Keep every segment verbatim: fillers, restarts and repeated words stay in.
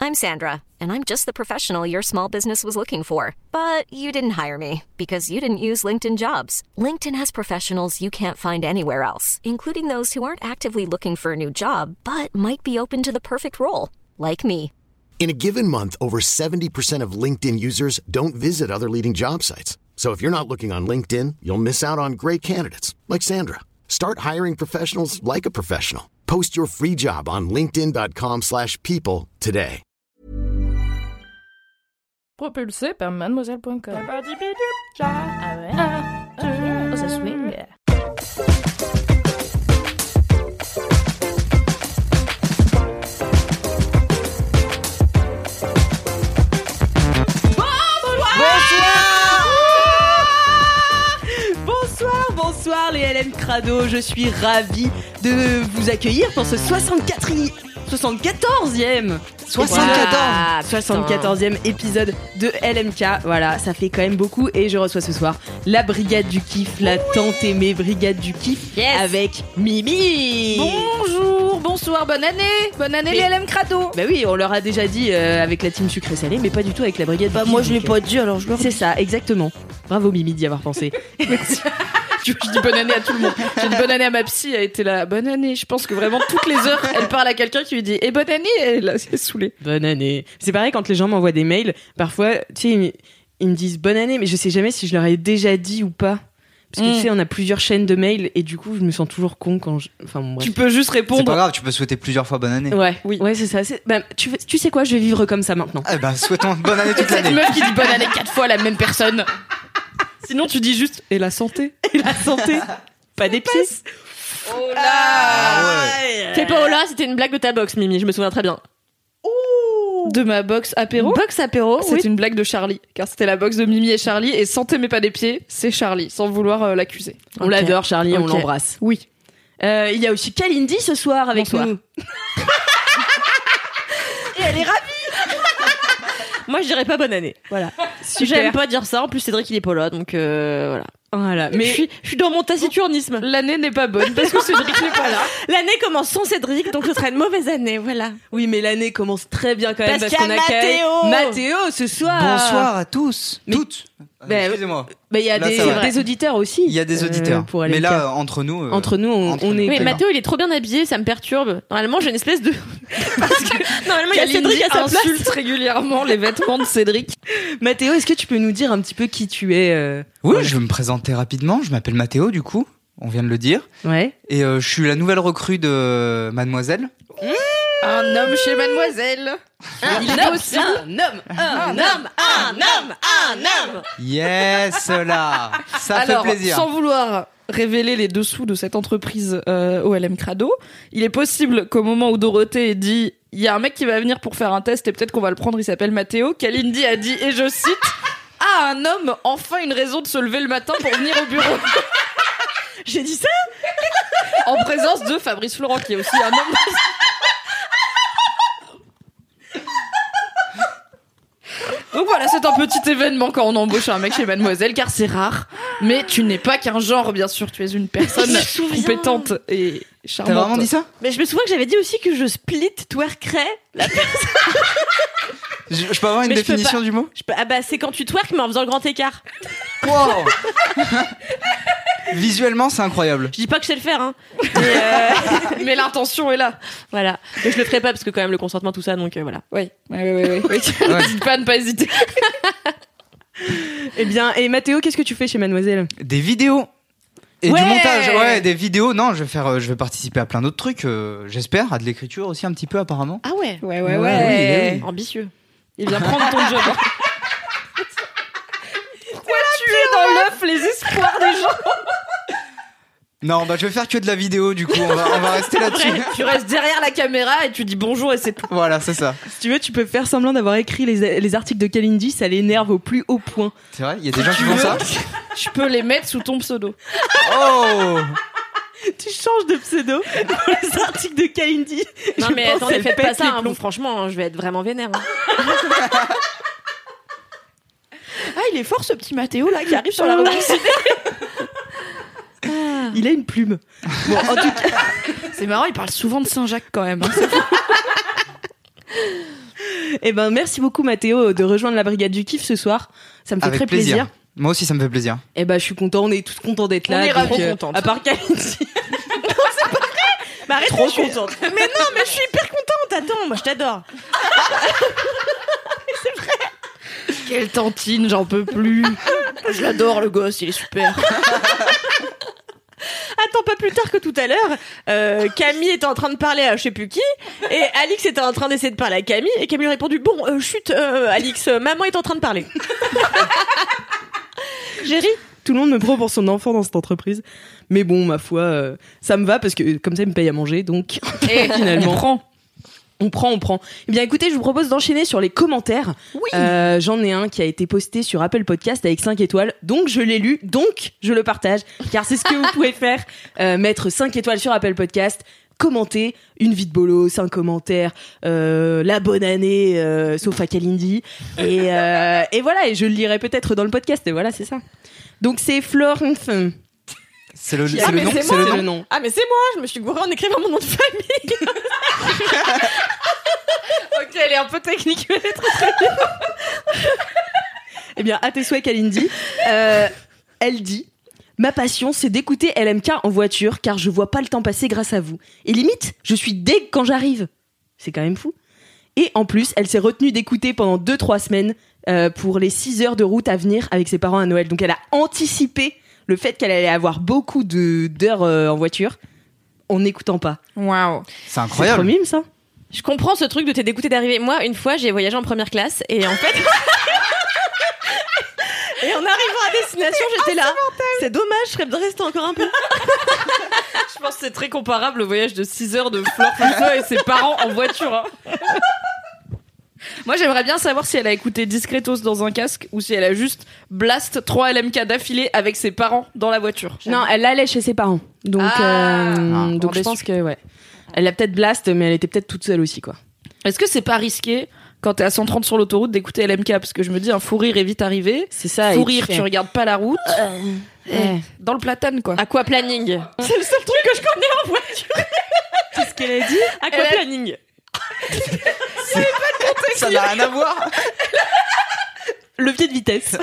I'm Sandra, and I'm just the professional your small business was looking for. But you didn't hire me because you didn't use LinkedIn Jobs. LinkedIn has professionals you can't find anywhere else, including those who aren't actively looking for a new job, but might be open to the perfect role, like me. In a given month, over seventy percent of LinkedIn users don't visit other leading job sites. So if you're not looking on LinkedIn, you'll miss out on great candidates like Sandra. Start hiring professionals like a professional. Post your free job on linkedin.com slash people today. Propulsé par mademoiselle point com. Ah ouais. Oh, ça swing. Bonsoir les L M Crado, je suis ravie de vous accueillir pour ce soixante-quatrième soixante-quatorzième soixante-quatorze soixante-quatorzième épisode de L M K. Voilà, ça fait quand même beaucoup et je reçois ce soir la brigade du kiff, la tant aimée brigade du kiff, yes. Avec Mimi. Bonjour, bonsoir, bonne année, bonne année mais, les L M Crado. Bah oui, on leur a déjà dit euh, avec la team sucré salé, mais pas du tout avec la brigade bah du kiff. Moi je l'ai pas dit alors je leur C'est ça, exactement. Bravo Mimi d'y avoir pensé. Merci. Je dis bonne année à tout le monde. J'ai dit bonne année à ma psy, elle était là. Bonne année. Je pense que vraiment toutes les heures, elle parle à quelqu'un qui lui dit et bonne année. Et là, c'est saoulé. Bonne année. C'est pareil quand les gens m'envoient des mails. Parfois, tu sais, ils, ils me disent bonne année, mais je sais jamais si je leur ai déjà dit ou pas. Parce que mmh. tu sais, on a plusieurs chaînes de mails et du coup, je me sens toujours con quand je. Enfin, bon, bref. Tu peux juste répondre. C'est pas grave, tu peux souhaiter plusieurs fois bonne année. Ouais, oui. Ouais, c'est ça. C'est... Bah, tu, tu sais quoi, je vais vivre comme ça maintenant. Eh ben, souhaitons bonne année toute l'année. Cette meuf qui dit bonne année quatre fois à la même personne. Sinon, tu dis juste et la santé. Et la santé. Pas des pieds. Oh là ah ouais. Fais pas oh là, c'était une blague de ta box, Mimi, je me souviens très bien. Ouh. De ma box apéro. Box apéro, c'est oui. une blague de Charlie, car c'était la box de Mimi et Charlie, et santé mais pas des pieds, c'est Charlie, sans vouloir euh, l'accuser. On okay. l'adore, Charlie, okay. On l'embrasse. Oui. Euh, il y a aussi Kalindi ce soir avec Bonsoir. nous. Et elle est ravie. Moi, je dirais pas bonne année. Voilà. Super. J'aime pas dire ça. En plus, Cédric, il est pas là, donc euh, voilà. Voilà. Mais je suis, je suis dans mon taciturnisme. L'année n'est pas bonne parce que Cédric n'est pas là. L'année commence sans Cédric, donc ce sera une mauvaise année. Voilà. Oui, mais l'année commence très bien quand même parce, parce qu'on a Mathéo. Mathéo ce soir. Bonsoir à tous. Mais... Toutes. Bah, excusez-moi. Bah, il y a là, des, des auditeurs aussi. Il y a des auditeurs. Euh, pour mais là, entre nous. Euh, entre nous, on, entre on nous. est. Mais Mathéo, il est trop bien habillé, ça me perturbe. Normalement, j'ai une espèce de. Parce que normalement, il y a Cédric à sa place. Insulte régulièrement les vêtements de Cédric. Mathéo, est-ce que tu peux nous dire un petit peu qui tu es euh... Oui, ouais. Je vais me présenter rapidement. Je m'appelle Mathéo, du coup. On vient de le dire. Ouais. Et euh, je suis la nouvelle recrue de Mademoiselle. Mmh. Un homme chez Mademoiselle. Un il homme, est aussi. Un homme, un homme, un homme, un homme. Yes, là. Ça Alors, fait plaisir. Sans vouloir révéler les dessous de cette entreprise euh, O L M Crado, il est possible qu'au moment où Dorothée dit il y a un mec qui va venir pour faire un test et peut-être qu'on va le prendre, il s'appelle Mathéo, Kalindi a dit, et je cite, ah, un homme, enfin une raison de se lever le matin pour venir au bureau. J'ai dit ça en présence de Fabrice Florent, qui est aussi un homme. Donc voilà, c'est un petit événement quand on embauche un mec chez Mademoiselle, car c'est rare. Mais tu n'es pas qu'un genre, bien sûr, tu es une personne compétente et charmante. T'as vraiment dit ça ? Mais je me souviens que j'avais dit aussi que je split twerkerais la personne. je, je peux avoir une mais définition pas, du mot ? je peux, Ah bah c'est quand tu twerk mais en faisant le grand écart. Wow. Visuellement, c'est incroyable. Je dis pas que je sais le faire, hein. Mais, euh... mais l'intention est là. Voilà. Mais je le ferai pas parce que quand même le consentement, tout ça, donc euh, voilà. Oui. Oui, oui, oui. oui. N'hésite pas à ne pas hésiter. Eh bien, et Mathéo, qu'est-ce que tu fais chez Mademoiselle ? Des vidéos. Et ouais du montage, ouais, des vidéos. Non, je vais faire, je vais participer à plein d'autres trucs. Euh, j'espère, à de l'écriture aussi un petit peu apparemment. Ah ouais. Ouais, ouais, ouais. ouais. Oui, oui. Ambitieux. Il vient prendre ton job. Tuer dans l'œuf les espoirs des gens. Non, bah je vais faire que de la vidéo du coup, on va, on va rester là-dessus. Tu restes derrière la caméra et tu dis bonjour et c'est tout. Voilà, c'est ça. Si tu veux, tu peux faire semblant d'avoir écrit les, les articles de Kalindi, ça l'énerve au plus haut point. C'est vrai, il y a des gens qui font ça. Je peux les mettre sous ton pseudo. Oh. Tu changes de pseudo pour les articles de Kalindi. Non je mais pense attendez, faites pas ça, hein, plombs. vous, franchement, hein, je vais être vraiment vénère. Hein. Ah, il est fort ce petit Mathéo là qui arrive sur la rubrique ciné. Ah. Il a une plume. Bon, en tout cas, c'est marrant, il parle souvent de Saint-Jacques quand même. Hein. Eh ben, merci beaucoup, Mathéo, de rejoindre la Brigade du Kiff ce soir. Ça me fait Avec très plaisir. plaisir. Moi aussi, ça me fait plaisir. Eh ben, je suis content, on est tous contents d'être là. On est donc, ravis, euh, contentes. À part Kalindi. Bah arrête, Trop je suis- contente. Mais non, mais je suis hyper contente. Attends, moi je t'adore. Quelle tantine, j'en peux plus. Je l'adore, le gosse, il est super. Attends, pas plus tard que tout à l'heure, euh, Camille était en train de parler à je sais plus qui, et Alix était en train d'essayer de parler à Camille, et Camille a répondu, bon, euh, chut, euh, Alix, euh, maman est en train de parler. J'ai ri. Tout le monde me prend pour son enfant dans cette entreprise. Mais bon, ma foi, euh, ça me va parce que comme ça, il me paye à manger. Donc, Et finalement, on prend. on prend, on prend. Eh bien, écoutez, je vous propose d'enchaîner sur les commentaires. Oui. Euh, j'en ai un qui a été posté sur Apple Podcast avec cinq étoiles. Donc, je l'ai lu. Donc, je le partage. Car c'est ce que vous pouvez faire. Euh, mettre cinq étoiles sur Apple Podcast. Commenter une vie de bolos, un commentaire, euh, la bonne année, euh, sauf à Kalindi. Et, euh, et voilà, et je le lirai peut-être dans le podcast. Et voilà, c'est ça. Donc, c'est Florence. C'est le, Qui- c'est Ah, le mais nom. c'est C'est moi. le nom. le nom. Ah mais c'est moi, je me suis gourée en écrivant mon nom de famille. Ok, elle est un peu technique, mais elle est très très bien. Eh bien, à tes souhaits, Kalindi. Euh, elle dit « Ma passion, c'est d'écouter L M K en voiture, car je vois pas le temps passer grâce à vous. Et limite, je suis deg quand j'arrive. » C'est quand même fou. Et en plus, elle s'est retenue d'écouter pendant deux trois semaines euh, pour les six heures de route à venir avec ses parents à Noël. Donc, elle a anticipé le fait qu'elle allait avoir beaucoup de, d'heures euh, en voiture en n'écoutant pas. Waouh. C'est C'est incroyable. trop mime, ça. Je comprends ce truc de t'es dégoûté d'arriver. Moi, une fois, j'ai voyagé en première classe, et en fait... Et en arrivant à destination, j'étais là. C'est dommage, je serais bien restée encore un peu. Je pense que c'est très comparable au voyage de six heures de Fleur Foucault et ses parents en voiture. Hein. Moi, j'aimerais bien savoir si elle a écouté Discretos dans un casque ou si elle a juste blast trois L M K d'affilée avec ses parents dans la voiture. Non, elle l'allait chez ses parents. Donc, Ah. euh, Ah, donc je déçu. pense que, ouais. Elle l'a peut-être blast, mais elle était peut-être toute seule aussi, quoi. Est-ce que c'est pas risqué quand t'es à cent trente sur l'autoroute d'écouter L M K? Parce que je me dis, un fou rire est vite arrivé. C'est ça. Fou et rire, tu fais- tu regardes pas la route. Ouais. Eh, dans le platane, quoi. Aquaplaning. C'est le seul truc que je connais en voiture. Qu'est-ce qu'elle a dit? Aquaplaning. Ça n'a rien à voir. Levier de vitesse.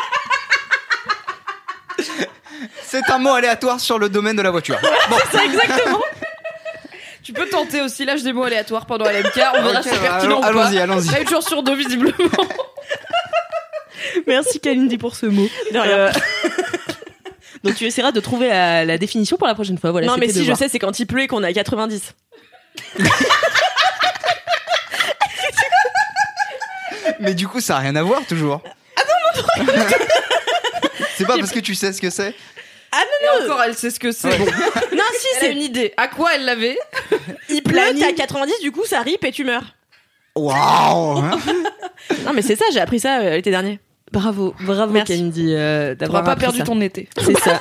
C'est un mot aléatoire sur le domaine de la voiture. Bon, C'est exactement. Tu peux tenter aussi l'âge des mots aléatoires pendant L M K. On verra ok, si c'est pertinent allons- ou pas. allons-y, allons-y. Là, une chance sur deux, visiblement. Merci Kalindi pour ce mot. De rien. Euh, Donc tu essaieras de trouver la, la définition pour la prochaine fois. Voilà, Non, mais c'était si de je voir. sais, c'est quand il pleut et qu'on est à quatre-vingt-dix. mais du coup, ça n'a rien à voir toujours. Ah non, non, non. C'est pas parce que tu sais ce que c'est. Et encore, elle sait ce que c'est. Ouais. Bon. Non, si, Elle a c'est une idée. À quoi elle l'avait? il pleut, t'es à quatre-vingt-dix, du coup, ça rip et tu meurs. Waouh. Non, mais c'est ça, j'ai appris ça euh, l'été dernier. Bravo, bravo Merci. Kalindi euh, d'avoir T'auras pas appris perdu ça. ton été. C'est ça.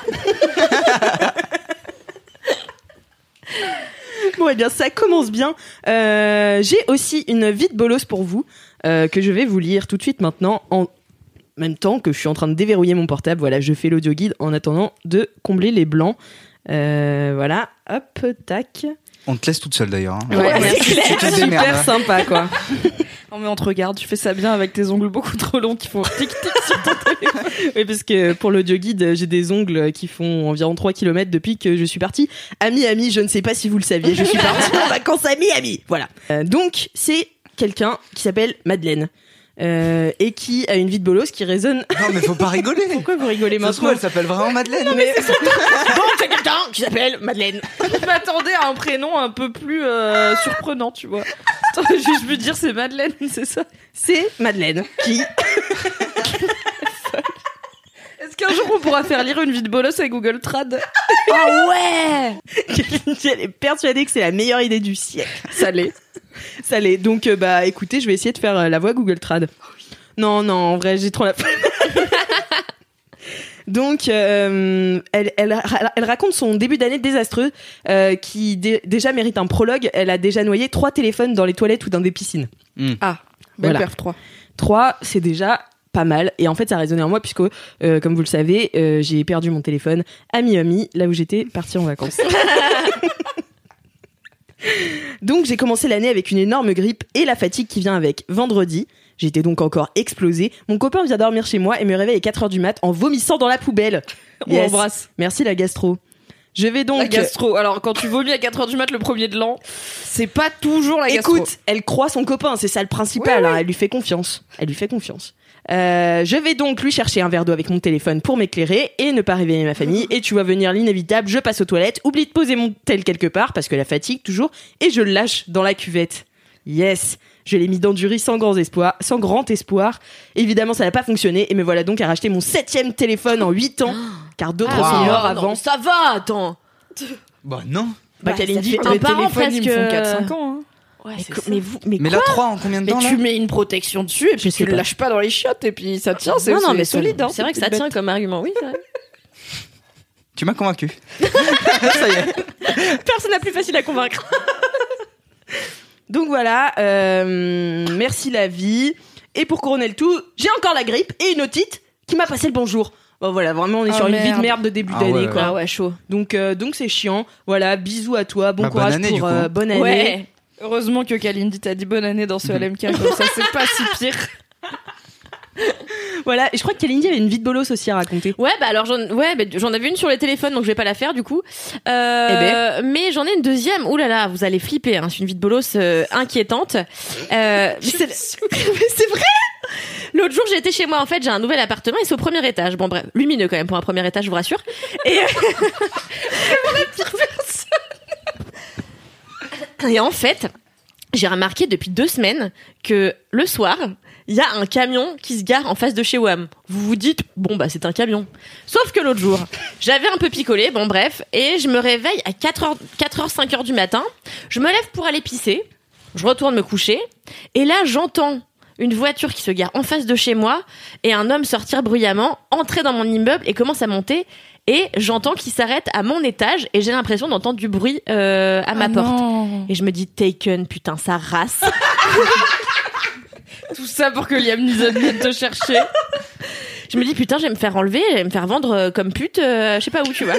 Bon, eh bien, ça commence bien. Euh, j'ai aussi une vie de bolos pour vous, euh, que je vais vous lire tout de suite maintenant, en même temps que je suis en train de déverrouiller mon portable. Voilà, je fais l'audio guide en attendant de combler les blancs. Euh, voilà, hop, tac. On te laisse toute seule d'ailleurs. hein. Ouais, Tu- c'est tu te super démerdes. sympa, quoi. Non, mais on te regarde. Tu fais ça bien avec tes ongles beaucoup trop longs qui font tic tic sur ton téléphone. Oui, parce que pour l'audio guide, j'ai des ongles qui font environ trois kilomètres depuis que je suis partie. Ami, ami, je ne sais pas si vous le saviez, je suis partie en vacances à Miami. Voilà. Euh, donc, c'est quelqu'un qui s'appelle Madeleine. Euh, et qui a une vie de bolos qui résonne. Non, mais faut pas rigoler. Pourquoi vous rigolez Ça se trouve, maintenant? elle s'appelle vraiment Madeleine. Donc, c'est quelqu'un qui s'appelle Madeleine. Je m'attendais à un prénom un peu plus euh, surprenant, tu vois. Attends, je veux dire, c'est Madeleine, c'est ça. C'est Madeleine qui. Est-ce qu'un jour on pourra faire lire une vie de bolos avec Google Trad? Ah ouais. Elle est persuadée que c'est la meilleure idée du siècle. Ça l'est. Ça l'est. Donc, euh, bah, écoutez, je vais essayer de faire euh, la voix Google Trad. Non, non, en vrai, j'ai trop la flemme. Donc, euh, elle, elle, elle raconte son début d'année désastreux, euh, qui dé- déjà mérite un prologue. Elle a déjà noyé trois téléphones dans les toilettes ou dans des piscines. Ah, belle Voilà. perf trois. Trois, c'est déjà pas mal. Et en fait, ça a résonné en moi, puisque, euh, comme vous le savez, euh, j'ai perdu mon téléphone à Miami, là où j'étais partie en vacances. Donc j'ai commencé l'année avec une énorme grippe et la fatigue qui vient avec. Vendredi, j'étais donc encore explosée. Mon copain vient dormir chez moi et me réveille à quatre heures du mat en vomissant dans la poubelle. On Yes. l'embrasse. Merci la gastro. Je vais donc... La gastro. Alors, quand tu vomis à quatre heures du mat le premier de l'an, c'est pas toujours la gastro. Écoute, elle croit son copain, c'est ça le principal. Ouais, hein, ouais. elle lui fait confiance. Elle lui fait confiance. Euh, je vais donc lui chercher un verre d'eau avec mon téléphone pour m'éclairer et ne pas réveiller ma famille. Et tu vois venir l'inévitable, je passe aux toilettes, oublie de poser mon tel quelque part parce que la fatigue toujours, et je le lâche dans la cuvette. Yes, je l'ai mis dans du riz sans grand espoir, sans grand espoir. Évidemment, ça n'a pas fonctionné et me voilà donc à racheter mon septième téléphone en huit ans, car d'autres Ah, sont wow. morts Non, avant. ça va, attends. Bah non. Bah, Bah, Kalindi, ça fait un Les parent téléphones, ils me font presque- quatre cinq ans. Hein. Ouais, Mais c'est co- ça. mais vous, mais Mais quoi la trois en combien de Mais temps là tu mets une protection dessus et puis sais tu le pas. lâches pas dans les chiottes et puis ça tient, c'est Non, non, c'est mais solide. Hein, C'est vrai que ça petite tient bête. comme argument, oui, c'est vrai. Tu m'as convaincu. Ça y est. Personne n'a plus facile à convaincre. Donc voilà, euh, merci la vie. Et pour couronner le tout, j'ai encore la grippe et une otite qui m'a passé le bonjour. Bon voilà, vraiment on est Ah, sur une vie de merde. merde de début Ah d'année ouais, quoi. Ah ouais, chaud. Donc euh, donc c'est chiant. Voilà, bisous à toi, bon Bah, bonne courage année, pour du coup. euh, bonne année. Ouais. Heureusement que Kalindi t'a dit bonne année dans ce L M K, comme ça c'est pas si pire. Voilà, et je crois que Kalindi avait une vie de bolos aussi à raconter. Ouais, bah alors j'en, ouais, bah, j'en avais une sur les téléphones, donc je vais pas la faire du coup. Euh, Eh ben. Mais j'en ai une deuxième. Ouh là là, vous allez flipper. Hein. C'est une vie de bolos euh, inquiétante. Euh, mais c'est, mais c'est vrai. L'autre jour, j'ai été chez moi. En fait, j'ai un nouvel appartement et c'est au premier étage. Bon bref, lumineux quand même pour un premier étage, je vous rassure. Et euh, vraiment la pire personne. Et en fait, j'ai remarqué depuis deux semaines que le soir, il y a un camion qui se gare en face de chez W A M. Vous vous dites, bon, bah, c'est un camion. Sauf que l'autre jour, j'avais un peu picolé, bon, bref, et je me réveille à quatre heures, quatre heures, cinq heures du matin. Je me lève pour aller pisser. Je retourne me coucher. Et là, j'entends une voiture qui se gare en face de chez moi et un homme sortir bruyamment, entrer dans mon immeuble et commence à monter. Et j'entends qu'il s'arrête à mon étage et j'ai l'impression d'entendre du bruit euh, à ma Ah porte. non. Et je me dis, Taken, putain, ça race. Tout ça pour que Liam Neeson vienne te chercher. Je me dis, putain, je vais me faire enlever, je vais me faire vendre euh, comme pute, euh, je sais pas où, tu vois.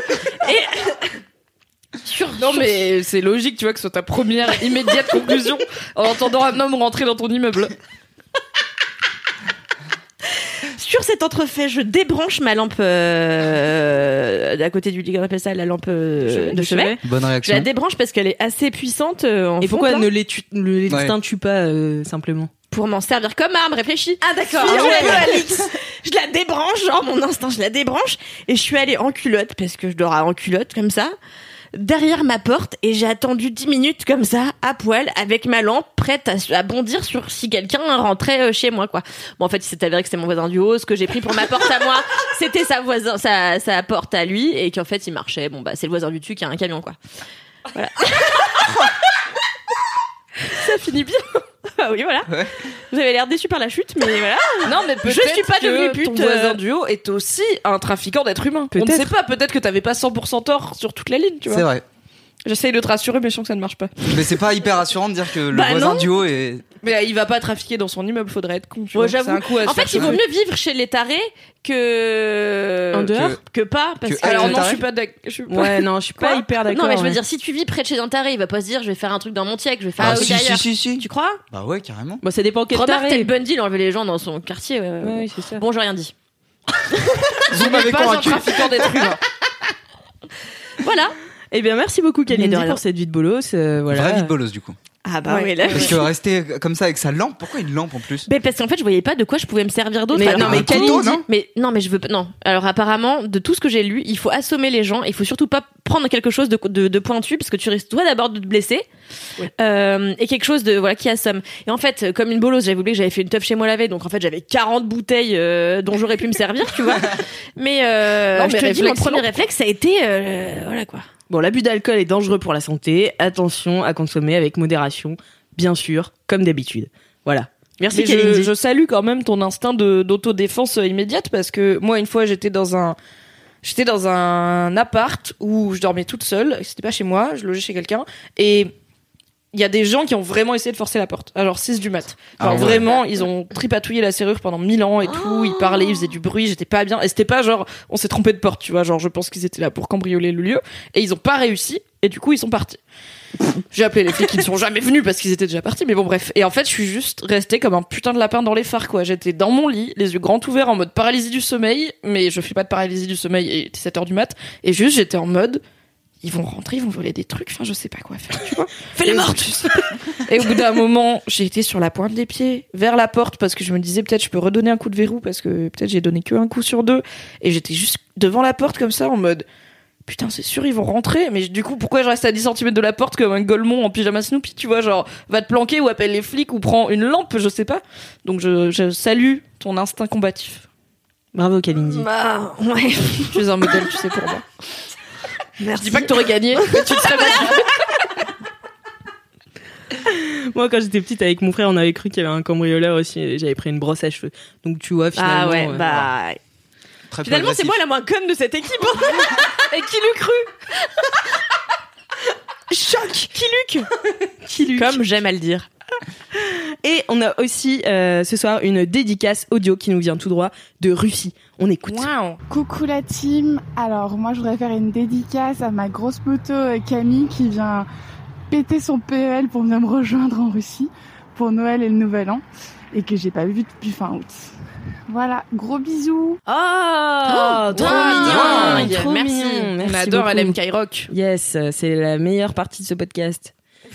Et sur, Non sur- mais c'est logique, tu vois, que ce soit ta première immédiate conclusion en entendant un homme rentrer dans ton immeuble. sur cet entrefait, je débranche ma lampe euh, d'à côté du lit, on appelle ça la lampe euh, de chevet. Bonne Je la réaction. débranche parce qu'elle est assez puissante euh, en Et pourquoi fonte, ne là, l'étu- ne l'extinctes-tu pas euh, simplement? pour m'en servir comme arme, réfléchis. Ah d'accord. Je, je la débranche, genre mon instinct, je la débranche et je suis allée en culotte parce que je dors en culotte comme ça derrière ma porte et j'ai attendu dix minutes comme ça à poil avec ma lampe prête à, à bondir sur si quelqu'un rentrait euh, chez moi quoi. Bon en fait il s'est avéré que c'était mon voisin du haut, ce que j'ai pris pour ma porte à moi c'était sa voisin sa, sa porte à lui et qu'en fait il marchait. Bon bah c'est le voisin du dessus qui a un camion quoi. Voilà. Ça finit bien. Ah oui voilà. Ouais. Vous avez l'air déçu par la chute mais voilà. Non mais Je suis pas devenue pute, Ton euh. voisin du haut est aussi un trafiquant d'êtres humains. On ne Peut-être. sait pas, peut-être que t'avais pas cent pour cent tort sur toute la ligne, tu C'est vois. vrai. J'essaye de te rassurer mais je sens que ça ne marche pas. Mais c'est pas hyper rassurant de dire que le Bah voisin non. du haut est. Mais euh, il va pas trafiquer dans son immeuble, faudrait être con, tu Ouais, vois. C'est j'avoue. un coup à se En fait, faire il vaut chauffer. mieux vivre chez les tarés que En dehors que pas parce Que- que, Alors Ah, non, t'as je suis raison. pas d'accord. je suis pas- Ouais non, je suis pas Quoi hyper d'accord. non mais je veux ouais. dire si tu vis près de chez un taré, il va pas se dire je vais faire un truc dans mon tièque, je vais faire Ah, un truc si, si, ailleurs. si, si. Tu crois? Bah ouais, carrément. Bon, ça dépend quel Remarque taré. Ted Bundy, il enlevait les gens dans son quartier. ouais, ouais. Ouais, oui, c'est ça. Bon, j'ai rien dit. Vous m'avez Pas un convaincu. trafiquant d'êtres humains. Voilà. Eh bien, merci beaucoup, Mais de Kalindi, rien. pour cette vie de bolos. euh, voilà. Vraie vie de bolos du coup. Ah bah Ouais. oui là. Parce que rester comme ça avec sa lampe, pourquoi une lampe en plus? Mais parce qu'en fait, je voyais pas de quoi je pouvais me servir d'autre. Mais- Alors, non, mais un couteau, Kalindi- non mais non, mais je veux pas. Non. Alors apparemment, de tout ce que j'ai lu, il faut assommer les gens. Il faut surtout pas prendre quelque chose de, de, de pointu parce que tu risques toi d'abord de te blesser euh, et quelque chose de voilà qui assomme. Et en fait, comme une bolosse, j'avais oublié que j'avais fait une teuf chez moi la veille, donc en fait j'avais quarante bouteilles euh, dont j'aurais pu me servir, tu vois. Mais, euh, Non, je mais te dis, mon réflexe premier lent. réflexe, ça a été euh, voilà quoi. Bon, l'abus d'alcool est dangereux pour la santé. Attention à consommer avec modération, bien sûr, comme d'habitude. Voilà. Merci, Mais je, Kalindi. je salue quand même ton instinct de, d'autodéfense immédiate parce que moi, une fois, j'étais dans un, j'étais dans un appart où je dormais toute seule. C'était pas chez moi, je logeais chez quelqu'un. Et il y a des gens qui ont vraiment essayé de forcer la porte. Alors, six du mat. Genre, Ah ouais. vraiment, ils ont tripatouillé la serrure pendant mille ans et tout. Ils parlaient, ils faisaient du bruit, j'étais pas bien. Et c'était pas genre, on s'est trompé de porte, tu vois. Genre, je pense qu'ils étaient là pour cambrioler le lieu. Et ils ont pas réussi. Et du coup, ils sont partis. J'ai appelé les flics qui ne sont jamais venus parce qu'ils étaient déjà partis, mais bon bref. Et en fait, je suis juste restée comme un putain de lapin dans les phares, quoi. J'étais dans mon lit, les yeux grands ouverts en mode paralysie du sommeil, mais je fais pas de paralysie du sommeil, il était sept heures du mat, et juste j'étais en mode, ils vont rentrer, ils vont voler des trucs, enfin je sais pas quoi faire, tu vois. Fais les mortes. Et au bout d'un moment, j'ai été sur la pointe des pieds, vers la porte, parce que je me disais peut-être je peux redonner un coup de verrou, parce que peut-être j'ai donné que un coup sur deux, et j'étais juste devant la porte comme ça en mode... Putain, c'est sûr, ils vont rentrer. Mais du coup, pourquoi je reste à dix centimètres de la porte comme un golemon en pyjama Snoopy, tu vois, genre, va te planquer ou appelle les flics ou prends une lampe, je sais pas. Donc, je, je salue ton instinct combatif. Bravo, Kalindi. Bah, ouais. Tu es un modèle, tu sais, pour moi. Merci. Je dis pas que t'aurais gagné, mais tu te serais battu. Moi, quand j'étais petite avec mon frère, on avait cru qu'il y avait un cambrioleur aussi. Et j'avais pris une brosse à cheveux. Donc, tu vois, finalement. Ah ouais, euh, bah. Très peu Finalement, c'est agressif. moi la moins conne de cette équipe. Et qui l'eût cru? Choc. Qui Luc. Qui Luc. Comme j'aime à le dire. Et on a aussi euh, ce soir une dédicace audio qui nous vient tout droit de Russie. On écoute. Waouh. Coucou la team. Alors moi je voudrais faire une dédicace à ma grosse moto euh, Camille qui vient péter son P E L pour venir me rejoindre en Russie pour Noël et le Nouvel An et que j'ai pas vu depuis fin août. Voilà, gros bisous. Oh, Oh, trop wow. mignon, trop Merci. mignon. Merci On adore beaucoup. L M K Rock. Yes, c'est la meilleure partie de ce podcast.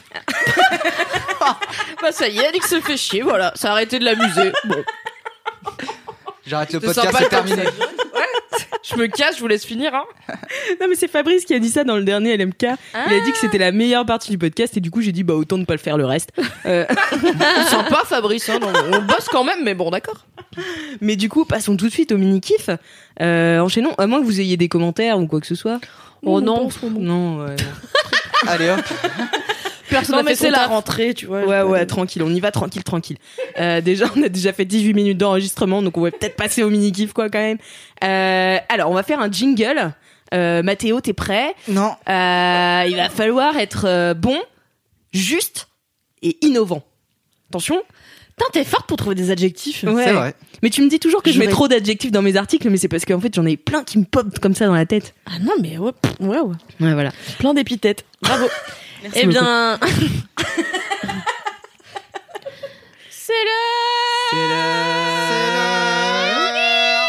Bah ça y est, Alix se fait chier, voilà. Ça a arrêté de l'amuser. Bon. J'arrête le C'était podcast, sympa c'est le terminé. Ouais. Je me casse, je vous laisse finir, hein. Non mais c'est Fabrice qui a dit ça dans le dernier L M K. Il a dit que c'était la meilleure partie du podcast et du coup j'ai dit bah autant ne pas le faire le reste. Euh, Sympa Fabrice, hein. On, on bosse quand même, mais bon, d'accord. mais du coup passons tout de suite au mini kiff. Euh, enchaînons, à moins que vous ayez des commentaires ou quoi que ce soit. Oh non. Non, ouais, non. Allez hop. Personne Non, n'a mais fait c'est la la rentrée, tu vois. Ouais, ouais, tranquille, on y va tranquille, tranquille. Euh, déjà, on a déjà fait dix-huit minutes d'enregistrement, donc on va peut-être passer au mini-kiff, quoi, quand même. Euh, alors, on va faire un jingle. Euh, Mathéo, t'es prêt? Non. Euh, il va falloir être euh, bon, juste et innovant. Attention. Putain, t'es forte pour trouver des adjectifs. Ouais. C'est vrai. Mais tu me dis toujours que je, Je mets vais- trop d'adjectifs dans mes articles, mais c'est parce qu'en fait, j'en ai plein qui me popent comme ça dans la tête. Ah non, mais ouais, pff, ouais, ouais. Ouais, voilà. Plein d'épithètes. Bravo. Merci Eh beaucoup. bien. C'est l'heure. C'est l'heure.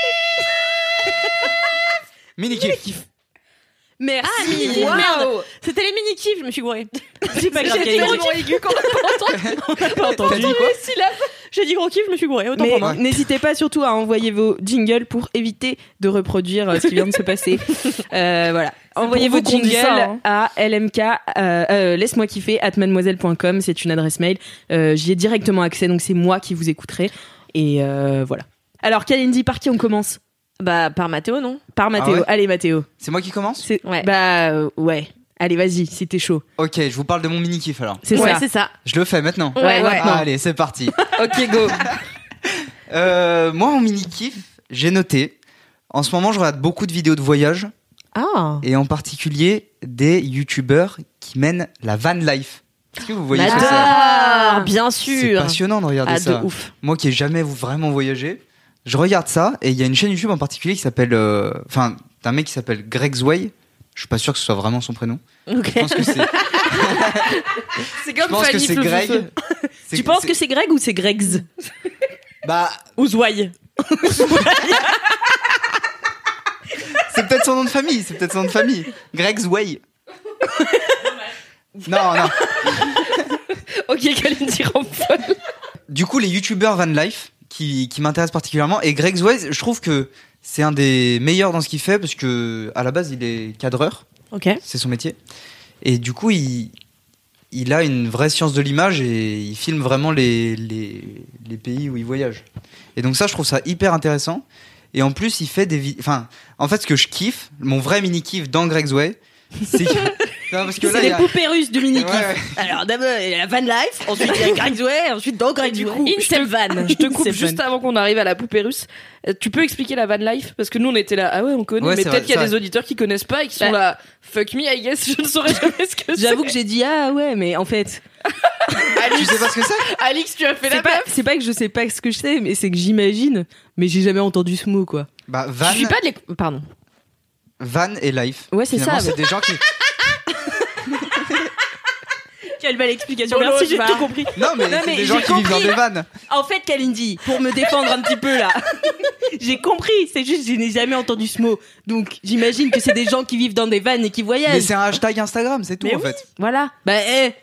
Mini kiff. Merci. Ah, mini-kiff, Waouh. merde. C'était les mini-kiffs, je me suis gourée. C'est pas grave, J'ai Kalindi. tellement aigu qu'on a pas entendu. Pas entendu. les syllabes. J'ai dit gros kiff, je me suis gourée. Autant Mais pour moi. n'hésitez pas surtout à envoyer vos jingles pour éviter de reproduire euh, ce qui vient de se passer. Euh, voilà. Envoyez pour vos vous qu'on dit jingles ça, hein. à lmk euh, euh, laisse-moi kiffer at mademoiselle point com, c'est une adresse mail. Euh, j'y ai directement accès, donc c'est moi qui vous écouterai. Et euh, voilà. Alors Kalindi, par qui on commence? Bah, par Mathéo, non? Par Mathéo. Ah ouais Allez Mathéo. C'est moi qui commence. C'est... Ouais. Bah euh, ouais. Allez vas-y, si t'es chaud. Ok, je vous parle de mon mini kiff alors. C'est Ouais, ça. c'est ça. Je le fais maintenant. Ouais, ouais. Ah, allez, c'est parti. Ok, go. Euh, moi, en mini kiff, j'ai noté. En ce moment, je regarde beaucoup de vidéos de voyage Ah. et en particulier des youtubeurs qui mènent la van life. Est-ce que vous voyez ce que c'est? Ah, bien C'est sûr. passionnant de regarder Ah, ça. de ouf. Moi qui ai jamais vraiment voyagé, je regarde ça et il y a une chaîne YouTube en particulier qui s'appelle, euh, enfin, d'un mec qui s'appelle Greg's Way. Je suis pas sûr que ce soit vraiment son prénom. Ok. Je pense que c'est. C'est Je comme pense que Fanny c'est Fleu Greg. Fleu. C'est- Tu penses c'est- que c'est Greg ou c'est Greg's? Bah, Ouzouaille. c'est peut-être son nom de famille. C'est peut-être son nom de famille. Greg's Way. Non, non. Ok, Kalindi rend folle. Du coup, les youtubeurs van life qui, qui m'intéressent particulièrement. Et Greg's Way, je trouve que c'est un des meilleurs dans ce qu'il fait parce que à la base, il est cadreur. Ok. C'est son métier. Et du coup, il, il a une vraie science de l'image et il filme vraiment les, les, les pays où il voyage. Et donc ça, je trouve ça hyper intéressant. Et en plus, il fait des vidéos... Enfin, en fait, ce que je kiffe, mon vrai mini-kiff dans Greg's Way, c'est que... Non, parce que là, C'est il y les a- poupées russes du mini-kiff. Ouais, ouais. Alors d'abord, il y a la van life, ensuite il y a Greg's Way, ensuite dans Greg's Du Way. coup, je te, van. je te coupe C'est juste fun. avant qu'on arrive à la poupée russe. Euh, Tu peux expliquer la van life? Parce que nous, on était là, ah ouais, on connaît, Ouais, mais c'est peut-être vrai, qu'il y a c'est des vrai. auditeurs qui connaissent pas et qui sont Bah. là, fuck me, I guess, je ne saurais jamais ce que c'est. J'avoue que j'ai dit ah ouais, mais en fait, Tu sais pas ce que c'est? Alix, tu as fait c'est la pas, meuf. c'est pas que je sais pas ce que je sais, mais c'est que j'imagine, mais j'ai jamais entendu ce mot quoi. Bah, van, Je suis pas de l'éc- Pardon. van et life. Ouais, c'est Finalement, ça, c'est des gens qui... Quelle belle explication. Bolo, Merci, j'ai va. tout compris. Non, mais Non, c'est mais des gens j'ai qui vivent dans compris. des vannes. En fait, Kalindi, pour me défendre un petit peu là, j'ai compris. C'est juste, je n'ai jamais entendu ce mot. Donc, j'imagine que c'est des gens qui vivent dans des vannes et qui voyagent. Mais c'est un hashtag Instagram, c'est tout Mais en oui. fait. Voilà. Bah, eh.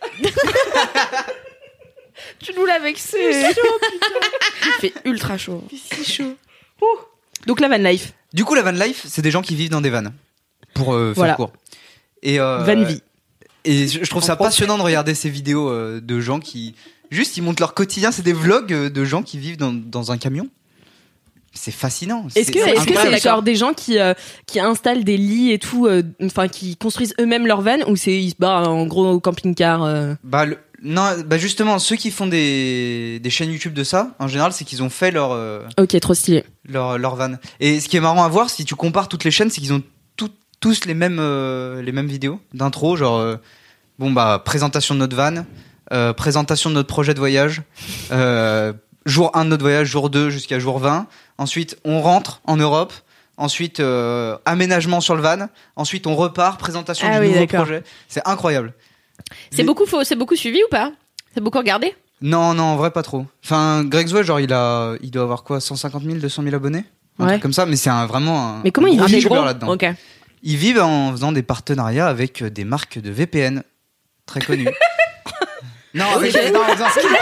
Tu nous l'as vexé. C'est chaud, putain. Il fait ultra chaud. C'est chaud. Donc, la van life. Du coup, la van life, c'est des gens qui vivent dans des vannes. Pour euh, faire Voilà. court. Et, euh, Van vie. Et je je trouve ça passionnant de regarder ces vidéos euh, de gens qui. Juste, ils montrent leur quotidien. C'est des vlogs euh, de gens qui vivent dans, dans un camion. C'est fascinant. Est-ce que C'est est-ce que incroyable. c'est genre des gens qui euh, qui installent des lits et tout, euh, enfin qui construisent eux-mêmes leur van ou c'est ils se barrent en gros au camping-car euh... Bah, le- non, bah justement, ceux qui font des, des chaînes YouTube de ça, en général, c'est qu'ils ont fait leur, euh, Ok, trop stylé. leur, leur van. Et ce qui est marrant à voir, si tu compares toutes les chaînes, c'est qu'ils ont tout- tous les mêmes, euh, les mêmes vidéos d'intro, genre, euh, bon, bah, présentation de notre van, euh, présentation de notre projet de voyage, euh, jour un de notre voyage, jour deux jusqu'à jour vingt. Ensuite, on rentre en Europe. Ensuite, euh, aménagement sur le van. Ensuite, on repart, présentation Ah du oui, nouveau d'accord. projet. C'est incroyable. C'est Les- beaucoup, faux- c'est beaucoup suivi ou pas? C'est beaucoup regardé? Non, non, en vrai, pas trop. Enfin, Greg Zoé, genre, il a, il doit avoir quoi, cent cinquante mille, deux cent mille abonnés? Un Ouais. truc comme ça, mais c'est un, vraiment un. Mais comment un il gros vit, youtubeur gros là-dedans. Ok. Ils vivent en faisant des partenariats avec euh, des marques de V P N très connues. non, avec, non, en faisant-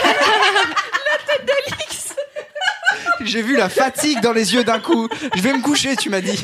J'ai vu la fatigue dans les yeux d'un coup. Je vais me coucher, tu m'as dit.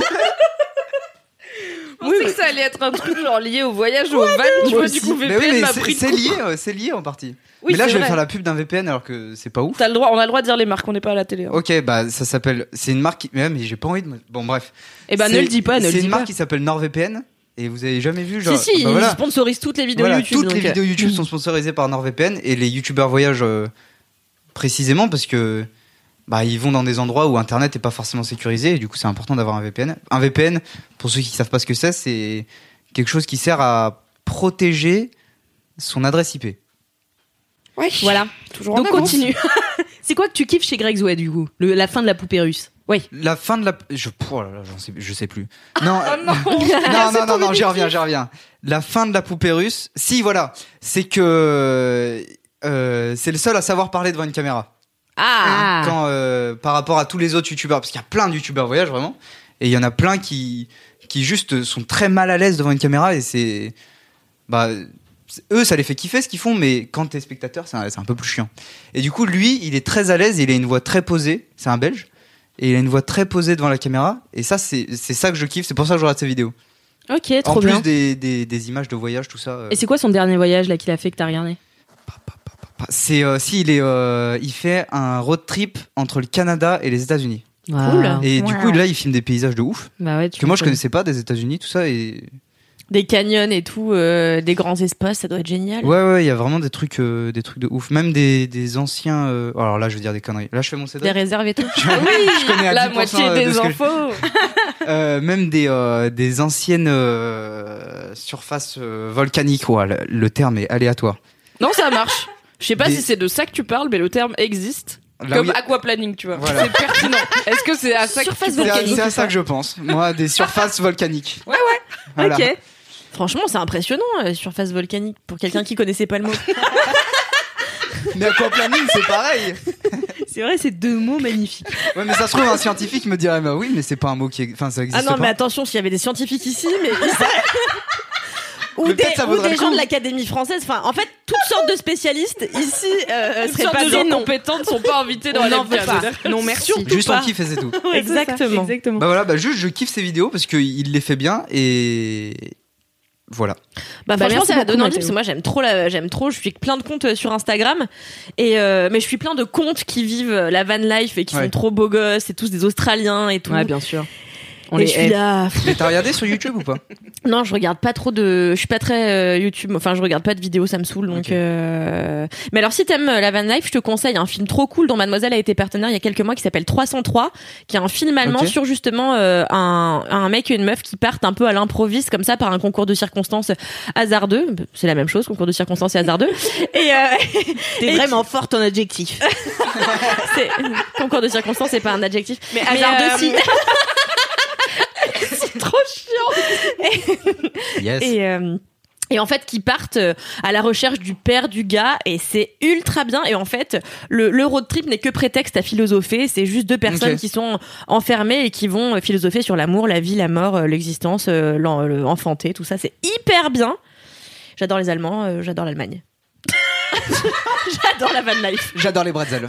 Je pensais que ça allait être un truc genre lié au voyage ou au van. Tu vois, du coup, Mais V P N oui, mais m'a c'est pris de c'est court. lié, euh, c'est lié en partie. Oui, mais là, c'est je vais vrai. faire la pub d'un V P N alors que c'est pas ouf. T'as le droit, on a le droit de dire les marques, on n'est pas à la télé. Hein. Ok, bah ça s'appelle. C'est une marque. Qui... Mais, mais j'ai pas envie de. me- Bon, bref. Eh ben ne C'est- le dis pas, ne le C'est dis une pas. marque qui s'appelle NordVPN et vous avez jamais vu genre. Si, si, bah ils voilà. sponsorisent toutes les vidéos Voilà, YouTube. toutes les donc, euh, vidéos YouTube sont sponsorisées par NordVPN et les YouTubeurs voyagent euh, précisément parce que bah ils vont dans des endroits où Internet est pas forcément sécurisé et du coup c'est important d'avoir un V P N. Un V P N, pour ceux qui savent pas ce que c'est, c'est quelque chose qui sert à protéger son adresse I P. Ouais. Voilà. Toujours Donc en avance. continue. C'est quoi que tu kiffes chez Greg Zoé du coup? Le, la fin de la poupée russe. Oui. La fin de la, je, oh là là, j'en sais, je sais plus. Non, Oh non. non, non, non, non, j'y reviens, j'y reviens. La fin de la poupée russe, si voilà, c'est que euh, c'est le seul à savoir parler devant une caméra. Ah. Quand euh, par rapport à tous les autres youtubeurs, parce qu'il y a plein de youtubeurs voyage vraiment, et il y en a plein qui qui juste sont très mal à l'aise devant une caméra et c'est bah c'est- eux ça les fait kiffer ce qu'ils font, mais quand t'es spectateur c'est un, c'est un peu plus chiant. Et du coup lui il est très à l'aise, il a une voix très posée, c'est un Belge et il a une voix très posée devant la caméra et ça c'est c'est ça que je kiffe, c'est pour ça que je regarde ses vidéos. Ok, En trop plus bien. des, des des images de voyage tout ça. euh, Et c'est quoi son dernier voyage là qu'il a fait que t'as regardé? c'est euh, si il est euh, il fait un road trip entre le Canada et les États-Unis. Cool. Et du coup là il filme des paysages de ouf Bah ouais. Tu que moi je m'étonnes. connaissais pas des États-Unis tout ça et Des canyons et tout, euh, des grands espaces, ça doit être génial. ouais ouais il y a vraiment des trucs euh, des trucs de ouf, même des des anciens euh, alors là je vais dire des conneries, là je fais mon C D. Des réserves et tout. je connais à La dix pour cent moitié de des ce que- infos. euh, même des euh, des anciennes euh, surfaces euh, volcaniques, ouais, le, le terme est aléatoire. Non, ça marche. Je sais pas Des- si c'est de ça que tu parles, mais le terme existe. Là Comme où il y a- aquaplaning, tu vois. Voilà. C'est pertinent. Est-ce que c'est à ça Surface que tu c'est à, penses c'est à ça que je pense, moi, des surfaces volcaniques. Ouais, ouais. Voilà. Ok. Franchement, c'est impressionnant, euh, surface volcanique, pour quelqu'un qui connaissait pas le mot. Mais aquaplaning c'est pareil. C'est vrai, c'est deux mots magnifiques. Ouais mais ça se trouve un scientifique me dirait bah oui mais c'est pas un mot qui est... enfin ça existe Ah non, pas. mais attention, s'il y avait des scientifiques ici, mais. Ou Mais des, peut-être ça ou vaudrait des le gens coup. de l'Académie française. Enfin, en fait, toutes sortes de spécialistes ici euh, Toutes seraient sortes pas de des gens noms. compétents ne sont pas invités dans On la n'en veut pas. Non, merci. Juste pas. on kiffe et c'est tout. Exactement. Exactement. Bah voilà, bah juste je kiffe ces vidéos parce qu'il les fait bien et voilà. Bah, Bah, franchement, merci ça m'a beaucoup, donné envie Mathéo. parce que moi j'aime trop la, j'aime trop. Je suis plein de comptes euh, sur Instagram et euh, mais je suis plein de comptes qui vivent euh, la van life et qui Ouais. sont trop beaux gosses. C'est tous des Australiens et tout. Ouais, bien sûr. On et les je suis hait. là. Mais t'as regardé sur YouTube ou pas? Non, je regarde pas trop de. Je suis pas très euh, YouTube. Enfin, je regarde pas de vidéos, ça me saoule. Donc. Ok. Euh... Mais alors, si t'aimes euh, la van life, je te conseille un film trop cool dont Mademoiselle a été partenaire il y a quelques mois qui s'appelle trois cent trois, qui est un film allemand Ok. sur justement euh, un un mec et une meuf qui partent un peu à l'improviste comme ça par un concours de circonstances hasardeux. C'est la même chose, concours de circonstances et hasardeux. Et euh, T'es et vraiment forte en adjectif. c'est concours de circonstances, c'est pas un adjectif. Mais Mais, hasardeux, euh, si. C'est trop chiant. Yes. Et, euh, Et en fait, qui partent à la recherche du père du gars, et c'est ultra bien. Et en fait, le, le road trip n'est que prétexte à philosopher. C'est juste deux personnes okay. qui sont enfermées et qui vont philosopher sur l'amour, la vie, la mort, l'existence, l'enfanté, tout ça. C'est hyper bien. J'adore les Allemands, euh, j'adore l'Allemagne. J'adore la van life. J'adore les bretzels.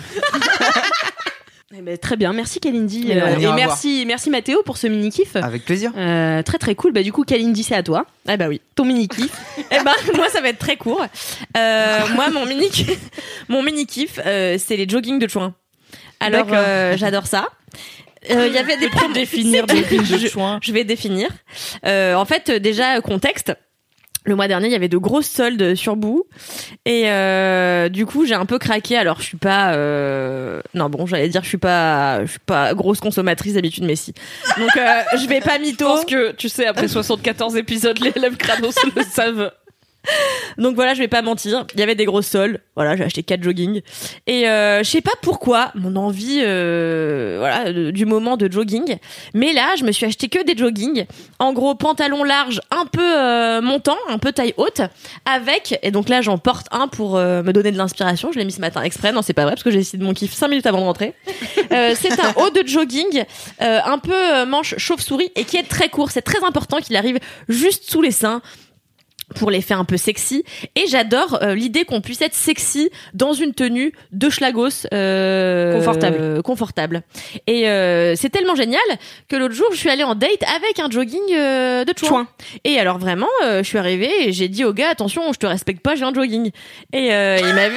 Eh ben, très bien, merci Kalindi euh, et merci, merci Mathéo pour ce mini kiff. Avec plaisir. Euh, très très cool. Bah du coup Kalindi c'est à toi. Ah bah oui. Ton mini kiff. Eh ben moi ça va être très court. Euh, moi mon mini mon mini kiff euh, c'est les jogging de Chouin. Alors euh, j'adore ça. Il euh, y avait des pour définir des jogging de Chouin. Je, je vais définir. Euh, en fait déjà contexte. Le mois dernier, il y avait de grosses soldes sur Boo et euh, du coup, j'ai un peu craqué. Alors, je suis pas euh... non bon, j'allais dire, je suis pas, je suis pas grosse consommatrice d'habitude, mais si. Donc, euh, je vais pas mytho. Je pense que tu sais, après soixante-quatorze épisodes, les L M Kratos le savent. Donc voilà, je vais pas mentir, il y avait des grosses soldes. Voilà, j'ai acheté quatre jogging et euh, je sais pas pourquoi mon envie euh, voilà du moment de jogging, mais là je me suis acheté que des jogging en gros pantalon large un peu euh, montant, un peu taille haute avec, et donc là j'en porte un pour euh, me donner de l'inspiration. Je l'ai mis ce matin exprès, non c'est pas vrai parce que j'ai décidé de mon kiff cinq minutes avant de rentrer. Euh, c'est un haut de jogging euh, un peu euh, manche chauve-souris et qui est très court. C'est très important qu'il arrive juste sous les seins pour les faire un peu sexy, et j'adore euh, l'idée qu'on puisse être sexy dans une tenue de schlagos euh, confortable euh, confortable et euh, c'est tellement génial que l'autre jour je suis allée en date avec un jogging euh, de Chouin. Et alors vraiment euh, je suis arrivée et j'ai dit au gars attention, je te respecte pas, j'ai un jogging. Et euh, il m'a vu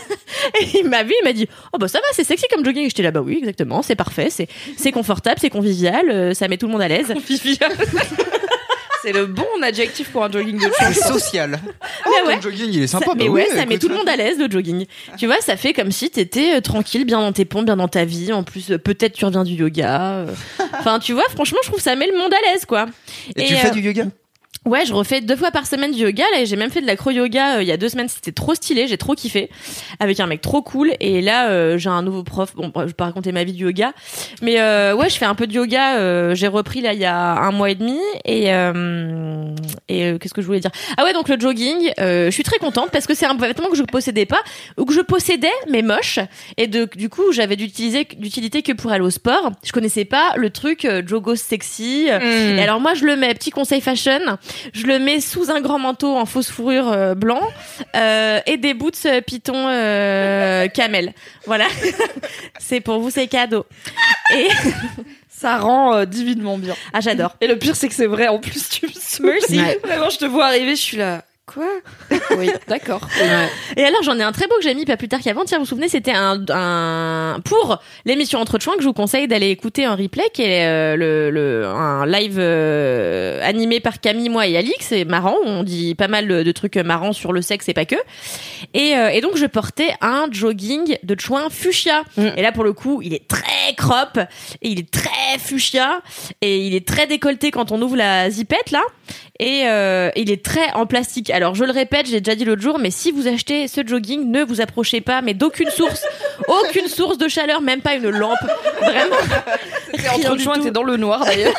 et il m'a vu, il m'a dit oh bah ça va, c'est sexy comme jogging. Et j'étais là bah oui exactement, c'est parfait, c'est c'est confortable, c'est convivial, euh, ça met tout le monde à l'aise. Convivial. C'est le bon adjectif pour un jogging de Chouin. C'est social. Oh, mais ouais. Ton jogging, il est sympa. Ça, mais bah ouais, oui, ça met tout le monde à l'aise, le jogging. Tu vois, ça fait comme si t'étais euh, tranquille, bien dans tes pompes, bien dans ta vie. En plus, euh, peut-être tu reviens du yoga. Enfin, euh... tu vois, franchement, je trouve que ça met le monde à l'aise, quoi. Et, Et tu euh... fais du yoga ? Ouais, je refais deux fois par semaine du yoga. Là, j'ai même fait de l'acro-yoga euh, il y a deux semaines. C'était trop stylé, j'ai trop kiffé. Avec un mec trop cool. Et là, euh, j'ai un nouveau prof. Bon, je vais pas raconter ma vie du yoga. Mais euh, ouais, je fais un peu de yoga. Euh, j'ai repris là il y a un mois et demi. Et, euh, et euh, qu'est-ce que je voulais dire ? Ah ouais, donc le jogging, euh, je suis très contente parce que c'est un vêtement que je possédais pas. Ou que je possédais, mais moche. Et de, du coup, j'avais d'utiliser, d'utilité que pour aller au sport. Je connaissais pas le truc euh, jogos sexy. Mmh. Et alors moi, je le mets, petit conseil fashion. Je le mets sous un grand manteau en fausse fourrure euh, blanc euh, et des boots euh, Python euh, camel. Voilà. C'est pour vous, c'est cadeau. Et ça rend euh, divinement bien. Ah, j'adore. Et le pire, c'est que c'est vrai. En plus, tu me Merci. Ouais. Vraiment, je te vois arriver, je suis là. Quoi ? Oui, d'accord. Ouais. Et alors, j'en ai un très beau que j'ai mis pas plus tard qu'avant-hier. Vous vous souvenez, c'était un, un pour l'émission Entre Chouins que je vous conseille d'aller écouter en replay, qui est euh, le, le un live euh, animé par Camille, moi et Alix. C'est marrant. On dit pas mal de, de trucs marrants sur le sexe et pas que. Et, euh, et donc, je portais un jogging de Chouin fuchsia. Mm. Et là, pour le coup, il est très crop et il est très fuchsia et il est très décolleté quand on ouvre la zipette là. Et euh, il est très en plastique. Alors je le répète, j'ai déjà dit l'autre jour, mais si vous achetez ce jogging, ne vous approchez pas, mais d'aucune source, aucune source de chaleur, même pas une lampe, vraiment. C'est Entre Chouin, t'es dans le noir d'ailleurs.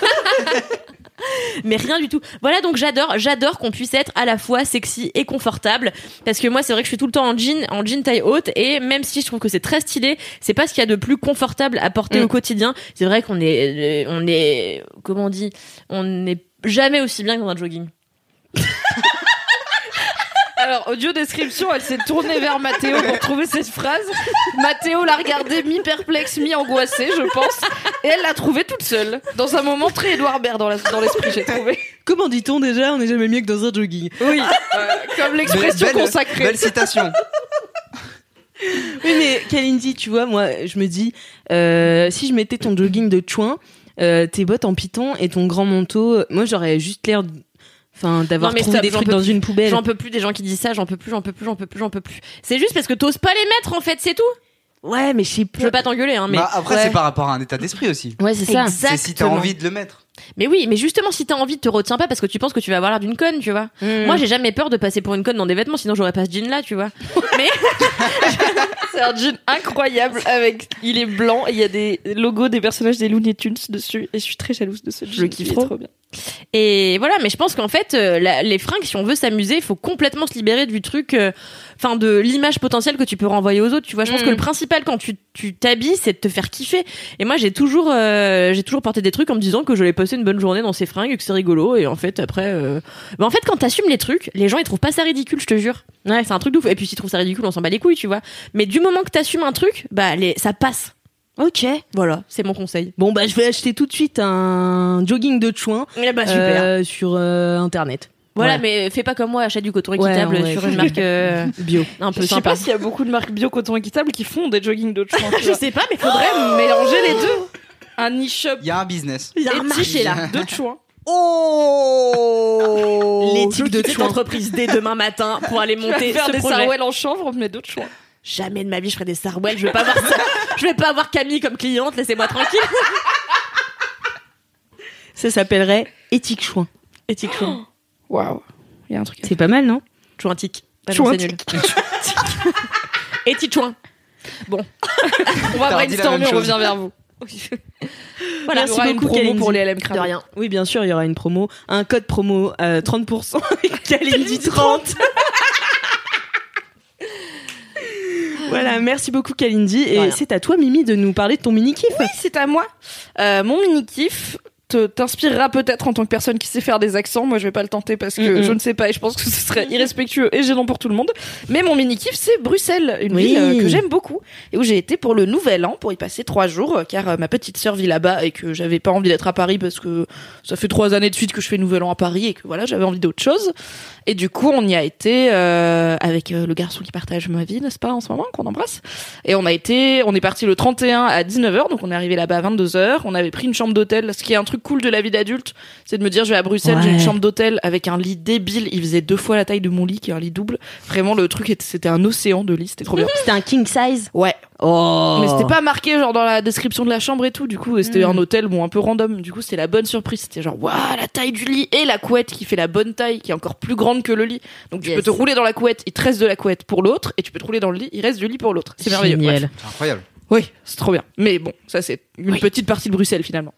Mais rien du tout. Voilà, donc j'adore, j'adore qu'on puisse être à la fois sexy et confortable, parce que moi c'est vrai que je suis tout le temps en jean, en jean taille haute, et même si je trouve que c'est très stylé, c'est pas ce qu'il y a de plus confortable à porter mmh. au quotidien. C'est vrai qu'on est, on est, comment on dit, on n'est jamais aussi bien que dans un jogging. Alors, audio description, elle s'est tournée vers Mathéo pour trouver cette phrase. Mathéo l'a regardée mi-perplexe, mi-angoissée, je pense. Et elle l'a trouvée toute seule. Dans un moment très Édouard Baird dans, la, dans l'esprit, j'ai trouvé. Comment dit-on déjà ? On n'est jamais mieux que dans un jogging. Oui, euh, comme l'expression belle, consacrée. Belle citation. Oui, mais Kalindi, tu vois, moi, je me dis, euh, si je mettais ton jogging de Chouin, euh, tes bottes en python et ton grand manteau, moi, j'aurais juste l'air... Enfin, d'avoir non, trouvé stop, des trucs dans plus. une poubelle. J'en peux plus des gens qui disent ça, j'en peux plus, j'en peux plus, j'en peux plus, j'en peux plus. C'est juste parce que t'oses pas les mettre, en fait, c'est tout. Ouais, mais je sais pas. Je veux pas t'engueuler, hein, mais. Bah, après, ouais. c'est par rapport à un état d'esprit aussi. Ouais, c'est ça. Exactement. C'est si t'as envie de le mettre. Mais oui, mais justement, si t'as envie, te retiens pas parce que tu penses que tu vas avoir l'air d'une conne, tu vois. Mmh. Moi, j'ai jamais peur de passer pour une conne dans des vêtements, sinon j'aurais pas ce jean là, tu vois. Mais. C'est un jean incroyable avec, il est blanc et il y a des logos des personnages des Looney Tunes dessus et je suis très jalouse de ce jean. Je kiffe trop. trop bien. Et voilà, mais je pense qu'en fait, euh, la, les fringues, si on veut s'amuser, il faut complètement se libérer du truc, enfin, euh, de l'image potentielle que tu peux renvoyer aux autres. Tu vois, je pense Mm. que le principal quand tu tu t'habilles, c'est de te faire kiffer. Et moi, j'ai toujours, euh, j'ai toujours porté des trucs en me disant que j'allais passer une bonne journée dans ces fringues, et que c'est rigolo. Et en fait, après, euh... bah, en fait, quand t'assumes les trucs, les gens ils trouvent pas ça ridicule, je te jure. Ouais, c'est un truc de ouf. Et puis s'ils trouvent ça ridicule, on s'en bat les couilles, tu vois. Mais du moment que t'assumes un truc, bah les, ça passe. Ok. Voilà, c'est mon conseil. Bon, bah, je vais acheter tout de suite un jogging de chouin Eh bah super. euh, sur euh, internet. Voilà, Ouais. mais fais pas comme moi, achète du coton Ouais, équitable ouais. sur une marque euh, Bio. un peu Je sais sympa. pas s'il y a beaucoup de marques bio coton équitable qui font des joggings de chouin. tu Je vois. sais pas, mais Faudrait faudrait. mélanger les deux. Un e-shop Il y a un business. Il y a un éthique marché là. de chouin. Oh L'éthique de de cette entreprise dès demain matin pour aller Tu vas monter faire ce des projet. sarouels en chanvre, mais d'autres chouins. Jamais de ma vie je ferai des sarouels. Je vais pas avoir ça. Je vais pas avoir Camille comme cliente. Laissez-moi tranquille. Ça s'appellerait éthique chouin. Éthique chouin. Waouh. Il y a un truc. à C'est pas mal, non? Chouin tic. Ah non, Chouin c'est nul. Éthique chouin. On va T'as redit la brainstormer, même on chose. revient vers vous. Voilà. Il y aura une beaucoup, promo Kalindi. pour les L M De Crado. rien. Oui, bien sûr, il y aura une promo. Un code promo euh, trente pour cent avec Kalindi trente. Voilà, merci beaucoup Kalindi. Et Voilà. c'est à toi, Mimi, de nous parler de ton mini-kiff. Oui, c'est à moi. Euh, mon mini-kiff te- t'inspirera peut-être en tant que personne qui sait faire des accents. Moi, je vais pas le tenter parce que Mm-mm. je ne sais pas et je pense que ce serait irrespectueux et gênant pour tout le monde. Mais mon mini-kiff, c'est Bruxelles, une Oui. ville euh, que j'aime beaucoup et où j'ai été pour le Nouvel An pour y passer trois jours euh, car euh, ma petite sœur vit là-bas et que j'avais pas envie d'être à Paris parce que ça fait trois années de suite que je fais Nouvel An à Paris et que voilà, j'avais envie d'autre chose. Et du coup, on y a été euh, avec euh, le garçon qui partage ma vie, n'est-ce pas, en ce moment, qu'on embrasse. Et on a été, on est parti le trente et un à dix-neuf heures, donc on est arrivé là-bas à vingt-deux heures. On avait pris une chambre d'hôtel. Ce qui est un truc cool de la vie d'adulte, c'est de me dire, je vais à Bruxelles, Ouais. j'ai une chambre d'hôtel avec un lit débile. Il faisait deux fois la taille de mon lit, qui est un lit double. Vraiment, le truc, était- c'était un océan de lit, c'était trop bien. C'était un king size. Ouais. Oh. Mais c'était pas marqué genre dans la description de la chambre et tout. Du coup, c'était Mm. un hôtel bon un peu random. Du coup, c'était la bonne surprise. C'était genre waouh, la taille du lit et la couette qui fait la bonne taille, qui est encore plus grande que le lit. Donc tu Yes. peux te rouler dans la couette, il te reste de la couette pour l'autre, et tu peux te rouler dans le lit, il reste du lit pour l'autre. C'est merveilleux. Génial. Bref. C'est incroyable. Oui, c'est trop bien. Mais bon, ça c'est une Oui. petite partie de Bruxelles finalement.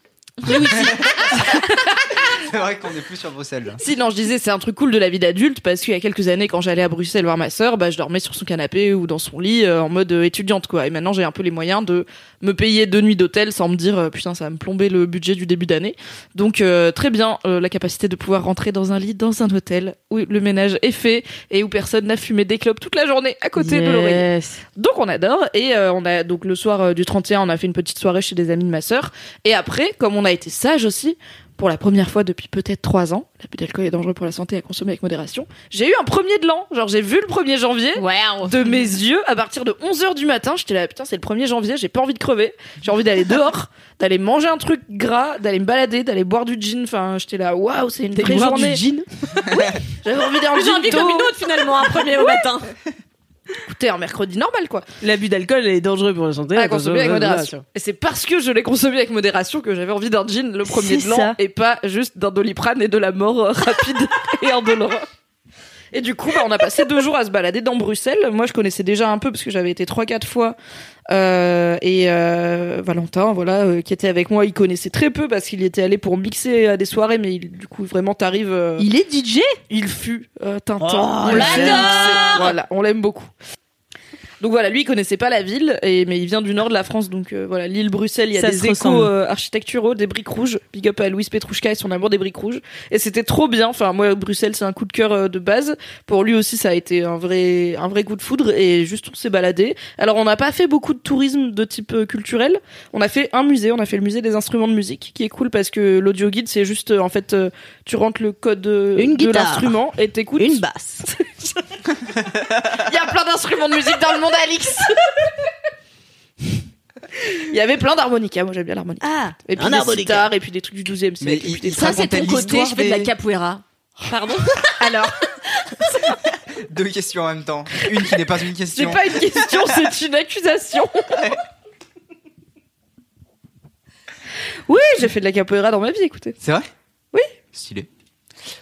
C'est vrai qu'on est plus sur Bruxelles. Là. Si, non, je disais, c'est un truc cool de la vie d'adulte parce qu'il y a quelques années, quand j'allais à Bruxelles voir ma sœur, bah, je dormais sur son canapé ou dans son lit euh, en mode euh, étudiante, quoi. Et maintenant, j'ai un peu les moyens de me payer deux nuits d'hôtel sans me dire, euh, putain, ça va me plomber le budget du début d'année. Donc, euh, très bien, euh, la capacité de pouvoir rentrer dans un lit, dans un hôtel où le ménage est fait et où personne n'a fumé des clopes toute la journée à côté de l'oreiller. Yes. Donc on adore et euh, on a donc le soir euh, du trente et un on a fait une petite soirée chez des amis de ma sœur et après comme on a été sage aussi pour la première fois depuis peut-être trois ans, l'abus d'alcool est dangereux pour la santé à consommer avec modération, j'ai eu un premier de l'an, genre j'ai vu le premier janvier Wow. de mes yeux à partir de onze heures du matin, j'étais là putain c'est le premier janvier, j'ai pas envie de crever, j'ai envie d'aller dehors, d'aller manger un truc gras, d'aller me balader, d'aller boire du gin, enfin j'étais là waouh c'est une vraie Boire journée, du gin. j'avais envie d'un J'ai gin envie comme une autre finalement, un premier au matin. écoutez un mercredi normal quoi. L'abus d'alcool est dangereux pour la santé. À consommer avec Voilà, modération. Et c'est parce que je l'ai consommé avec modération que j'avais envie d'un gin le premier C'est de l'an ça. et pas juste d'un Doliprane et de la mort euh, rapide et indolore. Et du coup, bah, on a passé deux jours à se balader dans Bruxelles. Moi, je connaissais déjà un peu parce que j'avais été trois, quatre fois. Euh, et euh, Valentin, voilà, euh, qui était avec moi, il connaissait très peu parce qu'il y était allé pour mixer à des soirées. Mais il- du coup, vraiment, t'arrives. euh, Il est D J. il fut euh, Tintin. Oh, Il on fait l'adore mixer. Voilà, on l'aime beaucoup. Donc voilà, lui il connaissait pas la ville, et, mais il vient du nord de la France, donc euh, voilà, l'île Bruxelles, il y a Ça des se échos ressemble. euh, architecturaux, des briques rouges. Big up à Louise Petrouchka et son amour des briques rouges. Et c'était trop bien. Enfin moi Bruxelles c'est un coup de cœur euh, de base. Pour lui aussi ça a été un vrai un vrai coup de foudre et juste on s'est baladé. Alors on n'a pas fait beaucoup de tourisme de type euh, culturel. On a fait un musée, on a fait le musée des instruments de musique qui est cool parce que l'audio guide c'est juste euh, en fait euh, tu rentres le code euh, Une de guitare. l'instrument et t'écoutes. Une basse. Il y a plein d'instruments de musique dans le monde, Alix. Il y avait plein d'harmonicas, moi j'aime bien l'harmonica. Ah, Et puis un des harmonica. sitars, et puis des trucs du douzième Mais siècle. et il- puis des il trucs- Ça c'est ton racontait côté, je l'histoire fais de la des- capoeira. Pardon. Alors, Deux questions en même temps. Une qui n'est pas une c'est question. pas une question, c'est une accusation. Oui, j'ai fait de la capoeira dans ma vie, écoutez. C'est vrai Oui. Stylé.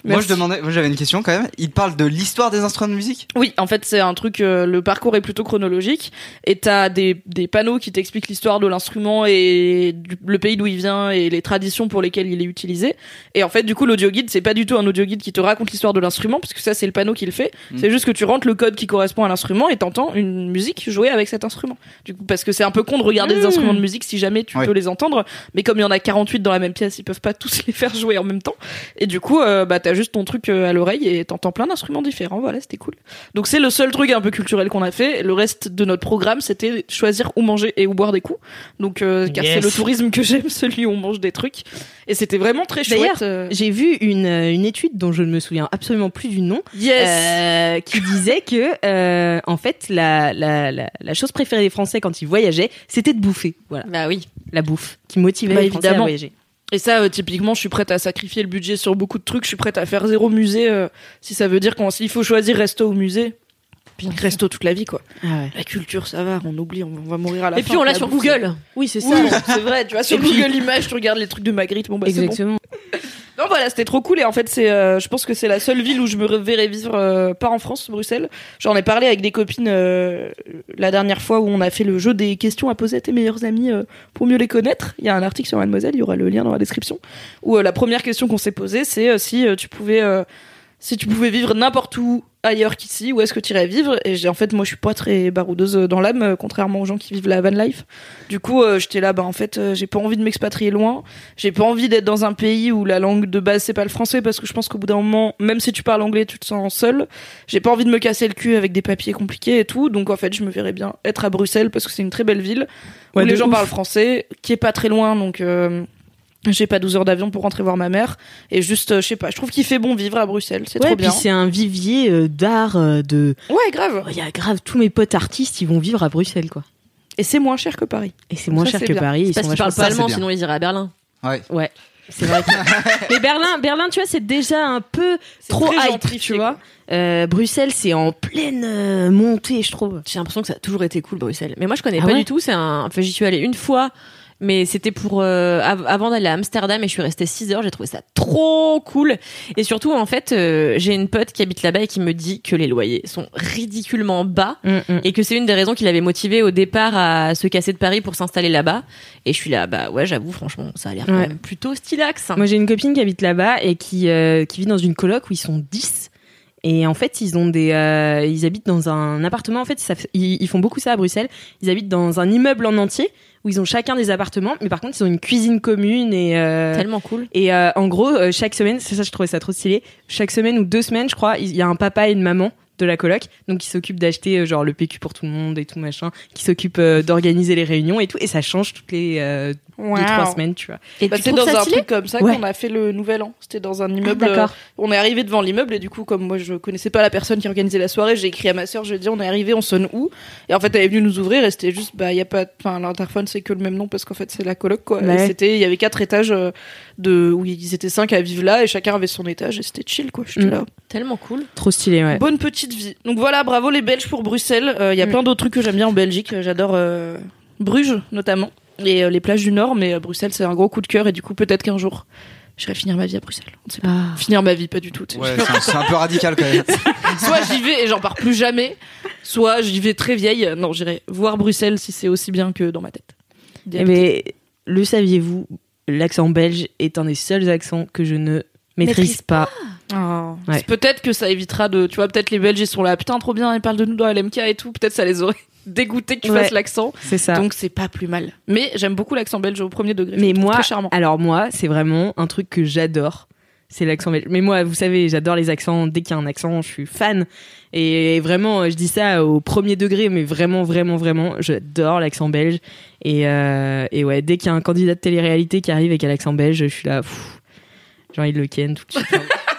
Moi, Merci. je demandais, moi, j'avais une question quand même. Il parle de l'histoire des instruments de musique? Oui, en fait, c'est un truc, euh, le parcours est plutôt chronologique et t'as des, des panneaux qui t'expliquent l'histoire de l'instrument et du, le pays d'où il vient et les traditions pour lesquelles il est utilisé. Et en fait, du coup, l'audio guide, c'est pas du tout un audio guide qui te raconte l'histoire de l'instrument, parce que ça, c'est le panneau qui le fait. Mm. C'est juste que tu rentres le code qui correspond à l'instrument et t'entends une musique jouer avec cet instrument. Du coup, parce que c'est un peu con de regarder Mm. des instruments de musique si jamais tu Ouais. peux les entendre, mais comme il y en a quarante-huit dans la même pièce, ils peuvent pas tous les faire jouer en même temps. Et du coup, euh, bah, t'as juste ton truc euh, à l'oreille et t'entends plein d'instruments différents. Voilà, c'était cool. Donc c'est le seul truc un peu culturel qu'on a fait. Le reste de notre programme, c'était choisir où manger et où boire des coups. Donc, euh, car Yes. c'est le tourisme que j'aime, celui où on mange des trucs. Et c'était vraiment très D'ailleurs, chouette. euh. J'ai vu une, une étude dont je ne me souviens absolument plus du nom, Yes. euh, qui disait que, euh, en fait, la, la, la, la chose préférée des Français quand ils voyageaient, c'était de bouffer. Voilà, Bah oui. la bouffe qui motivait Bah, les Français à évidemment. voyager. Et ça, euh, typiquement, je suis prête à sacrifier le budget sur beaucoup de trucs. Je suis prête à faire zéro musée euh, si ça veut dire qu'on s'il faut choisir resto ou musée. Resto toute la vie, quoi. Ah ouais. La culture, ça va, on oublie, on on va mourir à la Et fin. puis on l'a La sur bouffe, Google. Oui, c'est Oui, ça. c'est vrai, tu vois, sur Et puis- Google Images, tu regardes les trucs de Magritte, bon bah c'est bon. Exactement. Non voilà, c'était trop cool et en fait c'est, euh, je pense que c'est la seule ville où je me verrais vivre, euh, pas en France, Bruxelles. J'en ai parlé avec des copines euh, la dernière fois où on a fait le jeu des questions à poser à tes meilleurs amis euh, pour mieux les connaître. Il y a un article sur Mademoiselle, il y aura le lien dans la description. Où euh, la première question qu'on s'est posée, c'est euh, si euh, tu pouvais, euh, si tu pouvais vivre n'importe où ailleurs qu'ici, où est-ce que tu irais vivre? Et j'ai, en fait, moi, je suis pas très baroudeuse dans l'âme, euh, contrairement aux gens qui vivent la van life. Du coup, euh, j'étais là, bah, en fait, euh, j'ai pas envie de m'expatrier loin. J'ai pas envie d'être dans un pays où la langue de base, c'est pas le français, parce que je pense qu'au bout d'un moment, même si tu parles anglais, tu te sens seul. J'ai pas envie de me casser le cul avec des papiers compliqués et tout. Donc, en fait, je me verrais bien être à Bruxelles, parce que c'est une très belle ville, Ouais, où les de gens ouf. parlent français, qui est pas très loin, donc, euh, j'ai pas douze heures d'avion pour rentrer voir ma mère. Et juste, euh, je sais pas, je trouve qu'il fait bon vivre à Bruxelles, c'est Ouais, trop puis bien. c'est un vivier euh, d'art, euh, de. Ouais, grave. Il y a grave tous mes potes artistes, ils vont vivre à Bruxelles, quoi. Et c'est moins cher que Paris. Et c'est moins Ça, cher c'est que bien. Paris. Ils Parce sont qu'ils parlent vachement- pas ça, allemand, c'est bien. sinon ils iraient à Berlin. Ouais. Ouais. C'est vrai. Que- Mais Berlin, Berlin, tu vois, c'est déjà un peu trop très hype, gentrifié, tu vois. Euh, Bruxelles, c'est en pleine euh, montée, je trouve. J'ai l'impression que ça a toujours été cool, Bruxelles. Mais moi, je connais Ah pas ouais du tout. C'est un. Enfin, j'y suis allée une fois, mais c'était pour euh, av- avant d'aller à Amsterdam et je suis restée six heures. J'ai trouvé ça trop cool. Et surtout, en fait, euh, j'ai une pote qui habite là-bas et qui me dit que les loyers sont ridiculement bas Mm, mm. et que c'est une des raisons qui l'avait motivé au départ à se casser de Paris pour s'installer là-bas. Et je suis là, bah ouais, j'avoue, franchement, ça a l'air quand Ouais. même plutôt stylax. Moi, j'ai une copine qui habite là-bas et qui, euh, qui vit dans une coloc où ils sont dix. Et en fait, ils ont des, euh, ils habitent dans un appartement. En fait, ça fait- ils, ils font beaucoup ça à Bruxelles. Ils habitent dans un immeuble en entier où ils ont chacun des appartements, mais par contre, ils ont une cuisine commune et euh, Tellement cool. et euh, en gros, euh, chaque semaine, c'est ça, je trouvais ça trop stylé. Chaque semaine ou deux semaines, je crois, il y a un papa et une maman de la coloc, donc qui s'occupent d'acheter euh, genre le P Q pour tout le monde et tout machin, qui s'occupent euh, d'organiser les réunions et tout, et ça change toutes les euh, Wow. deux trois semaines, tu vois. Et Bah, tu c'est trouves dans ça un stylé truc comme ça Ouais. qu'on a fait le nouvel an. C'était dans un immeuble. d'accord. euh, On est arrivé devant l'immeuble et du coup, comme moi je connaissais pas la personne qui organisait la soirée, j'ai écrit à ma sœur, je lui ai dit on est arrivé, on sonne où? Et en fait, elle est venue nous ouvrir et c'était juste, bah, y a pas, enfin, l'interphone c'est que le même nom parce qu'en fait c'est la coloc quoi. Ouais. Et c'était, il y avait quatre étages euh, de, où ils étaient cinq à vivre là et chacun avait son étage et c'était chill quoi. J'étais Mm. là. Tellement cool. Trop stylé, ouais. Bonne petite vie. Donc voilà, bravo les Belges pour Bruxelles. Il y a Mm. plein d'autres trucs que j'aime bien en Belgique. J'adore euh, Bruges notamment et euh, les plages du Nord, mais euh, Bruxelles c'est un gros coup de cœur et du coup peut-être qu'un jour j'irai finir ma vie à Bruxelles. On ne sait pas. Ah. Finir ma vie, pas du tout. tu sais. Ouais, c'est un, c'est un peu radical quand même. Soit j'y vais et j'en pars plus jamais, soit j'y vais très vieille. Non, j'irai voir Bruxelles si c'est aussi bien que dans ma tête. Eh ben, le saviez-vous, l'accent belge est un des seuls accents que je ne maîtrise Maîtrise pas. Oh. Ouais. C'est peut-être que ça évitera de, tu vois, peut-être les Belges ils sont là, putain trop bien, ils parlent de nous dans L M K et tout. Peut-être ça les aurait dégoûtés que tu Ouais. fasses l'accent. C'est ça. Donc c'est pas plus mal. Mais j'aime beaucoup l'accent belge au premier degré. Je Mais le trouve moi, très charmant. alors moi, c'est vraiment un truc que j'adore. C'est l'accent belge. Mais moi, vous savez, j'adore les accents. Dès qu'il y a un accent, je suis fan. Et vraiment, je dis ça au premier degré, mais vraiment, vraiment, vraiment, j'adore l'accent belge. Et, euh, et ouais, dès qu'il y a un candidat de télé-réalité qui arrive avec un accent belge, je suis là, pff, j'ai envie de le ken tout de suite.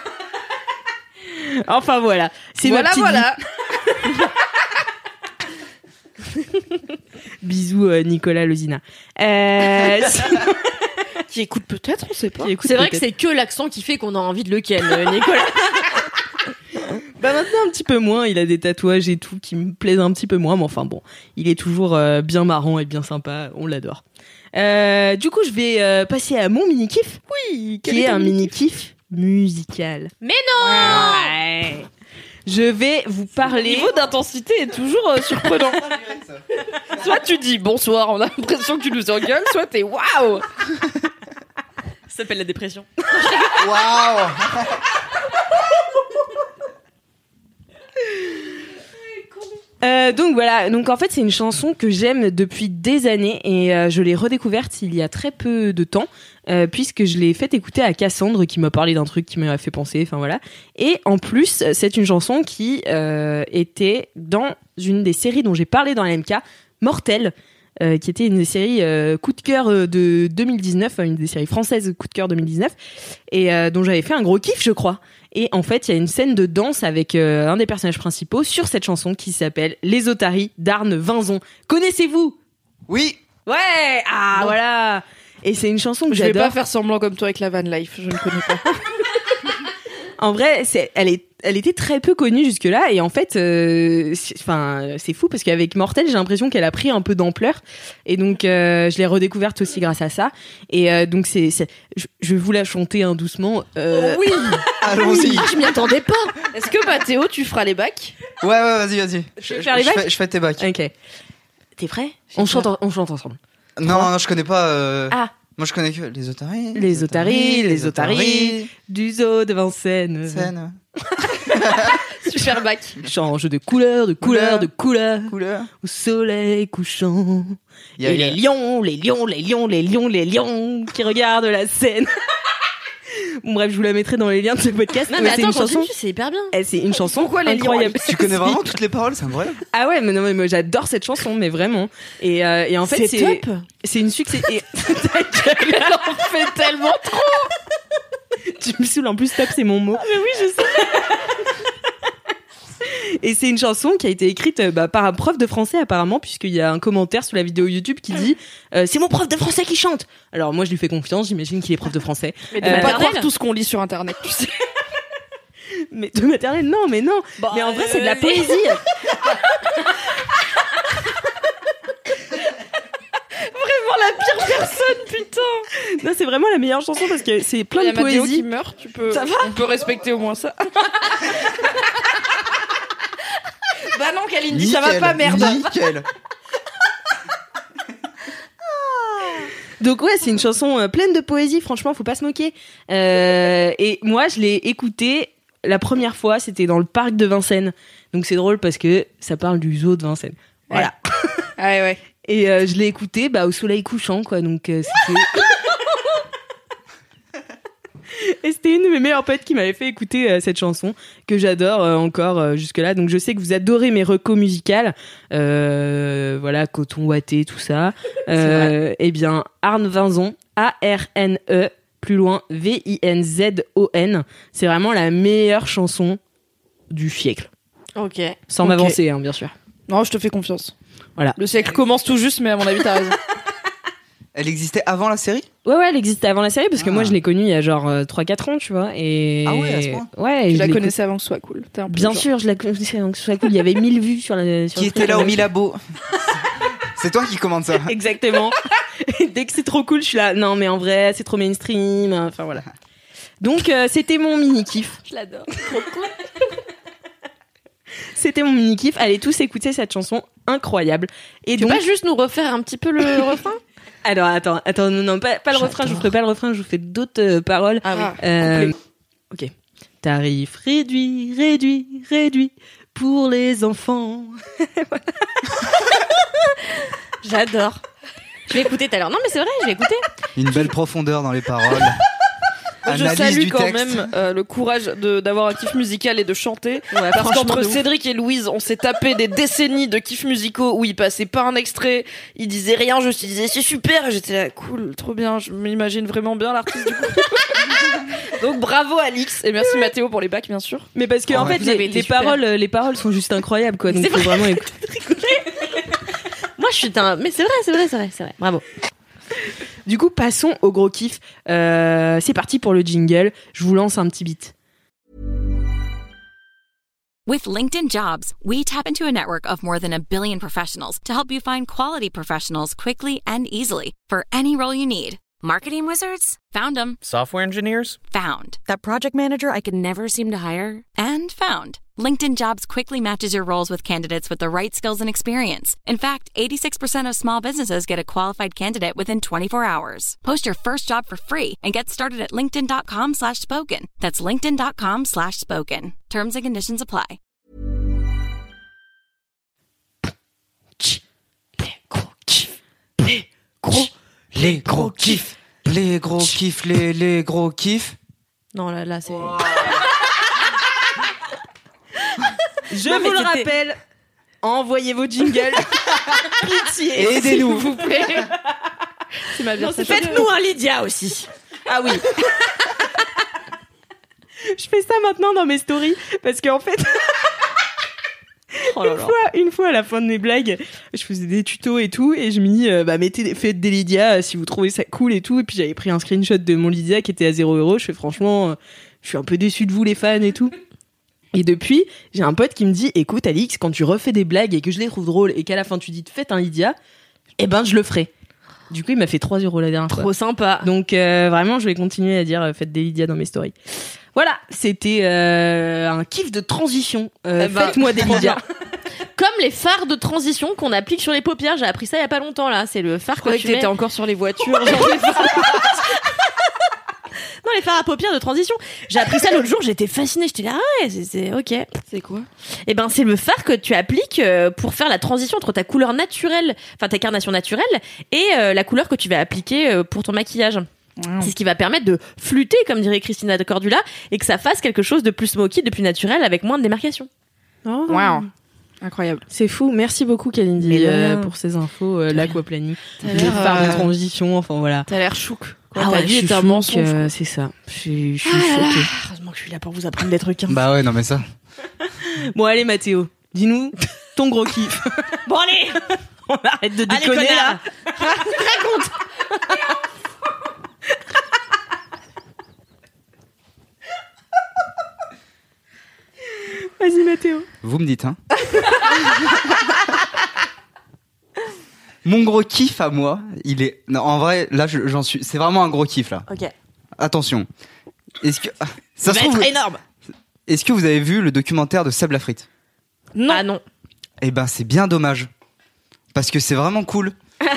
Enfin voilà, c'est voilà, ma petite voilà. vie. Bisous euh, Nicolas Lozina. Euh, Qui écoute peut-être, on sait pas. qui écoute C'est vrai que peut-être. c'est que l'accent qui fait qu'on a envie de le ken, euh, Nicolas. Bah maintenant un petit peu moins, il a des tatouages et tout qui me plaisent un petit peu moins, mais enfin bon, il est toujours euh, bien marrant et bien sympa, on l'adore. Euh, du coup, je vais euh, passer à mon mini kiff, Oui, qui est un mini kiff musicale. Mais non Ouais. Je vais vous Le parler. niveau d'intensité est toujours euh, surprenant. Soit tu dis bonsoir, on a l'impression que tu nous engueules, soit t'es waouh. Ça s'appelle la dépression. Waouh. Euh, donc voilà, donc en fait c'est une chanson que j'aime depuis des années et euh, je l'ai redécouverte il y a très peu de temps euh, puisque je l'ai fait écouter à Cassandre qui m'a parlé d'un truc qui m'a fait penser, enfin voilà. Et en plus c'est une chanson qui euh, était dans une des séries dont j'ai parlé dans la M K, Mortel, euh, qui était une des séries euh, coup de cœur euh, de deux mille dix-neuf, une des séries françaises coup de cœur deux mille dix-neuf et euh, dont j'avais fait un gros kiff je crois. Et en fait, il y a une scène de danse avec euh, un des personnages principaux sur cette chanson qui s'appelle Les Otaries d'Arne Vinzon. Connaissez-vous ? Oui. Ouais. Ah Non. voilà. Et c'est une chanson que Je vais j'adore. pas faire semblant comme toi avec la van life, je ne connais pas. En vrai, c'est, elle est, elle était très peu connue jusque-là, et en fait, euh, c'est, enfin, c'est fou parce qu'avec Mortel, j'ai l'impression qu'elle a pris un peu d'ampleur, et donc euh, je l'ai redécouverte aussi grâce à ça. Et euh, donc c'est, c'est je, je vais vous la chanter hein, doucement. Euh, Oui, Allons-y. je m'y attendais pas. Est-ce que Mathéo, tu feras les bacs ? Ouais, ouais, vas-y, vas-y. Je vais faire les bacs fais, je fais tes bacs. Ok. T'es prêt ? On chante, en- on chante ensemble. Non, non, je connais pas. euh, Ah. Moi, je connais que les otaries. Les otaries, les otaries. Du zoo de Vincennes. Scène. Super bac. Change de couleur, de couleur, Couleur. de couleur. Couleur. Au soleil couchant. Il y a- Et il y a- les lions, les lions, les lions, les lions, les lions qui regardent la scène. Bon, bref, je vous la mettrai dans les liens de ce podcast. Non mais c'est attends, une chanson. continue, c'est hyper bien. Eh, c'est une chanson Pourquoi les lions, incroyable. Tu connais vraiment toutes les paroles, c'est incroyable. Ah ouais, mais non, mais moi, j'adore cette chanson, mais vraiment. Et, euh, et en fait, C'est c'est top. c'est une succès. Et... Ta gueule, elle en fait tellement trop. Tu me saoules. En plus, top, c'est mon mot. Mais oui, je sais. Et c'est une chanson qui a été écrite euh, bah, par un prof de français apparemment, puisqu'il y a un commentaire sous la vidéo YouTube qui dit euh, c'est mon prof de français qui chante. Alors moi je lui fais confiance, j'imagine qu'il est prof de français. Mais de Euh, pas maternelle. croire tout ce qu'on lit sur internet, tu sais. Mais de maternelle, non, mais non. mais en vrai c'est de la poésie. Vraiment la pire personne, putain. Non, c'est vraiment la meilleure chanson parce que c'est plein Il y de a Mathéo poésie. qui meurt, tu peux. Ça va On peut respecter au moins ça. Bah non, Kalindi, ça va Nickel, pas, merde. Nickel. Donc ouais, c'est une chanson euh, pleine de poésie, franchement, faut pas se moquer. Euh, et moi, je l'ai écoutée la première fois, c'était dans le parc de Vincennes. Donc c'est drôle parce que ça parle du zoo de Vincennes. Voilà. Ouais, ouais. Et euh, je l'ai écoutée bah, au soleil couchant, quoi. Donc euh, c'était... Et c'était une de mes meilleures potes qui m'avait fait écouter euh, cette chanson que j'adore euh, encore euh, jusque-là. Donc je sais que vous adorez mes recos musicales, euh, voilà, Coton Watté, tout ça. Euh, eh bien, Arne Vinzon, A R N E, plus loin V I N Z O N. C'est vraiment la meilleure chanson du siècle, Ok. sans Ok. m'avancer, hein, bien sûr. Non, je te fais confiance. Voilà. Le siècle commence tout juste, mais à mon avis, t'as raison. Elle existait avant la série? Ouais, ouais, elle existait avant la série parce que Ah. moi je l'ai connue il y a genre euh, trois quatre ans, tu vois. Et... Ah ouais, à ce point. Ouais, et Je je la l'ai connaissais avant que ce soit cool. T'es un peu Bien genre. sûr, je la connaissais, donc ce soit cool. Il y avait mille vues sur la. Sur Qui le était truc. là au Milabo? C'est toi qui commande ça. Exactement. Et dès que c'est trop cool, je suis là. Non, mais en vrai, c'est trop mainstream. Enfin voilà. Donc euh, c'était mon mini kiff. Je l'adore. C'était mon mini kiff. Allez tous écouter cette chanson incroyable. Et Tu peux donc, pas juste nous refaire un petit peu le refrain? alors attends, attends, non, non, pas, pas le refrain. Je vous ferai pas le refrain. Je vous fais d'autres euh, paroles. Ah oui. Euh, ok. Tarif réduit, réduit, réduit pour les enfants. J'adore. Je vais écouter tout à l'heure. Non mais c'est vrai, je vais écouter. Une belle profondeur dans les paroles. Je Analyse salue du quand texte. même euh, le courage de d'avoir un kiff musical et de chanter. Ouais, Parce franchement, qu'entre de ouf. Cédric et Louise, on s'est tapé des décennies de kiffs musicaux où ils passaient pas un extrait, ils disaient rien, je me disais c'est super, et j'étais là cool, trop bien, je m'imagine vraiment bien l'artiste du coup. Donc bravo Alix et merci Mathéo pour les bacs bien sûr. Mais parce que Ah en ouais. fait, Vous avez les, été les super. paroles, euh, les paroles sont juste incroyables, quoi. Donc C'est faut vrai. vraiment écouter. Moi je suis un. Mais c'est vrai, c'est vrai, c'est vrai, c'est vrai. Bravo. Du coup, passons au gros kiff. Euh, c'est parti pour le jingle. Je vous lance un petit beat. With LinkedIn Jobs, we tap into a network of more than a billion professionals to help you find quality professionals quickly and easily for any role you need. Marketing wizards? Found them. Software engineers? Found. That project manager I could never seem to hire? And found. LinkedIn Jobs quickly matches your roles with candidates with the right skills and experience. In fact, eighty-six percent of small businesses get a qualified candidate within twenty-four hours. Post your first job for free and get started at linkedin.com slash spoken. That's linkedin.com slash spoken. Terms and conditions apply. Les gros kiffs, les gros kiffs, les, les gros kiffs. Non, là, là, c'est... Je Non, mais vous le c'était- rappelle, envoyez vos jingles. Pitié. Aidez-nous. S'il vous plaît. C'est ma version. Faites-nous un Lydia aussi. Ah oui. Je fais ça maintenant dans mes stories parce qu'en fait, Oh là une là. fois, une fois à la fin de mes blagues, je faisais des tutos et tout et je me dis euh, bah mettez des, faites des Lydia euh, si vous trouvez ça cool et tout et puis j'avais pris un screenshot de mon Lydia qui était à zéro euro. Je fais franchement, euh, je suis un peu déçue de vous les fans et tout. Et depuis, j'ai un pote qui me dit écoute Alix, quand tu refais des blagues et que je les trouve drôles et qu'à la fin tu dis faites un Lydia, eh ben je le ferai. Du coup, il m'a fait trois euros la dernière fois. Trop sympa. Donc euh, vraiment, je vais continuer à dire euh, faites des Lydia dans mes stories. Voilà, c'était euh, un kiff de transition. Euh, Eh ben, Faites-moi des trop Lydia. Comme les phares de transition qu'on applique sur les paupières. J'ai appris ça il y a pas longtemps, là. C'est le phare Je que croyais tu que t'étais mets... encore sur les voitures. Genre, Non, les phares à paupières de transition. J'ai appris ça l'autre jour, j'étais fascinée. J'étais là, ah ouais, c'est, c'est ok. c'est quoi? Eh ben, c'est le phare que tu appliques euh, pour faire la transition entre ta couleur naturelle, enfin ta carnation naturelle, et euh, la couleur que tu vas appliquer euh, pour ton maquillage. C'est ce qui va permettre de flûter, comme dirait Christina de Cordula, et que ça fasse quelque chose de plus smoky, de plus naturel, avec moins de démarcation. Oh. Waouh. Incroyable. C'est fou. Merci beaucoup Kalindi Mais de euh, rien. pour ces infos, euh, l'aquaplaning, T'as le l'air, phare de euh, transition, enfin voilà. T'as l'air chouk. Quoi. Ah Ta ouais, vie je suis est un choquée, mensonge. euh, c'est ça. Je suis, je suis Ah là là. choquée. Heureusement que je suis là pour vous apprendre des trucs. Hein. Bah ouais, non mais ça. Bon allez Mathéo, dis-nous ton gros kiff. Bon allez, On arrête de allez déconner là. connard. Raconte. Vas-y Mathéo. Vous me dites, hein. Mon gros kiff à moi, il est. Non, en vrai, là, je- j'en suis. C'est vraiment un gros kiff là. Ok. Attention. Est-ce que ah, ça Ça se va trouve, être énorme. Est-ce que vous avez vu le documentaire de Seb Lafrite? Non. Ah non. Eh ben, c'est bien dommage. Parce que c'est vraiment cool.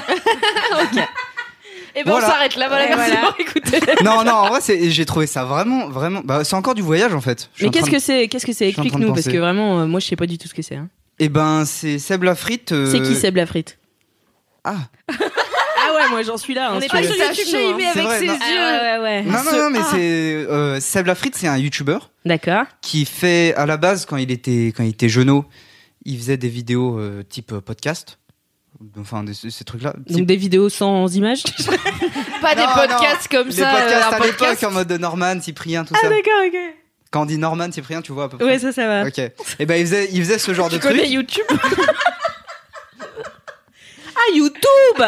Et ben Voilà. on s'arrête là. Voilà, Et merci voilà. d'avoir écouté. Non, non, en vrai, c'est- j'ai trouvé ça vraiment, vraiment. Bah, c'est encore du voyage en fait. Je suis Mais en qu'est-ce train que de- c'est Qu'est-ce que c'est je suis en train de Explique-nous parce penser. que vraiment, euh, moi je sais pas du tout ce que c'est. Hein. Eh ben, c'est Seb Lafrite. euh, C'est qui Seb Lafrite? Ah. Ah ouais, moi j'en suis là. On hein, n'est si pas tu sur veux. YouTube, Sache-nous, il hein. met C'est avec vrai, ses non. yeux. Ah ouais, ouais. Non, non, non, mais c'est euh, Seb Lafrite, c'est un YouTuber D'accord. qui fait à la base quand il était quand il était jeuneau, il faisait des vidéos euh, type euh, podcast, enfin des- ces trucs-là. Donc des vidéos sans images. Pas des Non, podcasts comme les ça. podcasts euh, un à l'époque podcast. en mode Norman, Cyprien, tout Ah ça. d'accord, ok. Quand on dit Norman, Cyprien, tu vois à peu près. Ouais, ça, ça va. Ok. Et ben il faisait il faisait ce genre de Tu connais truc. YouTube? Ah YouTube.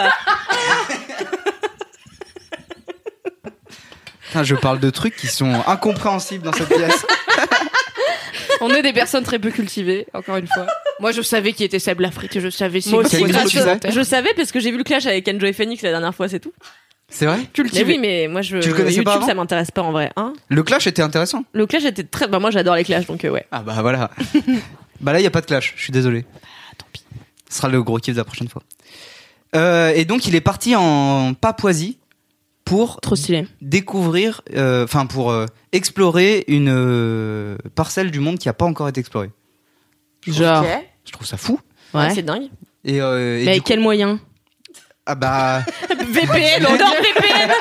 Putain, je parle de trucs qui sont incompréhensibles dans cette pièce. On est des personnes très peu cultivées, encore une fois. Moi, je savais qui était Seb Lafrite et je savais si Moi vous aussi, pouvez grâce grâce à- volontaire. Je savais parce que j'ai vu le clash avec Enjoy Phoenix la dernière fois, c'est tout. C'est vrai? Mais Cultivé. oui, mais moi je Tu le connaissais YouTube pas avant ça m'intéresse pas en vrai, hein. Le clash était intéressant. Le clash était très bah moi j'adore les clashs donc euh, ouais. Ah bah voilà. Bah là il y a pas de clash, je suis désolé. tant pis. Ce sera le gros kiff de la prochaine fois. Euh, et donc il est parti en Papouasie pour Trop stylé. découvrir, euh, enfin pour euh, explorer une euh, parcelle du monde qui a pas encore été explorée. Genre. Ok. Je trouve ça fou. Ouais, Ouais. c'est dingue. Et, euh, et Mais du avec coup- quel moyen? ah bah V P N, on dort V P N.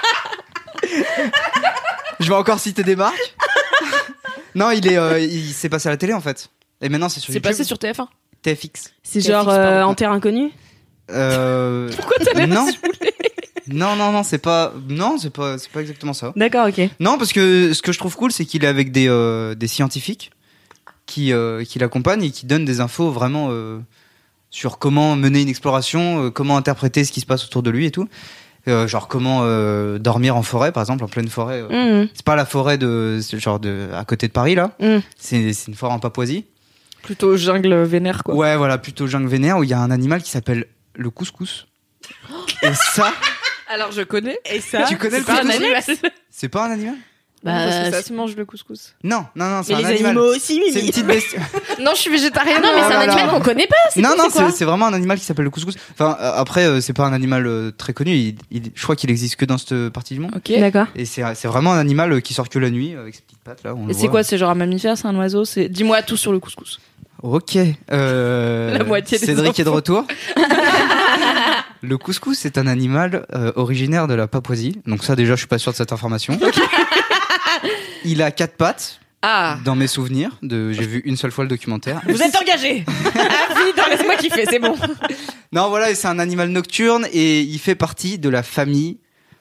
je vais encore citer des marques. Non, il est, euh, il s'est passé à la télé en fait. Et maintenant c'est sur C'est YouTube. passé sur T F un. T F X. C'est Quel genre fixe, euh, pardon. en terre inconnue? Euh... Pourquoi t'avais non. pas saoulé? non, non, non, c'est pas, non, c'est pas, c'est pas exactement ça. D'accord, ok. Non, parce que ce que je trouve cool, c'est qu'il est avec des, euh, des scientifiques qui, euh, qui l'accompagnent et qui donnent des infos vraiment euh, sur comment mener une exploration, euh, comment interpréter ce qui se passe autour de lui et tout. Euh, genre comment euh, dormir en forêt, par exemple, en pleine forêt. euh. Mmh. C'est pas la forêt de, c'est genre de, à côté de Paris là. Mmh. C'est, c'est une forêt en Papouasie. Plutôt jungle vénère, quoi. Ouais, voilà, plutôt jungle vénère où il y a un animal qui s'appelle le couscous. Et ça, Alors je connais. Et ça, Tu connais le C'est pas un couscous animal. C'est pas un animal Parce que ça c'est- se mange le couscous. Non, non, non, c'est mais un les animal. animaux aussi, C'est une Mimi. petite bestiole. Non, je suis végétarienne. Non, mais Oh c'est un là là. animal qu'on connaît pas. C'est Non, quoi, non, c'est quoi c'est c'est vraiment un animal qui s'appelle le couscous. Enfin, euh, après, euh, c'est pas un animal euh, très connu. Il, il- je crois qu'il existe que dans cette partie du monde. Ok. D'accord. Et c'est c'est vraiment un animal euh, qui sort que la nuit avec ses petites pattes là. on le Et c'est voit. quoi? C'est genre un mammifère? C'est un oiseau? C'est dis-moi tout sur le couscous. Ok. Euh, La moitié des Cédric est de enfants. retour. Le couscous, c'est un animal euh, originaire de la Papouasie. Donc ça, déjà, je suis pas sûr de cette information. Il a quatre pattes. Ah. Dans mes souvenirs, de, j'ai vu une seule fois le documentaire. Vous êtes engagé. Ah, vite, laisse-moi kiffer, c'est bon. Non, voilà, et c'est un animal nocturne et il fait partie de la famille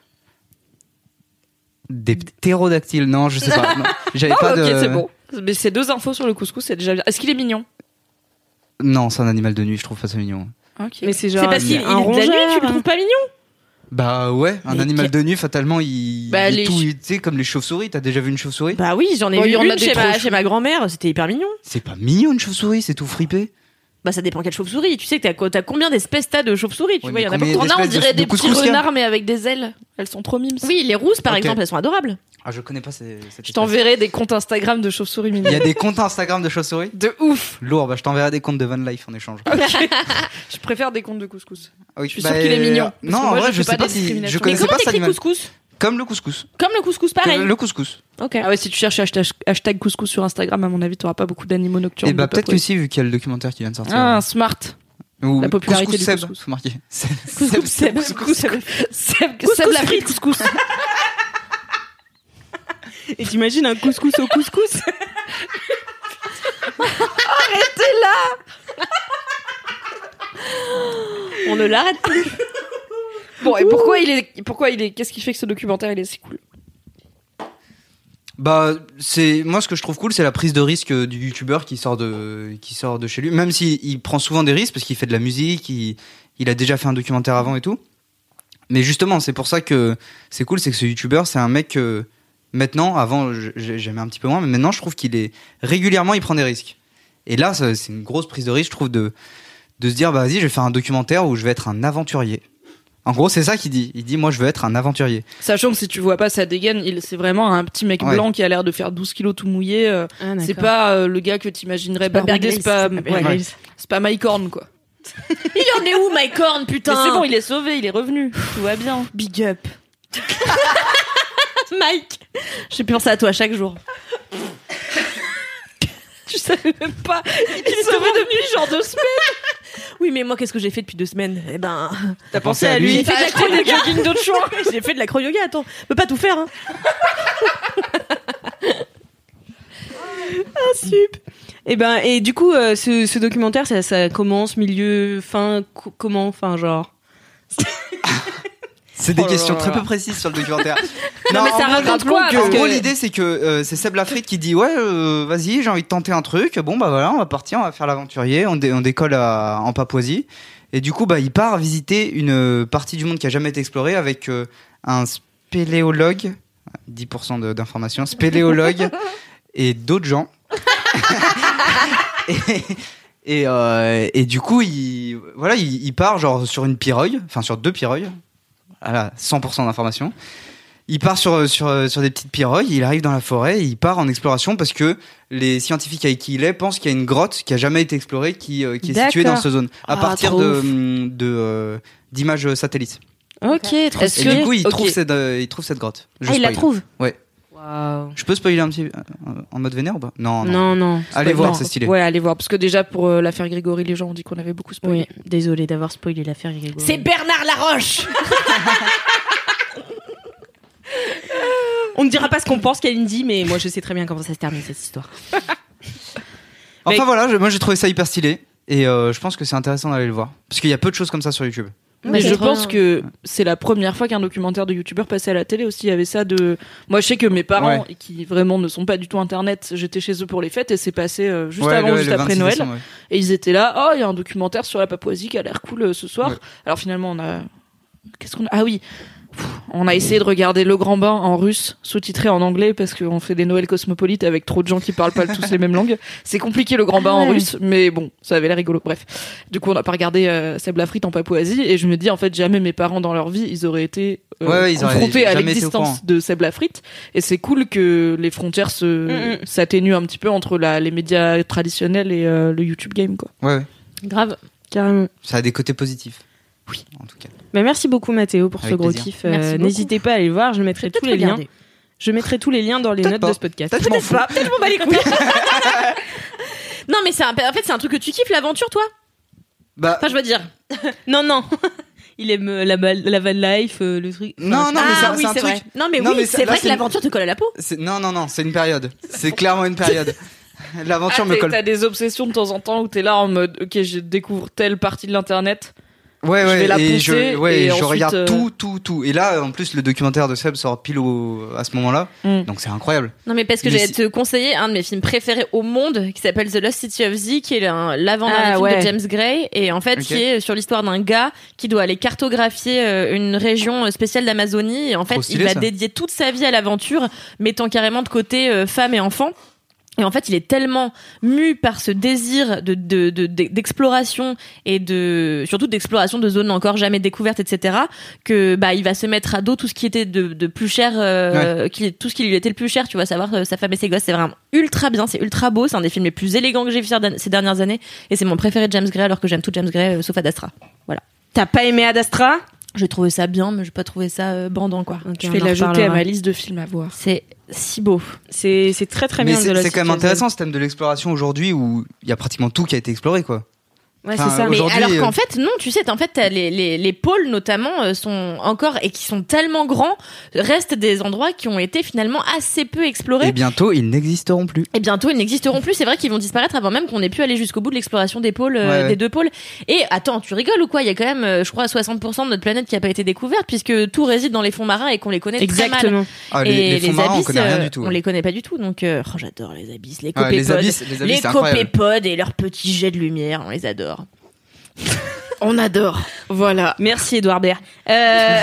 des ptérodactyles. Non, je sais pas. Non, j'avais Non, pas ok, de. c'est bon. Mais c'est deux infos sur le couscous, c'est déjà bien. Est-ce qu'il est mignon? Non, c'est un animal de nuit. Je trouve pas ça mignon. Ok. Mais c'est genre C'est parce qu'il il un est de la nuit, rongeur. tu le trouves pas mignon? Bah ouais, un Mais animal que- de nuit, fatalement, il. Bah, il les est tout, ch- tu sais, comme les chauves-souris. T'as déjà vu une chauve-souris? Bah oui, j'en ai Bon, il vu y en a une des chez trop ma, chou. chez ma grand-mère, c'était hyper mignon. C'est pas mignon une chauve-souris, c'est tout fripé. Bah ça dépend quelle chauve-souris. Tu sais que t'as, t'as combien d'espèces t'as de chauves-souris, tu Ouais, vois, il y en a mais beaucoup. combien On a, on d'espèces de- dirait de des petits couscous qu'il y a renards, mais avec des ailes. Elles sont trop mimes. Oui, les rousses par Ok. exemple, elles sont adorables. Ah, je connais pas ces, cette Je espèce. t'enverrai des comptes Instagram de chauves-souris Il y mignonnes. a des comptes Instagram de chauves-souris? De ouf. Lourd, bah je t'enverrai des comptes de Van Life en échange. Je préfère des comptes de couscous. Oui, Je suis sûre qu'il est mignon. Parce Non, que en moi, vrai, je je fais sais pas pas des si. discriminations. Je Mais connaissais comment pas cet t'écris animal. couscous? Comme le couscous. Comme le couscous, pareil. Comme le couscous. Ok. Ah ouais, si tu cherches hashtag, hashtag couscous sur Instagram, à mon avis, t'auras pas beaucoup d'animaux nocturnes. Et bah de peut-être que Papouasie. si, vu qu'il y a le documentaire qui vient de sortir. Ah, smart. Ou la popularité couscous du Seb, couscous. faut marquer. Seb, Couscous, Seb, couscous. Seb. Seb, Couscous Seb la frites. frite couscous. Et t'imagines un couscous au couscous? On ne l'arrête plus. Bon, et pourquoi il est, pourquoi il est, qu'est-ce qui fait que ce documentaire il est si cool? Bah, c'est moi ce que je trouve cool, c'est la prise de risque du youtubeur qui sort de qui sort de chez lui. Même s'il il prend souvent des risques parce qu'il fait de la musique, il il a déjà fait un documentaire avant et tout. Mais justement, c'est pour ça que c'est cool, c'est que ce youtubeur, c'est un mec que maintenant, avant je- j'aimais un petit peu moins, mais maintenant je trouve qu'il est régulièrement il prend des risques. Et là, ça- c'est une grosse prise de risque, je trouve, de de se dire bah vas-y, je vais faire un documentaire où je vais être un aventurier. En gros, c'est ça qu'il dit. Il dit moi je veux être un aventurier. Sachant que si tu vois pas sa dégaine, il, c'est vraiment un petit mec Ouais. blanc qui a l'air de faire douze kilos tout mouillé. euh, Ah, c'est pas euh, le gars que t'imaginerais pas Bear baroudé, c'est Grylls, pas, c'est pas Bear ouais, Grylls. c'est pas Mike Horn, quoi. Il en est où, Mike Horn, putain? Mais c'est bon, il est sauvé, il est revenu. Tout va bien. Big up. Mike. J'ai pensé à toi chaque jour. Tu savais même pas. Il est sauvé depuis genre deux semaines. Oui, mais moi, qu'est-ce que j'ai fait depuis deux semaines? Eh ben, T'as pensé à lui. j'ai fait de T'as acheté des l'acro-yoga. jogging de chouan. J'ai fait de l'acro-yoga, attends. Je peux pas tout faire, hein. Ah, sup. Et ben, et du coup, euh, ce, ce documentaire, ça, ça commence, milieu, fin, co- comment, enfin, genre. C'est des Oh là questions là très là. peu précises sur le documentaire. Non, mais en ça vrai, raconte rappelons quoi, que- parce En que- gros, l'idée c'est que euh, c'est Seb Lafrite qui dit ouais, euh, vas-y, j'ai envie de tenter un truc. Bon bah voilà, on va partir, on va faire l'aventurier. On, dé- on décolle à- en Papouasie. Et du coup, bah il part visiter une euh, partie du monde qui a jamais été explorée avec euh, un spéléologue, dix pour cent de- d'informations, spéléologue et d'autres gens. et, et, euh, et du coup, il, voilà, il, il part genre sur une pirogue, enfin sur deux pirogues. Voilà, cent pour cent d'informations. Il part sur, sur, sur des petites pirogues, il arrive dans la forêt, et il part en exploration parce que les scientifiques avec qui il est pensent qu'il y a une grotte qui a jamais été explorée, qui, euh, qui est située D'accord. dans cette zone, à Ah, partir trop de, ouf. de, euh, d'images satellites. Ok, trop Est-ce Et stylé. du coup, il, Ok. trouve cette, euh, il trouve cette grotte. Je Ah, il la spoil. trouve. Ouais. Waouh. Je peux spoiler un petit euh, en mode vénère ou pas? Non, non. Non, non. Allez Spoil- voir, non. c'est stylé. Ouais, allez voir. Parce que déjà, pour euh, l'affaire Grégory, les gens ont dit qu'on avait beaucoup spoilé. Oui, désolé d'avoir spoilé l'affaire Grégory. C'est Bernard Laroche. On ne dira pas ce qu'on pense, Kalindi, mais moi je sais très bien comment ça se termine cette histoire. Enfin Mais- voilà, je- moi j'ai trouvé ça hyper stylé. Et euh, je pense que c'est intéressant d'aller le voir. Parce qu'il y a peu de choses comme ça sur YouTube. Mais Ok, je trop pense bien. que c'est la première fois qu'un documentaire de youtubeur passait à la télé aussi. Il y avait ça de. Moi, je sais que mes parents, qui vraiment ne sont pas du tout internet, j'étais chez eux pour les fêtes et c'est passé euh, juste Ouais, avant, le- juste le après vingt-six Noël. décembre, ouais. Et ils étaient là. Oh, il y a un documentaire sur la Papouasie qui a l'air cool euh, ce soir. Ouais. Alors finalement, on a. Qu'est-ce qu'on a Ah oui. Pff, On a essayé de regarder Le Grand Bain en russe, sous-titré en anglais, parce qu'on fait des Noëls cosmopolites avec trop de gens qui parlent pas tous les mêmes langues. C'est compliqué Le Grand Bain en russe, mais bon, ça avait l'air rigolo. Bref. Du coup, on n'a pas regardé euh, Seb Lafrite en Papouasie, et je me dis, en fait, jamais mes parents dans leur vie, ils auraient été euh, Ouais, ouais, ils auraient confrontés à jamais été au l'existence courant. de Seb Lafrite. Et c'est cool que les frontières se, Mm, mm. s'atténuent un petit peu entre la, les médias traditionnels et euh, le YouTube game, quoi. Ouais, ouais. Grave. Carrément. Ça a des côtés positifs. Oui. En tout cas. Bah, merci beaucoup Mathéo pour Avec ce gros plaisir. kiff. Merci Euh, beaucoup. N'hésitez pas à aller le voir, je mettrai tous Peut-être les liens. regarder. Je mettrai tous les liens dans les Peut-être notes pas. de ce podcast. Peut-être je m'en fous. Peut-être je m'en bats les couilles. Non, mais c'est un... en fait, c'est un truc que tu kiffes, l'aventure, toi. Bah, Enfin, je veux dire. Non, non. Il aime euh, la, ba- la van life, euh, le truc. non, non, mais ah c'est un- oui, c'est un c'est vrai. truc. Non, mais Non, oui, mais ça- c'est là, vrai que c'est- l'aventure te colle à la peau. C'est- Non, non, non, c'est une période. C'est clairement une période. L'aventure Ah, me t'es- colle. T'as des obsessions de temps en temps où t'es là en mode, ok, je découvre telle partie de l'internet. Ouais, je ouais, vais la et pousser, je, ouais, et et je ensuite, regarde euh, tout, tout, tout. Et là, en plus, le documentaire de Seb sort pile au, à ce moment-là. Mm. Donc c'est incroyable. Non, mais parce que Mais j'allais si- te conseiller un de mes films préférés au monde qui s'appelle The Lost City of Z, qui est un- l'avant-dernier Ah, film ouais. de James Gray, et en fait, Ok. qui est sur l'histoire d'un gars qui doit aller cartographier euh, une région spéciale d'Amazonie, et en fait, Trop stylé, il va ça. dédier toute sa vie à l'aventure, mettant carrément de côté euh, femmes et enfants. Et en fait, il est tellement mu par ce désir de, de, de, de- d'exploration et de, surtout d'exploration de zones encore jamais découvertes, et cetera, que, bah, il va se mettre à dos tout ce qui était de, de plus cher, euh, qui, tout ce qui lui était le plus cher, tu vois, savoir euh, sa femme et ses gosses. C'est vraiment ultra bien, c'est ultra beau, c'est un des films les plus élégants que j'ai vu ces dernières- ces dernières années, et c'est mon préféré de James Gray, alors que j'aime tout James Gray, euh, sauf Ad Astra. Voilà. T'as pas aimé Ad Astra? J'ai trouvé ça bien, mais j'ai pas trouvé ça euh, bandant, quoi. Ok, Je on vais en l'ajouter à reparlera. ma liste de films à voir. C'est si beau. C'est c'est très très Mais bien. c'est The Lost c'est quand même City of Z. intéressant ce thème de l'exploration aujourd'hui où il y a pratiquement tout qui a été exploré, quoi. Ouais, Enfin, c'est ça. euh, Mais Aujourd'hui, alors qu'en euh, fait, non, tu sais, en fait, t'as les, les, les pôles notamment euh, sont encore, et qui sont tellement grands, restent des endroits qui ont été finalement assez peu explorés. Et bientôt, ils n'existeront plus. Et bientôt, ils n'existeront plus. C'est vrai qu'ils vont disparaître avant même qu'on ait pu aller jusqu'au bout de l'exploration des pôles, euh, Ouais, ouais. des deux pôles. Et attends, tu rigoles ou quoi? Il y a quand même, euh, je crois, soixante pour cent de notre planète qui a pas été découverte, puisque tout réside dans les fonds marins et qu'on les connaît très mal. Exactement. Ah, les, Et les fonds marins, on abysses, connaît rien euh, du tout. on ouais. les connaît pas du tout. Donc, euh, oh, j'adore les abysses, les Ouais, les copépodes, abysses, les abysses, les c'est incroyable. copépodes et leurs petits jets de lumière, on les adore. On adore. Voilà. Merci Edouard Baird. Euh,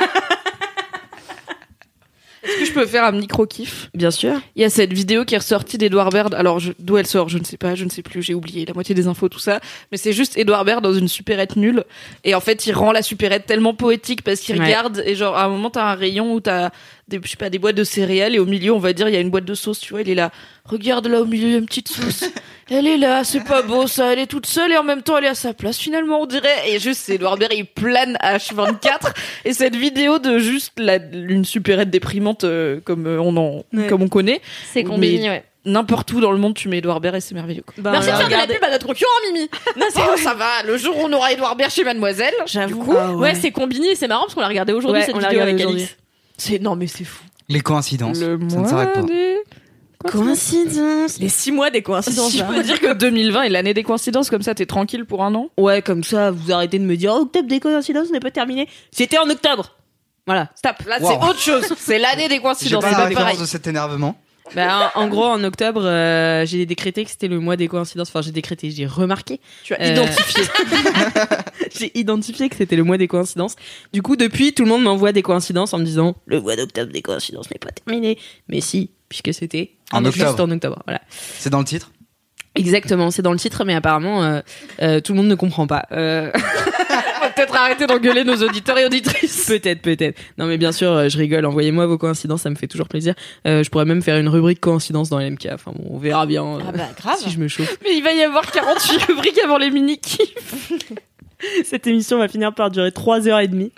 Est-ce que je peux faire un micro kiff? bien sûr. Il y a cette vidéo qui est ressortie d'Edouard Baird. Alors, je- d'où elle sort, je ne sais pas, je ne sais plus, j'ai oublié la moitié des infos, tout ça. Mais c'est juste Edouard Baird dans une supérette nulle. Et en fait, il rend la supérette tellement poétique parce qu'il Ouais. regarde, et genre, à un moment, t'as un rayon où t'as des, je sais pas, des boîtes de céréales, et au milieu, on va dire, il y a une boîte de sauce, tu vois, il est là. Regarde là, au milieu, il y a une petite sauce. Elle est là, c'est pas beau, ça, elle est toute seule, et en même temps, elle est à sa place, finalement, on dirait. Et juste, c'est Edouard Baird, il plane à H vingt-quatre. Et cette vidéo de juste la, une supérette déprimante, euh, comme euh, on en, Ouais. comme on connaît. C'est combiné, Mais ouais. N'importe où dans le monde, tu mets Edouard Baird et c'est merveilleux, quoi. Bah, Merci on de va faire de la regarder- pub à notre concurrent, Mimi. Non, c'est Oh, ça va, le jour où on aura Edouard Baird chez Mademoiselle. J'avoue. Du coup, Ah ouais, ouais. c'est combiné, c'est marrant parce qu'on l'a regardé aujourd'hui, Ouais, cette on l'a vidéo regardé avec aujourd'hui. Alix. C'est, non, mais c'est fou. Les coïncidences. le ça ne s'arrête pas. mois des... Coïncidence. Les six mois des coïncidences. Si je là. peux dire que deux mille vingt est l'année des coïncidences, comme ça t'es tranquille pour un an. Ouais, comme ça, vous arrêtez de me dire oh, octobre des coïncidences n'est pas terminé. C'était en octobre. Voilà, stop. Là, Wow. c'est autre chose. C'est l'année des J'ai coïncidences. pas C'est la pas référence pareil. de cet énervement. Bah, en, en gros, en octobre, euh, j'ai décrété que c'était le mois des coïncidences. Enfin, j'ai décrété, j'ai remarqué. Tu as Euh, identifié. J'ai identifié que c'était le mois des coïncidences. Du coup, depuis, tout le monde m'envoie des coïncidences en me disant le mois d'octobre des coïncidences n'est pas terminé. Mais si, puisque c'était En juste octobre. en octobre. Voilà. C'est dans le titre. Exactement, c'est dans le titre, mais apparemment, euh, euh, tout le monde ne comprend pas. Euh... On va peut-être arrêter d'engueuler nos auditeurs et auditrices. Peut-être, peut-être. Non, mais bien sûr, euh, je rigole. Envoyez-moi vos coïncidences, ça me fait toujours plaisir. Euh, je pourrais même faire une rubrique coïncidence dans L M K. Enfin bon, on verra bien euh, Ah bah, grave. si je me chauffe. Mais il va y avoir quarante-huit rubriques avant les mini-kiffs. Cette émission va finir par durer trois heures et demie.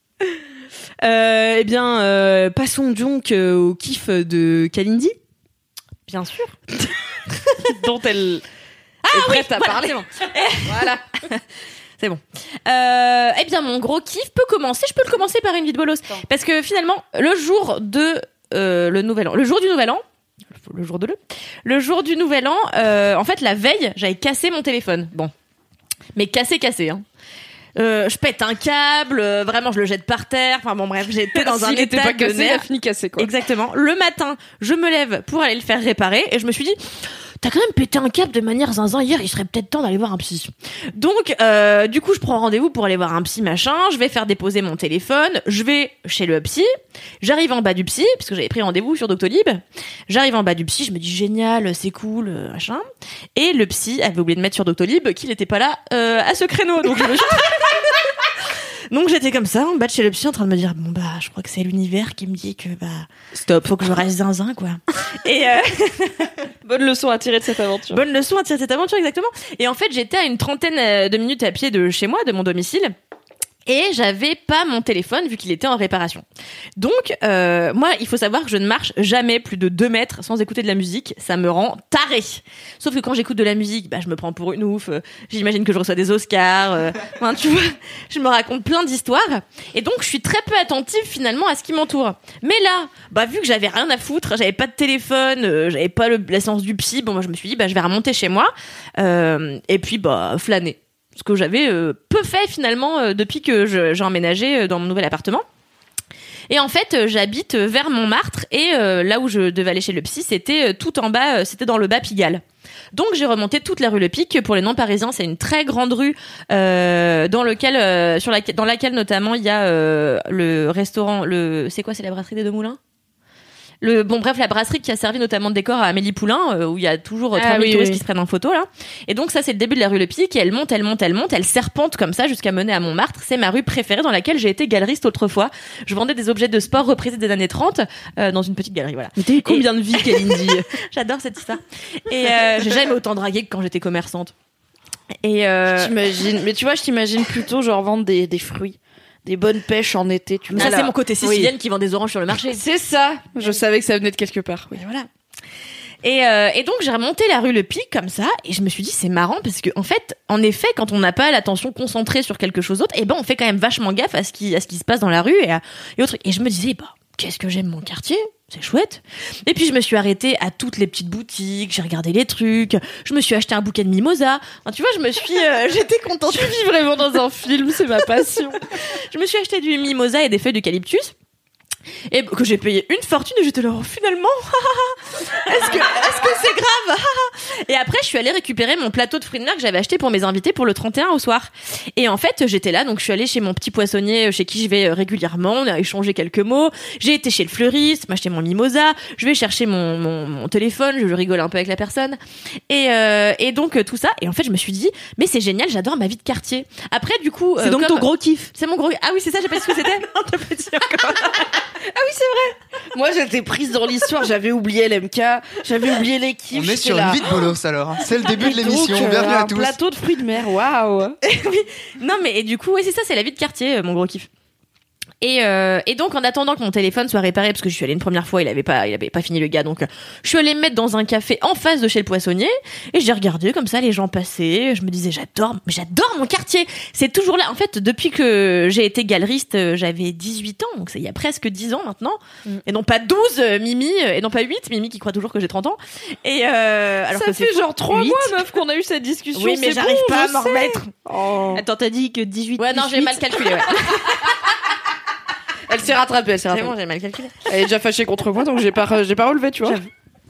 Euh, eh bien, euh, passons donc euh, au kiff de Kalindi. Bien sûr. Dont elle Ah est oui, prête à voilà, parler. c'est bon. Voilà. C'est bon. Euh, eh bien, mon gros kiff peut commencer. Je peux le commencer par une vie de bolos. Parce que finalement, le jour de euh, le nouvel an, le jour du nouvel an, le jour de le, le jour du nouvel an, euh, en fait, la veille, j'avais cassé mon téléphone. Bon, mais cassé, cassé. Hein. Euh, je pète un câble, euh, vraiment, je le jette par terre. Enfin bon, bref, j'étais dans un S'il était état pas de cassé, il a nerfs. fini cassé, quoi. Exactement. Le matin, je me lève pour aller le faire réparer et je me suis dit, t'as quand même pété un câble de manière zinzin hier, il serait peut-être temps d'aller voir un psy. Donc, euh, du coup, je prends rendez-vous pour aller voir un psy, machin, je vais faire déposer mon téléphone, je vais chez le psy, j'arrive en bas du psy, parce que j'avais pris rendez-vous sur Doctolib, j'arrive en bas du psy, je me dis génial, c'est cool, machin, et le psy avait oublié de mettre sur Doctolib qu'il n'était pas là euh, à ce créneau, donc je me suis... Donc j'étais comme ça, en bas de chez le psy, en train de me dire bon bah je crois que c'est l'univers qui me dit que bah stop, faut que je reste zinzin quoi. Et euh... bonne leçon à tirer de cette aventure. Bonne leçon à tirer de cette aventure exactement. Et en fait j'étais à une trentaine de minutes à pied de chez moi, de mon domicile. Et j'avais pas mon téléphone vu qu'il était en réparation. Donc, euh, moi, il faut savoir que je ne marche jamais plus de deux mètres sans écouter de la musique. Ça me rend tarée. Sauf que quand j'écoute de la musique, bah, je me prends pour une ouf. Euh, j'imagine que je reçois des Oscars. Euh, enfin, tu vois, je me raconte plein d'histoires. Et donc, je suis très peu attentive finalement à ce qui m'entoure. Mais là, bah, vu que j'avais rien à foutre, j'avais pas de téléphone, euh, j'avais pas le, la séance du psy, bon, moi, je me suis dit, bah, je vais remonter chez moi. Euh, et puis, bah, flâner. Ce que j'avais euh, peu fait finalement euh, depuis que je, j'ai emménagé euh, dans mon nouvel appartement. Et en fait, euh, j'habite euh, vers Montmartre et euh, là où je devais aller chez le psy, c'était euh, tout en bas, euh, c'était dans le bas Pigalle. Donc j'ai remonté toute la rue Le Pic. Pour les non-parisiens, c'est une très grande rue euh, dans lequel, euh, sur laquelle, dans laquelle notamment il y a euh, le restaurant, le, c'est quoi, c'est la brasserie des Deux Moulins. Le, bon bref, la brasserie qui a servi notamment de décor à Amélie Poulain, euh, où il y a toujours euh, Ah, trois mille oui, touristes oui. qui se prennent en photo là. Et donc ça c'est le début de la rue Le Pic et elle monte, elle monte, elle monte, elle serpente comme ça jusqu'à mener à Montmartre. C'est ma rue préférée dans laquelle j'ai été galeriste autrefois. Je vendais des objets de sport reprisés des années trente euh, dans une petite galerie, voilà. Mais t'as eu combien de vies, Kalindi? J'adore cette histoire. Et euh, j'ai jamais autant dragué que quand j'étais commerçante. Et euh... Je t'imagine, mais tu vois, je t'imagine plutôt genre vendre des, des fruits, des bonnes pêches en été. Tu vois. ça Alors, c'est mon côté sicilienne oui. qui vend des oranges sur le marché. C'est ça. Je savais que ça venait de quelque part. Oui. Et voilà. Et, euh, et donc j'ai remonté la rue Le Pic comme ça et je me suis dit c'est marrant parce que en fait en effet quand on n'a pas l'attention concentrée sur quelque chose d'autre et ben on fait quand même vachement gaffe à ce qui à ce qui se passe dans la rue et à, et autres et je me disais bah qu'est-ce que j'aime mon quartier, c'est chouette. Et puis je me suis arrêtée à toutes les petites boutiques, j'ai regardé les trucs, je me suis acheté un bouquet de mimosa. Enfin, tu vois, je me suis euh, j'étais contente. Je vis vraiment dans un film, c'est ma passion. Je me suis acheté du mimosa et des feuilles d'eucalyptus. Et que j'ai payé une fortune et j'étais là, oh, finalement, est-ce que, est-ce que c'est grave? Et après, je suis allée récupérer mon plateau de fruits de mer que j'avais acheté pour mes invités pour le trente et un au soir. Et en fait, j'étais là, donc je suis allée chez mon petit poissonnier chez qui je vais régulièrement, on a échangé quelques mots. J'ai été chez le fleuriste, m'acheter mon mimosa, je vais chercher mon, mon, mon téléphone, je rigole un peu avec la personne. Et, euh, et donc, tout ça. Et en fait, je me suis dit, mais c'est génial, j'adore ma vie de quartier. Après, du coup. C'est euh, donc comme... ton gros kiff. C'est mon gros. Ah oui, c'est ça, j'ai pas su ce que c'était. Non, t'as pas dit encore. Ah oui, c'est vrai. Moi, j'étais prise dans l'histoire. J'avais oublié L M K, j'avais oublié l'équipe. On est sur là. une vie de bolos alors. C'est le début de Et l'émission. donc, Bienvenue euh, à un tous. plateau de fruits de mer. Waouh. Oui. Non, mais et du coup, ouais, c'est ça, c'est la vie de quartier, euh, mon gros kiff. Et, euh, et donc en attendant que mon téléphone soit réparé parce que je suis allée une première fois, il avait pas il avait pas fini le gars, donc euh, je suis allée me mettre dans un café en face de chez le poissonnier et j'ai regardé comme ça les gens passer, je me disais j'adore j'adore mon quartier, c'est toujours là. En fait, depuis que j'ai été galeriste, euh, j'avais dix-huit ans, donc c'est il y a presque dix ans maintenant, mm. et non pas douze, euh, Mimi, euh, et non pas huit, Mimi qui croit toujours que j'ai trente ans. Et euh, alors ça que fait c'est genre trois huit. mois meuf qu'on a eu cette discussion. Oui, mais c'est j'arrive bon, pas à je m'en sais. remettre. Oh. Attends, t'as dit que dix-huit. Ouais, non, j'ai mal calculé. Ouais. Elle s'est rattrapée, elle s'est C'est rattrapée. bon, j'ai mal calculé. Elle est déjà fâchée contre moi, donc j'ai pas, j'ai pas relevé, tu vois.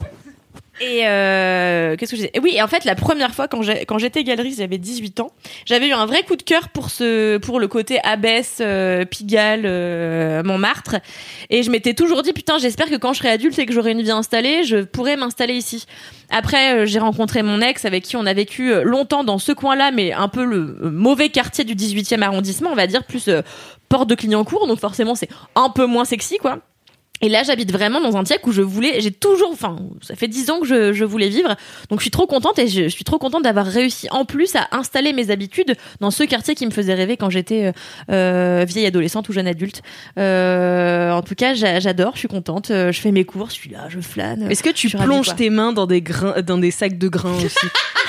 Et euh, qu'est-ce que je disais? Et oui, et en fait, la première fois quand j'ai, quand j'étais galeriste, j'avais dix-huit ans. J'avais eu un vrai coup de cœur pour ce, pour le côté Abbesse, euh, Pigalle, euh, Montmartre. Et je m'étais toujours dit, putain, j'espère que quand je serai adulte et que j'aurai une vie installée, je pourrai m'installer ici. Après, euh, j'ai rencontré mon ex avec qui on a vécu longtemps dans ce coin-là, mais un peu le euh, mauvais quartier du dix-huitième arrondissement, on va dire, plus euh, porte de Clignancourt. Donc forcément, c'est un peu moins sexy, quoi. Et là, j'habite vraiment dans un tiers où je voulais, j'ai toujours, enfin, ça fait dix ans que je, je voulais vivre. Donc, je suis trop contente et je, je suis trop contente d'avoir réussi en plus à installer mes habitudes dans ce quartier qui me faisait rêver quand j'étais euh, vieille adolescente ou jeune adulte. Euh, en tout cas, j'a, j'adore, je suis contente. Je fais mes courses, je suis là, je flâne. Est-ce que tu Je suis ravie, plonges quoi. tes mains dans des grains, dans des sacs de grains aussi?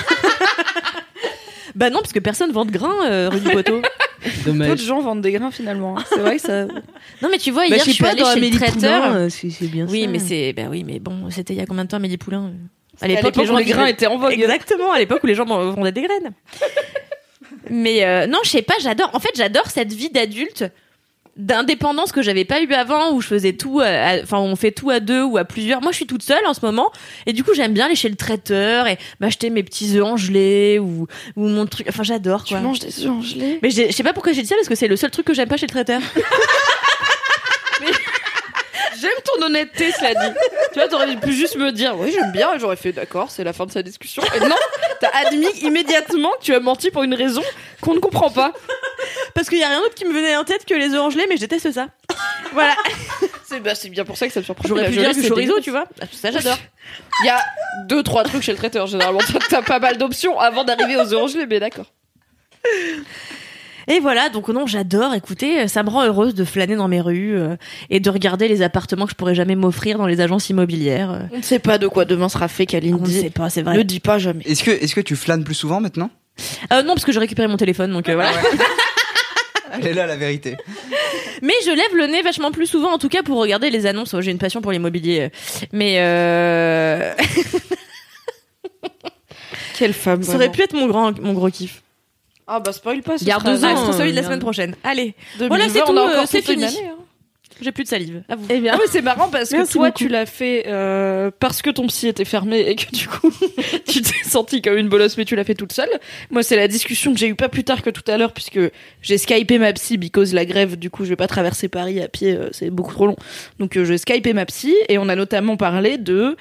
Bah non, parce que personne vend de grains, euh, rue du Poteau. Peu de Dommage. gens vendent des grains finalement. hein. C'est vrai que ça. Non, mais tu vois, Bah, hier, je sais je suis pas, allée dans chez le Amélie traiteur. Poulain, euh, c'est, c'est bien Oui, ça. mais c'est, bah oui, mais bon, c'était il y a combien de temps, Amélie Poulain? À À l'époque, les gens où les grains vivaient- étaient en vogue. Exactement, à l'époque où les gens vendaient des graines. Mais euh, non, je sais pas, j'adore. En fait, j'adore cette vie d'adulte d'indépendance que j'avais pas eu avant, où je faisais tout, enfin on fait tout à deux ou à plusieurs. Moi je suis toute seule en ce moment et du coup j'aime bien aller chez le traiteur et m'acheter mes petits œufs en gelée ou ou mon truc. Enfin j'adore quoi. Tu manges des œufs en gelée? Mais je sais pas pourquoi j'ai dit ça parce que c'est le seul truc que j'aime pas chez le traiteur. Mais... J'aime ton honnêteté, cela dit. Tu vois, t'aurais pu juste me dire, oui, j'aime bien, et j'aurais fait, d'accord, c'est la fin de sa discussion. Et non, t'as admis immédiatement que tu as menti pour une raison qu'on ne comprend pas. Parce qu'il y a rien d'autre qui me venait en tête que les œufs en gelée, mais je déteste ça. Voilà. C'est, bah, c'est bien pour ça que ça me surprend. J'aurais pu dire du chorizo, tu vois. Ça, j'adore. Il y a deux, trois trucs chez le traiteur, généralement. T'as pas mal d'options avant d'arriver aux œufs en gelée, mais d'accord. Et voilà, donc non, j'adore, écoutez, ça me rend heureuse de flâner dans mes rues euh, et de regarder les appartements que je pourrais jamais m'offrir dans les agences immobilières. Euh. On ne sait pas de quoi demain sera fait, Kalindi. On ne sait pas, c'est vrai. Ne dis pas jamais. Est-ce que, est-ce que tu flânes plus souvent maintenant? euh, Non, parce que j'ai récupéré mon téléphone, donc euh, voilà. Elle est là, la vérité. Mais je lève le nez vachement plus souvent, en tout cas pour regarder les annonces. Oh, j'ai une passion pour l'immobilier. Mais euh... Quelle femme. Ça aurait pu être mon, grand, mon gros kiff. Ah bah spoil pas. Garde deux ans, c'est celui de la semaine prochaine. Allez, voilà, c'est tout, euh, c'est fini. Année, hein. J'ai plus de salive. À vous. Eh bien, ah oui, c'est marrant parce que Merci toi, beaucoup. tu l'as fait euh, parce que ton psy était fermé et que du coup, tu t'es sentie comme une bolosse, mais tu l'as fait toute seule. Moi, c'est la discussion que j'ai eue pas plus tard que tout à l'heure, puisque j'ai skypé ma psy because la grève. Du coup, je vais pas traverser Paris à pied, euh, c'est beaucoup trop long. Donc, euh, j'ai skypé ma psy et on a notamment parlé de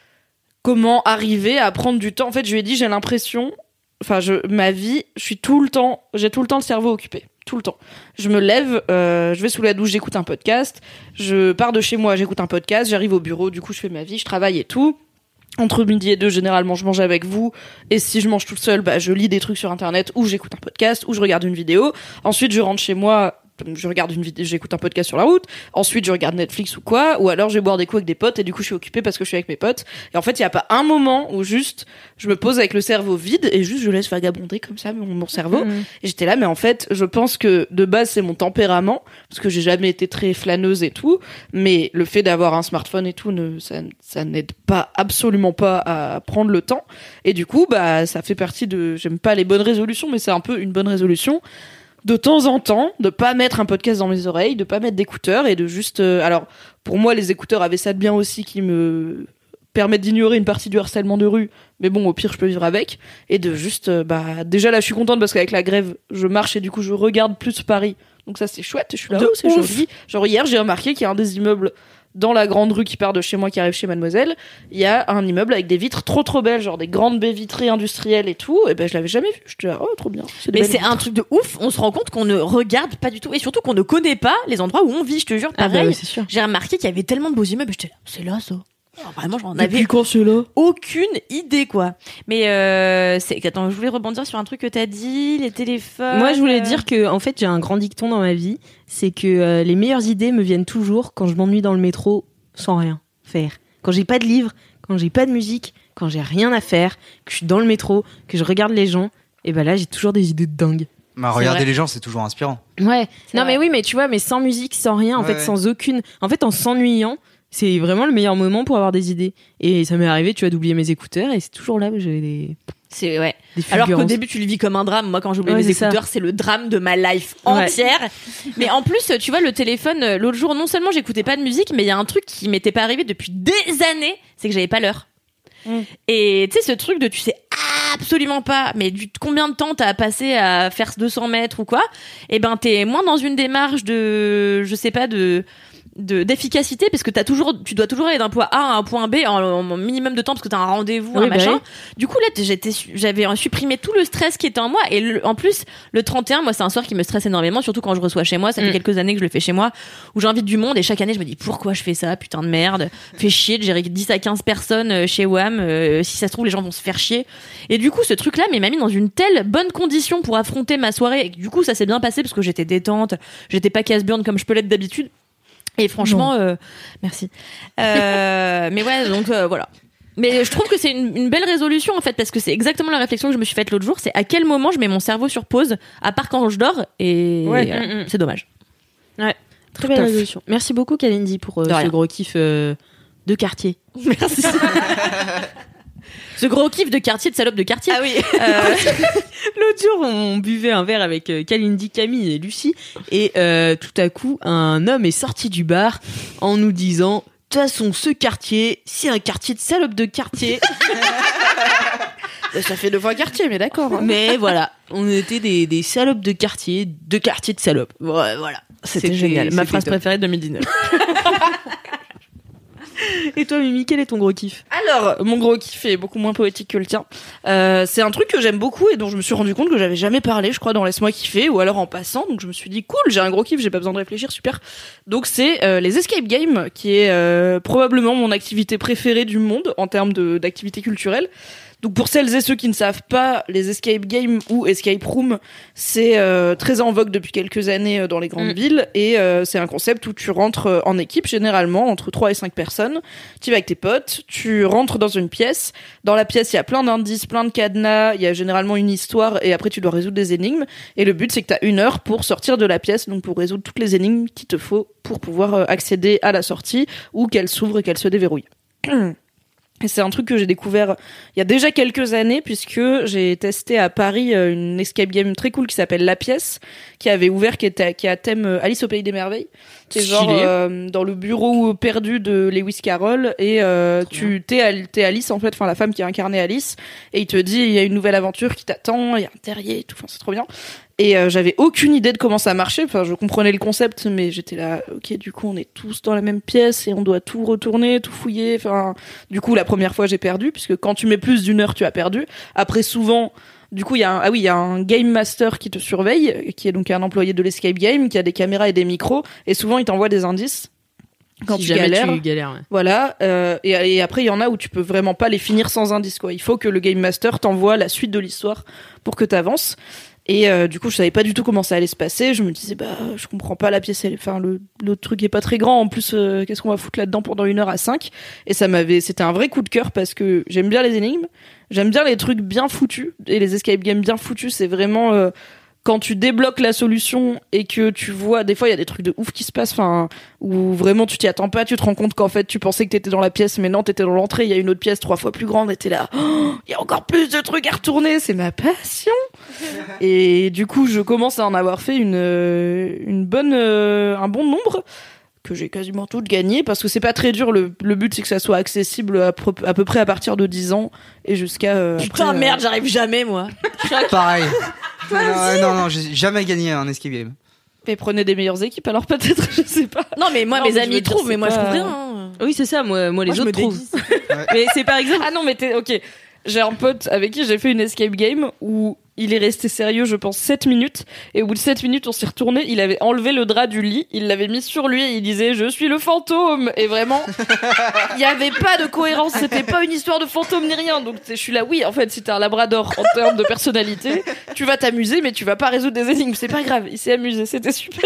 comment arriver à prendre du temps. En fait, je lui ai dit, j'ai l'impression, enfin, je, ma vie, je suis tout le temps, j'ai tout le temps le cerveau occupé. Tout le temps. Je me lève, euh, je vais sous la douche, j'écoute un podcast. Je pars de chez moi, j'écoute un podcast. J'arrive au bureau, du coup, je fais ma vie, je travaille et tout. Entre midi et deux, généralement, je mange avec vous. Et si je mange toute seule, bah, je lis des trucs sur Internet, ou j'écoute un podcast, ou je regarde une vidéo. Ensuite, je rentre chez moi, je regarde une vidéo, j'écoute un podcast sur la route. Ensuite, je regarde Netflix ou quoi. Ou alors, je vais boire des coups avec des potes, et du coup, je suis occupée parce que je suis avec mes potes. Et en fait, il y a pas un moment où juste, je me pose avec le cerveau vide, et juste, je laisse vagabonder comme ça mon, mon cerveau. Mmh. Et j'étais là, mais en fait, je pense que de base, c'est mon tempérament, parce que j'ai jamais été très flâneuse et tout. Mais le fait d'avoir un smartphone et tout, ne, ça, ça n'aide pas, absolument pas à prendre le temps. Et du coup, bah, ça fait partie de, j'aime pas les bonnes résolutions, mais c'est un peu une bonne résolution. De temps en temps, de pas mettre un podcast dans mes oreilles, de pas mettre d'écouteurs et de juste... Euh, alors, pour moi, les écouteurs avaient ça de bien aussi qui me permettent d'ignorer une partie du harcèlement de rue. Mais bon, au pire, je peux vivre avec. Et de juste... Euh, bah, déjà, là, je suis contente parce qu'avec la grève, je marche et du coup, je regarde plus Paris. Donc ça, c'est chouette. Je suis là, oh, c'est joli. Genre, hier, j'ai remarqué qu'il y a un des immeubles dans la grande rue qui part de chez moi, qui arrive chez Mademoiselle, il y a un immeuble avec des vitres trop trop belles, genre des grandes baies vitrées industrielles et tout, et ben je l'avais jamais vu. Je te dis, oh trop bien. C'est mais c'est vitres. Un truc de ouf, on se rend compte qu'on ne regarde pas du tout, et surtout qu'on ne connaît pas les endroits où on vit, je te jure, pareil. Ah bah oui, c'est sûr. J'ai remarqué qu'il y avait tellement de beaux immeubles, j'étais là, c'est là ça. Alors, vraiment, j'en avais quand c'est là aucune idée, quoi. Mais euh, c'est... Attends, je voulais rebondir sur un truc que t'as dit, les téléphones. Moi, je voulais dire que, en fait, j'ai un grand dicton dans ma vie, c'est que euh, les meilleures idées me viennent toujours quand je m'ennuie dans le métro sans rien faire. Quand j'ai pas de livre, quand j'ai pas de musique, quand j'ai rien à faire, que je suis dans le métro, que je regarde les gens, et ben là, j'ai toujours des idées de dingue. Bah, regarder les gens, c'est toujours inspirant. Ouais. C'est non, vrai. mais oui, mais tu vois, mais sans musique, sans rien, en ouais, fait, ouais. sans aucune. En fait, en s'ennuyant, c'est vraiment le meilleur moment pour avoir des idées. Et ça m'est arrivé, tu vois, d'oublier mes écouteurs, et c'est toujours là où j'ai des. C'est ouais. Des Alors qu'au début tu le vis comme un drame. Moi quand j'oublie ouais, mes c'est écouteurs, ça. c'est le drame de ma life entière. Ouais. Mais en plus, tu vois le téléphone l'autre jour, non seulement j'écoutais pas de musique, mais il y a un truc qui m'était pas arrivé depuis des années, c'est que j'avais pas l'heure. Mm. Et tu sais ce truc de tu sais absolument pas mais du combien de temps t'as passé à faire deux cents mètres ou quoi, et ben t'es moins dans une démarche de je sais pas de de d'efficacité parce que t'as toujours tu dois toujours aller d'un point A à un point B en, en minimum de temps parce que t'as un rendez-vous oui, un bah machin oui. Du coup là j'étais j'avais supprimé tout le stress qui était en moi et le, en plus le trente et un moi c'est un soir qui me stresse énormément, surtout quand je reçois chez moi, ça fait mm. quelques années que je le fais chez moi où j'invite du monde et chaque année je me dis pourquoi je fais ça, putain de merde, fais chier de gérer dix à quinze personnes chez W A M, euh, si ça se trouve les gens vont se faire chier, et du coup ce truc là mais m'a mis dans une telle bonne condition pour affronter ma soirée et du coup ça s'est bien passé parce que j'étais détente, j'étais pas casse-burn comme je peux l'être d'habitude. Et franchement, euh, merci. Euh, mais ouais, donc euh, voilà. Mais je trouve que c'est une, une belle résolution en fait, parce que c'est exactement la réflexion que je me suis faite l'autre jour. C'est à quel moment je mets mon cerveau sur pause, à part quand je dors, et ouais. euh, c'est dommage. Ouais, très belle résolution. Merci beaucoup Kalindi pour euh, ce gros kiff euh, de quartier. Merci. Ce gros kiff de quartier, de salope de quartier. Ah oui. Euh, l'autre jour, on buvait un verre avec euh, Kalindi, Camille et Lucie, et euh, tout à coup, un homme est sorti du bar en nous disant « De toute façon, ce quartier, c'est un quartier de salope de quartier. » Ça fait deux fois quartier, mais d'accord. Hein. Mais voilà, on était des, des salopes de quartier, de quartier de salopes. Ouais, voilà. C'était, c'était génial. Ma phrase top. Préférée de deux mille dix-neuf. Et toi, Mimi, quel est ton gros kiff ? Alors, mon gros kiff est beaucoup moins poétique que le tien. Euh, c'est un truc que j'aime beaucoup et dont je me suis rendu compte que j'avais jamais parlé, je crois, dans Laisse-moi kiffer ou alors en passant. Donc je me suis dit, cool, j'ai un gros kiff, j'ai pas besoin de réfléchir, super. Donc c'est euh, les escape games, qui est euh, probablement mon activité préférée du monde en termes de, d'activité culturelle. Donc pour celles et ceux qui ne savent pas, les escape games ou escape room, c'est euh, très en vogue depuis quelques années dans les grandes mmh. villes et euh, c'est un concept où tu rentres en équipe, généralement entre trois et cinq personnes. Tu vas avec tes potes, tu rentres dans une pièce. Dans la pièce, il y a plein d'indices, plein de cadenas, il y a généralement une histoire et après tu dois résoudre des énigmes. Et le but, c'est que tu as une heure pour sortir de la pièce, donc pour résoudre toutes les énigmes qu'il te faut pour pouvoir accéder à la sortie ou qu'elle s'ouvre et qu'elle se déverrouille. Et c'est un truc que j'ai découvert il y a déjà quelques années puisque j'ai testé à Paris une escape game très cool qui s'appelle La Pièce, qui avait ouvert, qui était qui a thème Alice au Pays des Merveilles. C'est genre euh, dans le bureau perdu de Lewis Carroll et euh, tu t'es, t'es Alice en fait, enfin la femme qui a incarné Alice et il te dit il y a une nouvelle aventure qui t'attend, il y a un terrier et tout, enfin c'est trop bien. Et euh, j'avais aucune idée de comment ça marchait. Enfin, je comprenais le concept, mais j'étais là, ok, du coup, on est tous dans la même pièce et on doit tout retourner, tout fouiller. Enfin, du coup, la première fois, j'ai perdu, puisque quand tu mets plus d'une heure, tu as perdu. Après, souvent, du coup, il y a un, ah oui, il y a un game master qui te surveille, qui est donc un employé de l'escape game, qui a des caméras et des micros, et souvent, il t'envoie des indices. Quand si tu jamais galères, tu galères, ouais. Voilà. Euh, et, et après, il y en a où tu peux vraiment pas les finir sans indice, quoi. Il faut que le game master t'envoie la suite de l'histoire pour que t'avances. Et euh, du coup, je savais pas du tout comment ça allait se passer. Je me disais, bah, je comprends pas la pièce. Elle... Enfin, le, le truc est pas très grand. En plus, euh, qu'est-ce qu'on va foutre là-dedans pendant une heure à cinq ? Et ça m'avait, c'était un vrai coup de cœur parce que j'aime bien les énigmes, j'aime bien les trucs bien foutus et les escape games bien foutus. C'est vraiment euh, quand tu débloques la solution et que tu vois, des fois, il y a des trucs de ouf qui se passent. Enfin, où vraiment tu t'y attends pas. Tu te rends compte qu'en fait, tu pensais que t'étais dans la pièce, mais non, t'étais dans l'entrée. Il y a une autre pièce trois fois plus grande. Et t'es là, oh, il y a encore plus de trucs à retourner. C'est ma passion. Et du coup, je commence à en avoir fait une une bonne euh, un bon nombre que j'ai quasiment toutes gagnées parce que c'est pas très dur. Le le but c'est que ça soit accessible à, pro- à peu près à partir de dix ans et jusqu'à euh, putain après, merde, euh... j'arrive jamais moi. Pareil. non, non, non, non, j'ai jamais gagné un escape game. Mais prenez des meilleures équipes alors peut-être, je sais pas. Non mais moi non, mes mais amis trouvent, mais moi pas... je trouve rien. Hein. Oui c'est ça, moi, moi les moi, autres trouvent. Ouais. Mais c'est par exemple. Ah non mais t'es ok. J'ai un pote avec qui j'ai fait une escape game où il est resté sérieux, je pense, sept minutes. Et au bout de sept minutes, on s'est retourné. Il avait enlevé le drap du lit. Il l'avait mis sur lui et il disait « Je suis le fantôme !» Et vraiment, il n'y avait pas de cohérence. C'était pas une histoire de fantôme ni rien. Donc je suis là, oui, en fait, si t'es un labrador en termes de personnalité, tu vas t'amuser, mais tu vas pas résoudre des énigmes. C'est pas grave, il s'est amusé, c'était super.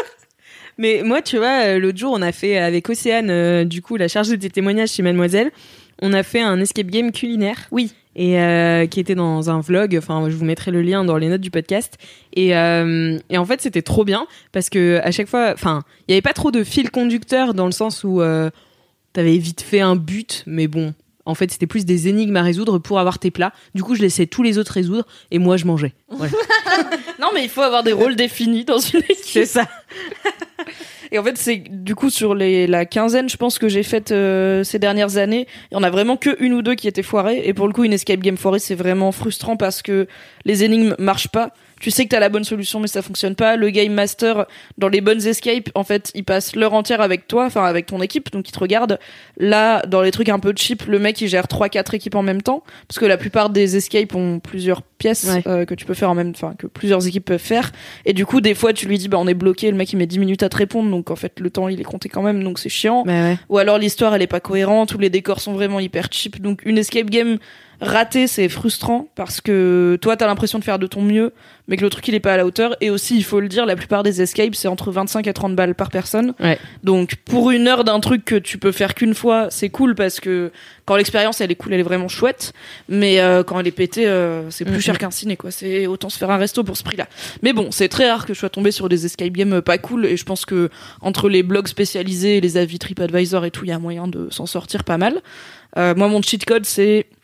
Mais moi, tu vois, l'autre jour, on a fait avec Océane, euh, du coup, la chargée des témoignages chez Mademoiselle, on a fait un escape game culinaire. Oui. Et euh, qui était dans un vlog. Enfin, je vous mettrai le lien dans les notes du podcast. Et, euh, et en fait, c'était trop bien parce que à chaque fois, enfin, il y avait pas trop de fil conducteur dans le sens où euh, t'avais vite fait un but, mais bon, en fait, c'était plus des énigmes à résoudre pour avoir tes plats. Du coup, je laissais tous les autres résoudre et moi, je mangeais. Voilà. Non, mais il faut avoir des rôles définis dans une équipe. C'est ça. Et en fait, c'est du coup sur les, la quinzaine, je pense que j'ai faite euh, ces dernières années, il y en a vraiment que une ou deux qui étaient foirées. Et pour le coup, une escape game foirée, c'est vraiment frustrant parce que les énigmes marchent pas. Tu sais que t'as la bonne solution, mais ça fonctionne pas. Le game master, dans les bonnes escapes, en fait, ils passent l'heure entière avec toi, enfin avec ton équipe, donc ils te regardent. Là, dans les trucs un peu cheap, le mec il gère trois, quatre équipes en même temps, parce que la plupart des escapes ont plusieurs pièces ouais. euh, que tu peux faire en même, enfin que plusieurs équipes peuvent faire. Et du coup, des fois, tu lui dis, bah on est bloqué, le mec il met dix minutes à te répondre, donc en fait le temps il est compté quand même, donc c'est chiant. Bah ouais. Ou alors l'histoire elle est pas cohérente, ou les décors sont vraiment hyper cheap, donc une escape game raté, c'est frustrant parce que toi t'as l'impression de faire de ton mieux mais que le truc il est pas à la hauteur. Et aussi il faut le dire, la plupart des escapes c'est entre vingt-cinq et trente balles par personne, ouais. Donc pour une heure d'un truc que tu peux faire qu'une fois, c'est cool parce que quand l'expérience elle est cool, elle est vraiment chouette, mais euh, quand elle est pétée euh, c'est plus mm-hmm. cher qu'un ciné quoi. C'est autant se faire un resto pour ce prix là. Mais bon, c'est très rare que je sois tombée sur des escape games pas cool, et je pense que entre les blogs spécialisés, les avis TripAdvisor et tout, il y a moyen de s'en sortir pas mal. Euh, moi mon cheat code c'est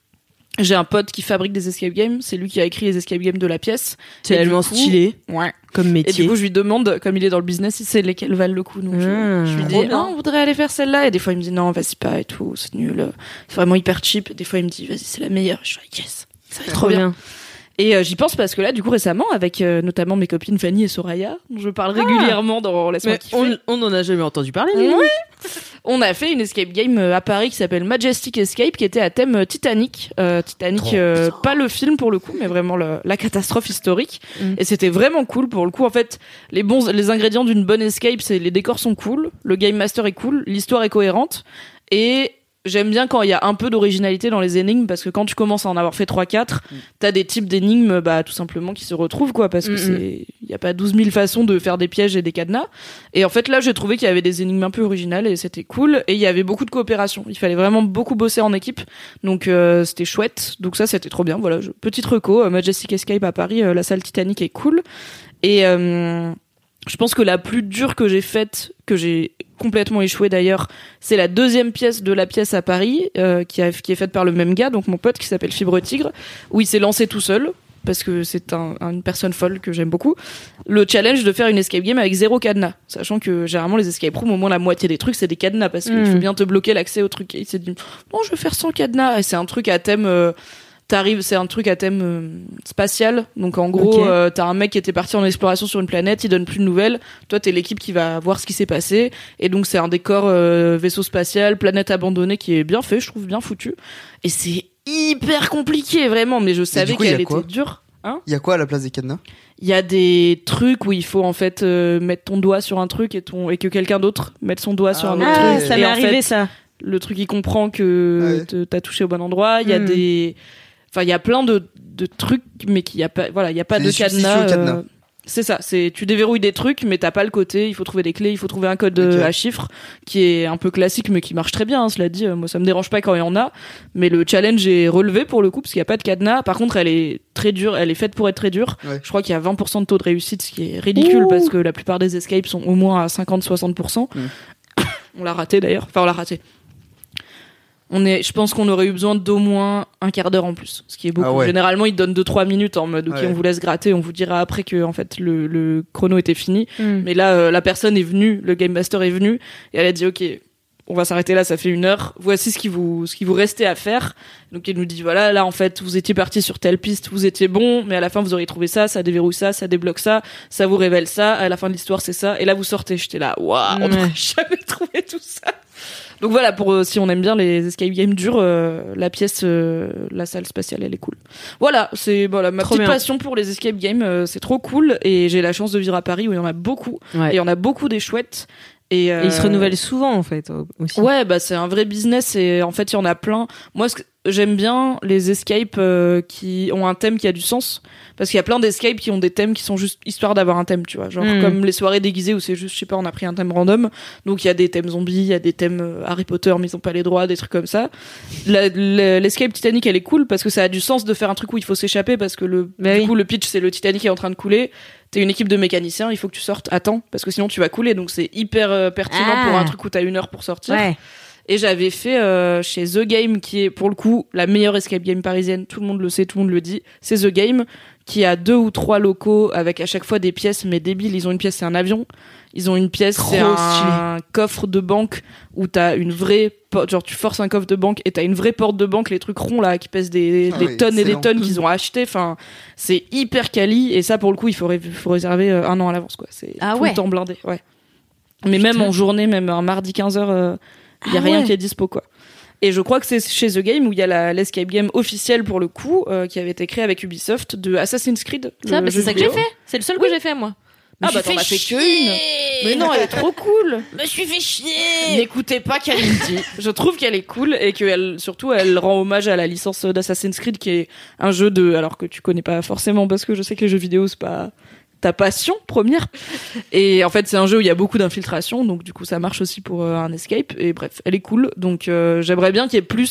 J'ai un pote qui fabrique des escape games, c'est lui qui a écrit les escape games de la pièce. C'est tellement stylé. Ouais. Comme Et métier. du coup, je lui demande, comme il est dans le business, si c'est lesquelles valent le coup. Donc, je, Mmh. je lui dis, Trop ah, bien. on voudrait aller faire celle-là. Et des fois, il me dit, non, vas-y pas et tout, c'est nul. C'est vraiment hyper cheap. Et des fois, il me dit, vas-y, c'est la meilleure. Je suis yes, ça va être trop bien. Et euh, j'y pense parce que là, du coup, récemment, avec euh, notamment mes copines Fanny et Soraya, dont je parle régulièrement dans Laisse-moi Mais kiffer. on, on en a jamais entendu parler. nous. Oui. On a fait une escape game euh, à Paris qui s'appelle Majestic Escape, qui était à thème euh, Titanic. Euh, Titanic, euh, pas le film pour le coup, mais vraiment le- la catastrophe historique. Mm. Et c'était vraiment cool pour le coup. En fait, les bons, les ingrédients d'une bonne escape, c'est les décors sont cool, le game master est cool, l'histoire est cohérente, et j'aime bien quand il y a un peu d'originalité dans les énigmes, parce que quand tu commences à en avoir fait trois quatre, Mm. t'as des types d'énigmes, bah, tout simplement, qui se retrouvent, quoi, parce que Mm, c'est, il y a pas douze mille façons de faire des pièges et des cadenas. Et en fait, là, j'ai trouvé qu'il y avait des énigmes un peu originales et c'était cool. Et il y avait beaucoup de coopération. Il fallait vraiment beaucoup bosser en équipe. Donc, euh, c'était chouette. Donc ça, c'était trop bien. Voilà, je- petite reco, euh, Majestic Escape à Paris, euh, la salle Titanic est cool. Et, euh, je pense que la plus dure que j'ai faite, que j'ai complètement échoué d'ailleurs, c'est la deuxième pièce de la pièce à Paris, euh, qui, a, qui est faite par le même gars, donc mon pote qui s'appelle Fibre Tigre, où il s'est lancé tout seul, parce que c'est un, un- une personne folle que j'aime beaucoup. Le challenge de faire une escape game avec zéro cadenas, sachant que généralement les escape rooms, au moins la moitié des trucs, c'est des cadenas, parce qu'il Mm. faut bien te bloquer l'accès au truc. Et il s'est dit, bon, je vais faire sans cadenas, et c'est un truc à thème... euh, T'arrives, c'est un truc à thème euh, spatial. Donc en gros, Ok. euh, t'as un mec qui était parti en exploration sur une planète, il donne plus de nouvelles. Toi, t'es l'équipe qui va voir ce qui s'est passé. Et donc c'est un décor euh, vaisseau spatial, planète abandonnée qui est bien fait, je trouve bien foutu. Et c'est hyper compliqué vraiment, mais je savais coup, il y a qu'elle quoi était dure. Hein, Il y a quoi à la place des cadenas? il y a des trucs où il faut en fait euh, mettre ton doigt sur un truc et ton et que quelqu'un d'autre mette son doigt sur Ah un ouais. autre Ah, truc. ça Et m'est en arrivé fait, ça. le truc il comprend que Ouais. te- t'as touché au bon endroit. Il y a Hmm. des, enfin il y a plein de, de trucs, mais qu'il y a pas, voilà, il y a pas C'est de des substituts cadenas. au cadenas. euh, C'est ça, c'est tu déverrouilles des trucs, mais t'as pas le côté. Il faut trouver des clés, il faut trouver un code euh, Ok. à chiffres qui est un peu classique, mais qui marche très bien. Hein, cela dit, euh, moi ça me dérange pas quand il y en a. Mais le challenge est relevé pour le coup parce qu'il y a pas de cadenas. Par contre, elle est très dure, elle est faite pour être très dure. Ouais. Je crois qu'il y a vingt pour cent de taux de réussite, ce qui est ridicule Ouh. parce que la plupart des escapes sont au moins à cinquante à soixante pour cent. Mm. On l'a raté d'ailleurs. Enfin, on l'a raté. On est, je pense qu'on aurait eu besoin d'au moins un quart d'heure en plus, ce qui est beaucoup. Ah ouais. Généralement, ils donnent deux trois minutes en mode, ok, Ouais. on vous laisse gratter, on vous dira après que en fait le, le chrono était fini. Mm. Mais là, euh, la personne est venue, le game master est venu et elle a dit, ok, on va s'arrêter là, ça fait une heure. Voici ce qui vous, ce qui vous restait à faire. Donc il nous dit, voilà, là en fait, vous étiez parti sur telle piste, vous étiez bon, mais à la fin vous auriez trouvé ça, ça déverrouille ça, ça débloque ça, ça vous révèle ça. À la fin de l'histoire, c'est ça. Et là, vous sortez. J'étais là, waouh, on Ouais. n'aurait jamais trouvé tout ça. Donc voilà, pour euh, si on aime bien les escape games durs, euh, la pièce, euh, la salle spatiale, elle est cool. Voilà, c'est voilà ma Trop petite bien. passion pour les escape games, euh, c'est trop cool et j'ai la chance de vivre à Paris où il y en a beaucoup Ouais. et il y en a beaucoup des chouettes. Et, euh, Et ils se renouvellent souvent en fait au- aussi. Ouais, bah c'est un vrai business et en fait il y en a plein. Moi, ce que- j'aime bien les escapes euh, qui ont un thème qui a du sens parce qu'il y a plein d'escapes qui ont des thèmes qui sont juste histoire d'avoir un thème, tu vois, genre Mm. comme les soirées déguisées où c'est juste, je sais pas, on a pris un thème random. Donc il y a des thèmes zombies, il y a des thèmes euh, Harry Potter mais ils ont pas les droits, des trucs comme ça. La- la- L'escape Titanic, elle est cool parce que ça a du sens de faire un truc où il faut s'échapper parce que le Bah du oui. coup le pitch c'est le Titanic est en train de couler. T'es une équipe de mécaniciens, il faut que tu sortes à temps parce que sinon tu vas couler. Donc c'est hyper euh, pertinent Ah. pour un truc où t'as une heure pour sortir. Ouais. Et j'avais fait euh, chez The Game, qui est pour le coup la meilleure escape game parisienne, tout le monde le sait, tout le monde le dit. C'est The Game, qui a deux ou trois locaux avec à chaque fois des pièces, mais débiles. Ils ont une pièce, c'est un avion. Ils ont une pièce, Trop c'est un stylé. coffre de banque où t'as une vraie porte, genre tu forces un coffre de banque et t'as une vraie porte de banque, les trucs ronds là qui pèsent des, Ah des oui, tonnes et des excellent. tonnes qu'ils ont acheté. Enfin, c'est hyper quali et ça pour le coup il faut, ré- faut réserver euh, un an à l'avance quoi. C'est Ah tout ouais. le temps blindé. Ouais. Mais même en journée, même un mardi quinze heures, il y a Ah rien ouais. qui est dispo quoi. Et je crois que c'est chez The Game où il y a la l'escape game officielle pour le coup euh, qui avait été créée avec Ubisoft de Assassin's Creed. Ça, le bah, c'est jeu ça que j'ai vidéo. fait. C'est le seul que j'ai fait, moi. Ah bah t'en as fait que une. Mais non, elle est trop cool. Me suis fait chier. N'écoutez pas Kalindi. Je trouve qu'elle est cool et qu'elle surtout elle rend hommage à la licence d'Assassin's Creed qui est un jeu de alors que tu connais pas forcément parce que je sais que les jeux vidéo c'est pas ta passion première. Et en fait, c'est un jeu où il y a beaucoup d'infiltration donc du coup ça marche aussi pour euh, un escape et bref, elle est cool. Donc euh, j'aimerais bien qu'il y ait plus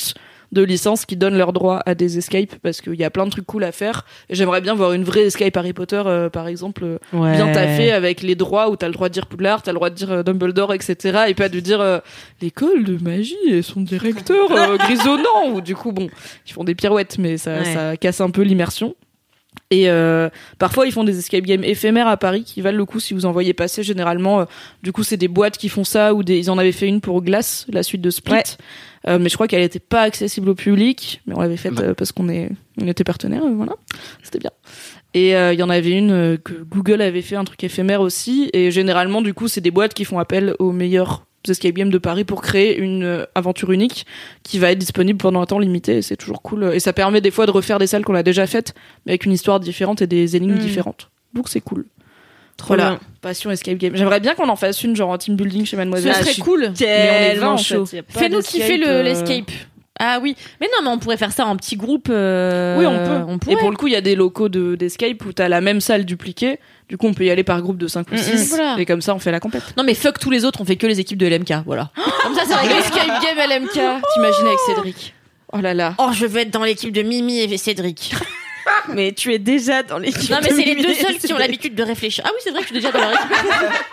de licences qui donnent leurs droits à des escapes parce qu'il y a plein de trucs cool à faire. Et j'aimerais bien voir une vraie escape Harry Potter, euh, par exemple, euh, Ouais. bien taffée avec les droits où t'as le droit de dire Poudlard, t'as le droit de dire euh, Dumbledore, et cetera. Et pas de dire euh, l'école de magie et son directeur euh, grisonnant. Ou du coup, bon, ils font des pirouettes, mais ça, Ouais. ça casse un peu l'immersion. Et euh, parfois ils font des escape games éphémères à Paris qui valent le coup si vous en voyez passer. Généralement, euh, du coup c'est des boîtes qui font ça ou des... ils en avaient fait une pour Glass, la suite de Split. Ouais. Euh, mais je crois qu'elle était pas accessible au public, mais on l'avait faite Bah. euh, parce qu'on est on était partenaires, euh, voilà, c'était bien. Et il euh, y en avait une euh, que Google avait fait un truc éphémère aussi. Et généralement du coup c'est des boîtes qui font appel aux meilleurs escape games de Paris pour créer une euh, aventure unique qui va être disponible pendant un temps limité, et c'est toujours cool. Et ça permet des fois de refaire des salles qu'on a déjà faites, mais avec une histoire différente et des énigmes Mm. différentes. Donc c'est cool. Trop Voilà, bien. passion escape game. J'aimerais bien qu'on en fasse une genre en team building chez Mademoiselle. Ce Ah, serait je suis- cool. Mais on est vingt, en Tellement fait. chaud. Y a pas Fais-nous d'escape, kiffer le, euh, l'escape. Ah oui. Mais non, mais on pourrait faire ça en petit groupe. euh, Oui, on peut. On pourrait. Et pour le coup, il y a des locaux de, d'escape où t'as la même salle dupliquée. Du coup, on peut y aller par groupe de cinq ou Mm, six. voilà. Et comme ça, on fait la compète. Non, mais fuck tous les autres, on fait que les équipes de L M K, voilà. Comme ça, c'est réglé. Escape game L M K. T'imagines avec Cédric. Oh là là. Oh, je veux être dans l'équipe de Mimi et Cédric. Mais tu es déjà dans l'équipe. Non, mais de c'est les Mimi deux et seuls qui ont Cédric. l'habitude de réfléchir. Ah oui, c'est vrai que je suis déjà dans leur équipe.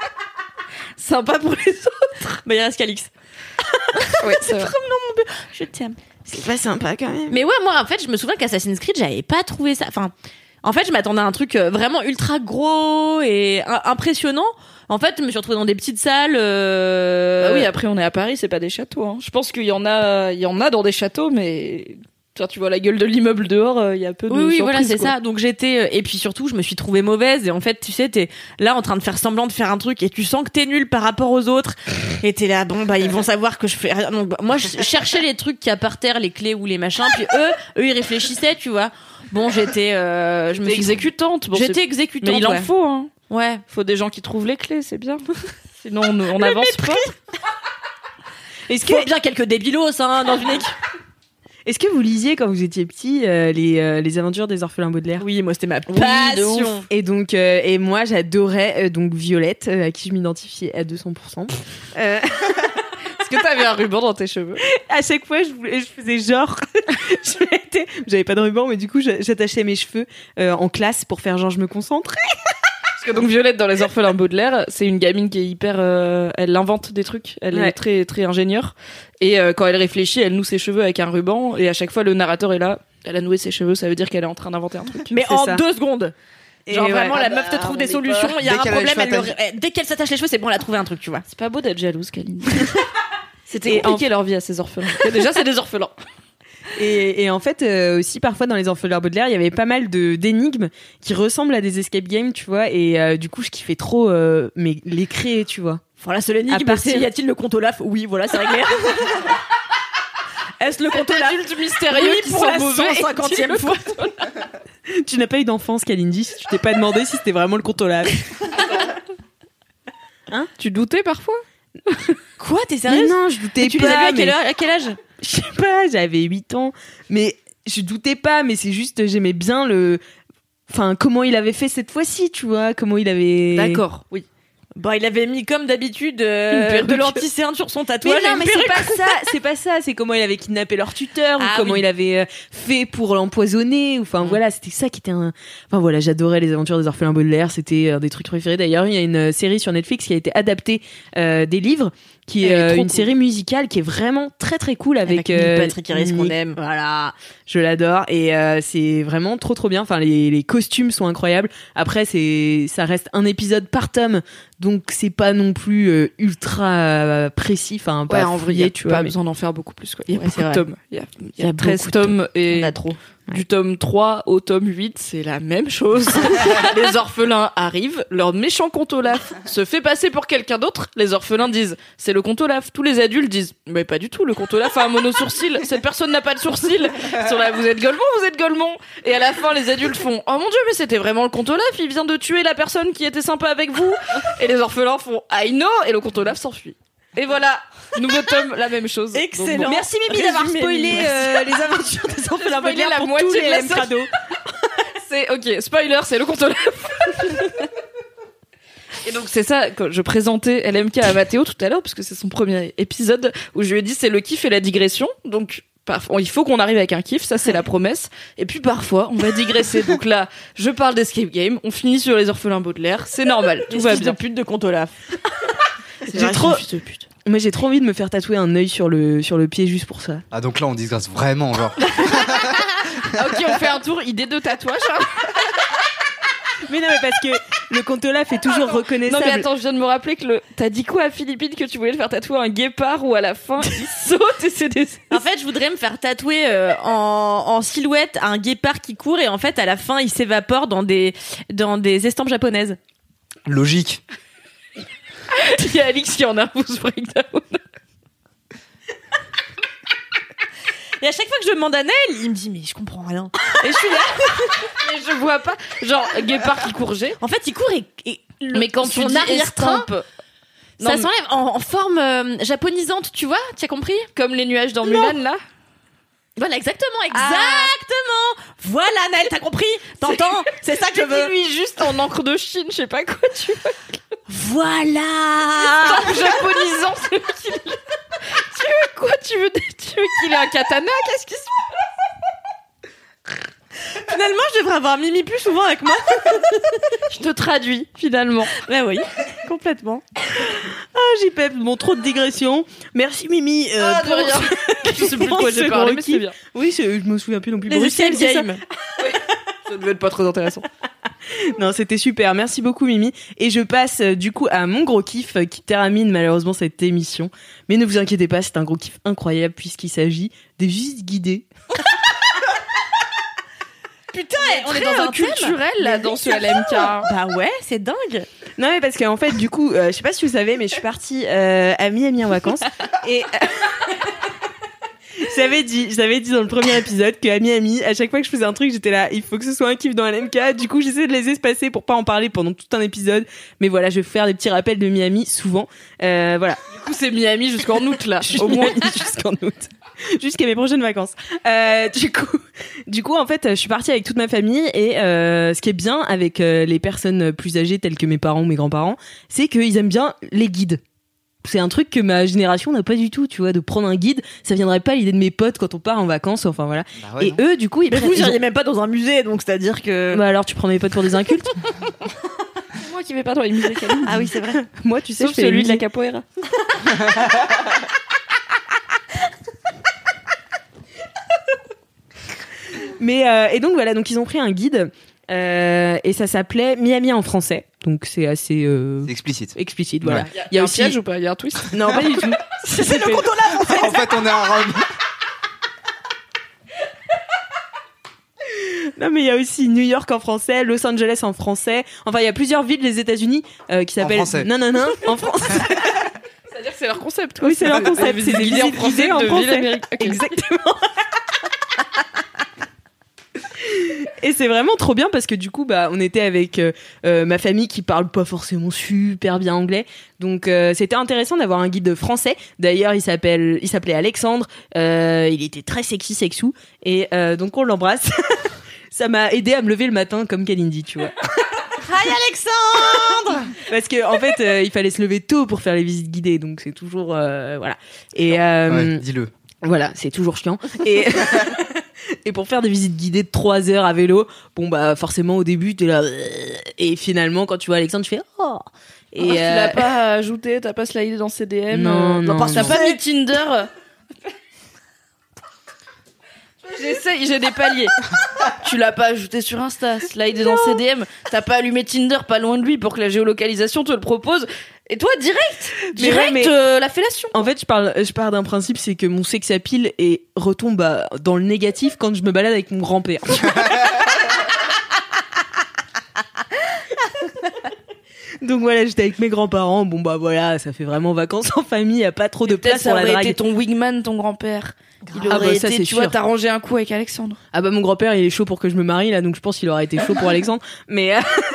Sympa pour les autres. Bah, il reste Calix. Oui, c'est vrai. Je t'aime. C'est pas sympa quand même. Mais ouais, moi, en fait, je me souviens qu'Assassin's Creed, j'avais pas trouvé ça. Enfin, en fait, je m'attendais à un truc euh, vraiment ultra gros et euh, impressionnant. En fait, je me suis retrouvée dans des petites salles. Euh... Bah oui, après, on est à Paris, c'est pas des châteaux. Hein. Je pense qu'il y en a, il y en a dans des châteaux, mais quand tu vois la gueule de l'immeuble dehors, euh, il y a peu de Oui, oui, voilà, surprises, c'est quoi. ça. Donc j'étais, euh, et puis surtout, je me suis trouvée mauvaise. Et en fait, tu sais, t'es là en train de faire semblant de faire un truc et tu sens que t'es nul par rapport aux autres. Et t'es là, bon, bah, ils vont savoir que je fais rien. Donc, bah, moi, je cherchais les trucs qu'il y a par terre, les clés ou les machins. Puis eux, eux, ils réfléchissaient, tu vois. Bon, j'étais, euh, je me T'es suis exécutante. Bon, J'étais c'est- exécutante. mais il en ouais. faut, hein. Ouais. Faut des gens qui trouvent les clés, c'est bien. Sinon, on, on avance pas. Est-ce Il faut que, bien quelques débilos, hein, dans une équipe. est-ce que vous lisiez quand vous étiez petit euh, les, euh, les aventures des orphelins Baudelaire? Oui, moi, c'était ma Oui, de passion. Et donc, euh, et moi, j'adorais euh, donc Violette, euh, à qui je m'identifiais à deux cents pour cent. Euh, Est-ce que t'avais un ruban dans tes cheveux? à chaque fois, je, voulais, je faisais genre, je mettais- j'avais pas de ruban, mais du coup, j'a- j'attachais mes cheveux euh, en classe pour faire genre je me concentrais. Parce que donc Violette dans les orphelins Baudelaire, c'est une gamine qui est hyper, euh, elle invente des trucs, elle Ouais. est très très ingénieure. Et euh, quand elle réfléchit, elle noue ses cheveux avec un ruban. Et à chaque fois, le narrateur est là. Elle a noué ses cheveux, ça veut dire qu'elle est en train d'inventer un truc. Mais C'est en ça. deux secondes. Et Genre ouais. vraiment, la Ah meuf te bah, trouve on des est solutions, pas- il y a Dès un qu'elle a les problème, cheveux elle le- eh, dès qu'elle s'attache les cheveux, c'est bon, elle a trouvé un truc, tu vois. C'est pas beau d'être jalouse, Kaline. C'était Et compliqué leur vie à ces orphelins. Déjà, c'est des orphelins. Et, et en fait, euh, aussi parfois dans les orphelins Baudelaire, il y avait pas mal de d'énigmes qui ressemblent à des escape games, tu vois. Et euh, du coup, je kiffais trop, euh, mais les créer, tu vois. Voilà, seule énigme, À partir- c'est y a-t-il le compte Olaf? Oui, voilà, c'est réglé. Est-ce le compte Olaf? Adulte mystérieux Oui, qui pour sent la mauvais. cent cinquantième fois. Tu n'as pas eu d'enfance, Kalindi, si tu t'es pas demandé si c'était vraiment le compte Olaf. Tu doutais parfois? Quoi, t'es Mais sérieuse? non, je doutais Et tu pas. les as vus à mais- quelle heure, à quel âge? Je sais pas, j'avais huit ans, mais je doutais pas, mais c'est juste, j'aimais bien le, enfin, comment il avait fait cette fois-ci, tu vois, comment il avait. D'accord, oui. Bah, il avait mis comme d'habitude Une euh, perruque. de l'anticéane sur son Mais tatouage. et non, une mais perruque. c'est pas ça, c'est pas ça, c'est comment il avait kidnappé leur tuteur, ou Ah comment oui. il avait euh, fait pour l'empoisonner, enfin Mm. voilà, c'était ça qui était un, enfin voilà, j'adorais les aventures des orphelins Baudelaire, c'était un des trucs préférés. D'ailleurs, il y a une euh, série sur Netflix qui a été adaptée euh, des livres, qui est, Elle est euh, trop une cool. série musicale qui est vraiment très très cool avec, Avec euh, Neil Patrick Harris qu'on Nick. aime. Voilà. Je l'adore et euh, c'est vraiment trop trop bien. Enfin, les, les costumes sont incroyables. Après, c'est ça reste un épisode par tome, donc c'est pas non plus euh, ultra euh, précis. Enfin, Ouais, pas en vrai, il y a fouillé, tu pas vois. mais- besoin d'en faire beaucoup plus, quoi. Il y a Ouais, beaucoup c'est de vrai. tomes. Il y a, il y a Il y a treize beaucoup de tomes et On a trop. du tome trois au tome huit, c'est la même chose. Les orphelins arrivent, leur méchant compte Olaf se fait passer pour quelqu'un d'autre. Les orphelins disent, c'est le compte Olaf. Tous les adultes disent, mais pas du tout, le compte Olaf a un mono-sourcil. Cette personne n'a pas de sourcil. Ils sont là, vous êtes Golemont, vous êtes Golemont. Et à la fin, les adultes font, oh mon dieu, mais c'était vraiment le compte Olaf. Il vient de tuer la personne qui était sympa avec vous. Et les orphelins font, I know. Et le compte Olaf s'enfuit. Et voilà, nouveau tome, la même chose. Donc, Excellent. bon. Merci Mimi d'avoir Résumé, spoilé Mimi. euh, les aventures des orphelins spoilé Baudelaire la pour moitié tous de les la L M Crado. C'est ok, spoiler, c'est le compte Olaf. Et donc c'est ça, quand je présentais L M K à Mathéo tout à l'heure, parce que c'est son premier épisode, où je lui ai dit c'est le kiff et la digression. Donc Parfois, il faut qu'on arrive avec un kiff, ça c'est la promesse. Et puis parfois, on va digresser. Donc là, je parle d'escape game, on finit sur les orphelins Baudelaire, c'est normal, tout va bien. De pute de compte Olaf. J'ai trop, mais j'ai trop envie de me faire tatouer un œil sur le sur le pied juste pour ça. Ah donc là on disgrâce vraiment genre. Ok, on fait un tour idée de tatouage. Hein. Mais non, mais parce que le compte Olaf est toujours reconnaissable. Non mais attends, je viens de me rappeler que le t'as dit quoi à Philippine que tu voulais le faire tatouer un guépard ou à la fin il saute et c'est des. En fait, je voudrais me faire tatouer euh, en, en silhouette un guépard qui court et en fait à la fin il s'évapore dans des dans des estampes japonaises. Logique. Il y a Alix qui en a un pouce breakdown. Et à chaque fois que je demande à Nel, il me dit mais je comprends rien. Et je suis là, mais je vois pas. Genre guépard qui courgeait. En fait, il court et, et le, mais quand tu dis arrière-train, estampe, ça s'enlève en, en forme euh, japonisante, tu vois? Tu as compris? Comme les nuages dans Mulan là. Voilà, exactement, exactement. Ah. Voilà, Nel, t'as compris? T'entends? C'est ça que je veux. Lui juste en encre de Chine, je sais pas quoi tu veux. Voilà. Tant japonisant, c'est qu'il est... Tu veux quoi? Tu veux, tu veux qu'il ait un katana? Qu'est-ce qui se passe? Finalement, je devrais avoir Mimi plus souvent avec moi. Je te traduis, finalement. Ben oui, complètement. Ah, j'y pèpe, bon, trop de digression. Merci Mimi. Euh, ah, de pour... rien. Je sais plus de quoi j'ai parlé, mais c'est bien. Oui, c'est... je me souviens plus non plus. Les Bruxelles, escape c'est ça. games. Oui. Ça devait être pas très intéressant. Non, c'était super. Merci beaucoup, Mimi. Et je passe, euh, du coup, à mon gros kiff euh, qui termine malheureusement cette émission. Mais ne vous inquiétez pas, c'est un gros kiff incroyable puisqu'il s'agit des visites guidées. Putain, on est Très dans un culturel thème. là dans ce L M K. Bah ouais, c'est dingue. Non, mais parce qu'en fait, du coup, euh, je sais pas si vous savez, mais je suis partie euh, à Miami en vacances. Et euh, j'avais dit, j'avais dit dans le premier épisode qu'à Miami, à chaque fois que je faisais un truc, j'étais là, il faut que ce soit un kiff dans L M K. Du coup, j'essaie de les espacer pour pas en parler pendant tout un épisode. Mais voilà, je vais faire des petits rappels de Miami souvent. Euh, voilà. Du coup, c'est Miami jusqu'en août là. Au moins jusqu'en août. Jusqu'à mes prochaines vacances. Euh, du coup, du coup, en fait, je suis partie avec toute ma famille et euh, ce qui est bien avec euh, les personnes plus âgées telles que mes parents ou mes grands-parents, c'est qu'ils aiment bien les guides. C'est un truc que ma génération n'a pas du tout, tu vois, de prendre un guide. Ça viendrait pas à l'idée de mes potes quand on part en vacances, enfin voilà. Bah ouais, et non. eux, du coup, ils Mais prennent- vous ils ont- iriez même pas dans un musée, donc c'est-à-dire que. Bah alors, tu prends mes potes pour des incultes. C'est moi qui vais pas dans les musées. Camille. Ah oui, c'est vrai. Moi, tu sais, Sauf je fais les celui de la musées. capoeira. Mais euh, et donc voilà, donc ils ont pris un guide euh, et ça s'appelait Miami en français. Donc c'est assez euh, C'est explicite. explicite, voilà. Ouais. Il y a, un piège ou pas? Il y a un twist? Non, pas du tout. C'est le compte Olaf, en fait. En fait on est à Rome. Non, mais il y a aussi New York en français, Los Angeles en français. Enfin, il y a plusieurs villes des États-Unis euh, qui s'appellent. français. Non, non, non, en français. C'est-à-dire que c'est leur concept. Oui, c'est leur concept. C'est des guidés en visites français guidées en de villes français. américaines. Ok. Exactement. Et c'est vraiment trop bien parce que du coup, bah, on était avec euh, euh, ma famille qui parle pas forcément super bien anglais, donc euh, c'était intéressant d'avoir un guide français. D'ailleurs, il s'appelle, il s'appelait Alexandre. Euh, il était très sexy, sexou, et euh, donc on l'embrasse. Ça m'a aidé à me lever le matin comme Kalindi, tu vois. Hi Alexandre. Parce que en fait, euh, il fallait se lever tôt pour faire les visites guidées, donc c'est toujours euh, voilà. Et euh, Ouais, dis-le. voilà, c'est toujours chiant. Et et pour faire des visites guidées de trois heures à vélo, bon bah forcément au début t'es là, et finalement quand tu vois Alexandre, tu fais oh. Et Et tu euh, l'as pas ajouté, t'as pas slidé dans C D M. Non, euh, non, T'as non. pas mis Tinder. J'essaye, j'ai des paliers. Tu l'as pas ajouté sur Insta, slidé dans C D M. T'as pas allumé Tinder pas loin de lui pour que la géolocalisation te le propose. Et toi, direct, Mais direct, ouais, mais- euh, la fellation. En fait, je parle, je pars d'un principe, c'est que mon sex appeal est retombe à- dans le négatif quand je me balade avec mon grand-père. Donc voilà, j'étais avec mes grands-parents. Bon bah voilà, ça fait vraiment vacances en famille. Y a pas trop de Peut-être place ça pour la aurait drague. été ton wingman, ton grand-père. Il Ah aurait bah, été, ça, c'est tu vois, sûr. t'as rangé un coup avec Alexandre. Ah bah mon grand-père il est chaud pour que je me marie là, donc je pense qu'il aurait été chaud pour Alexandre. Mais euh,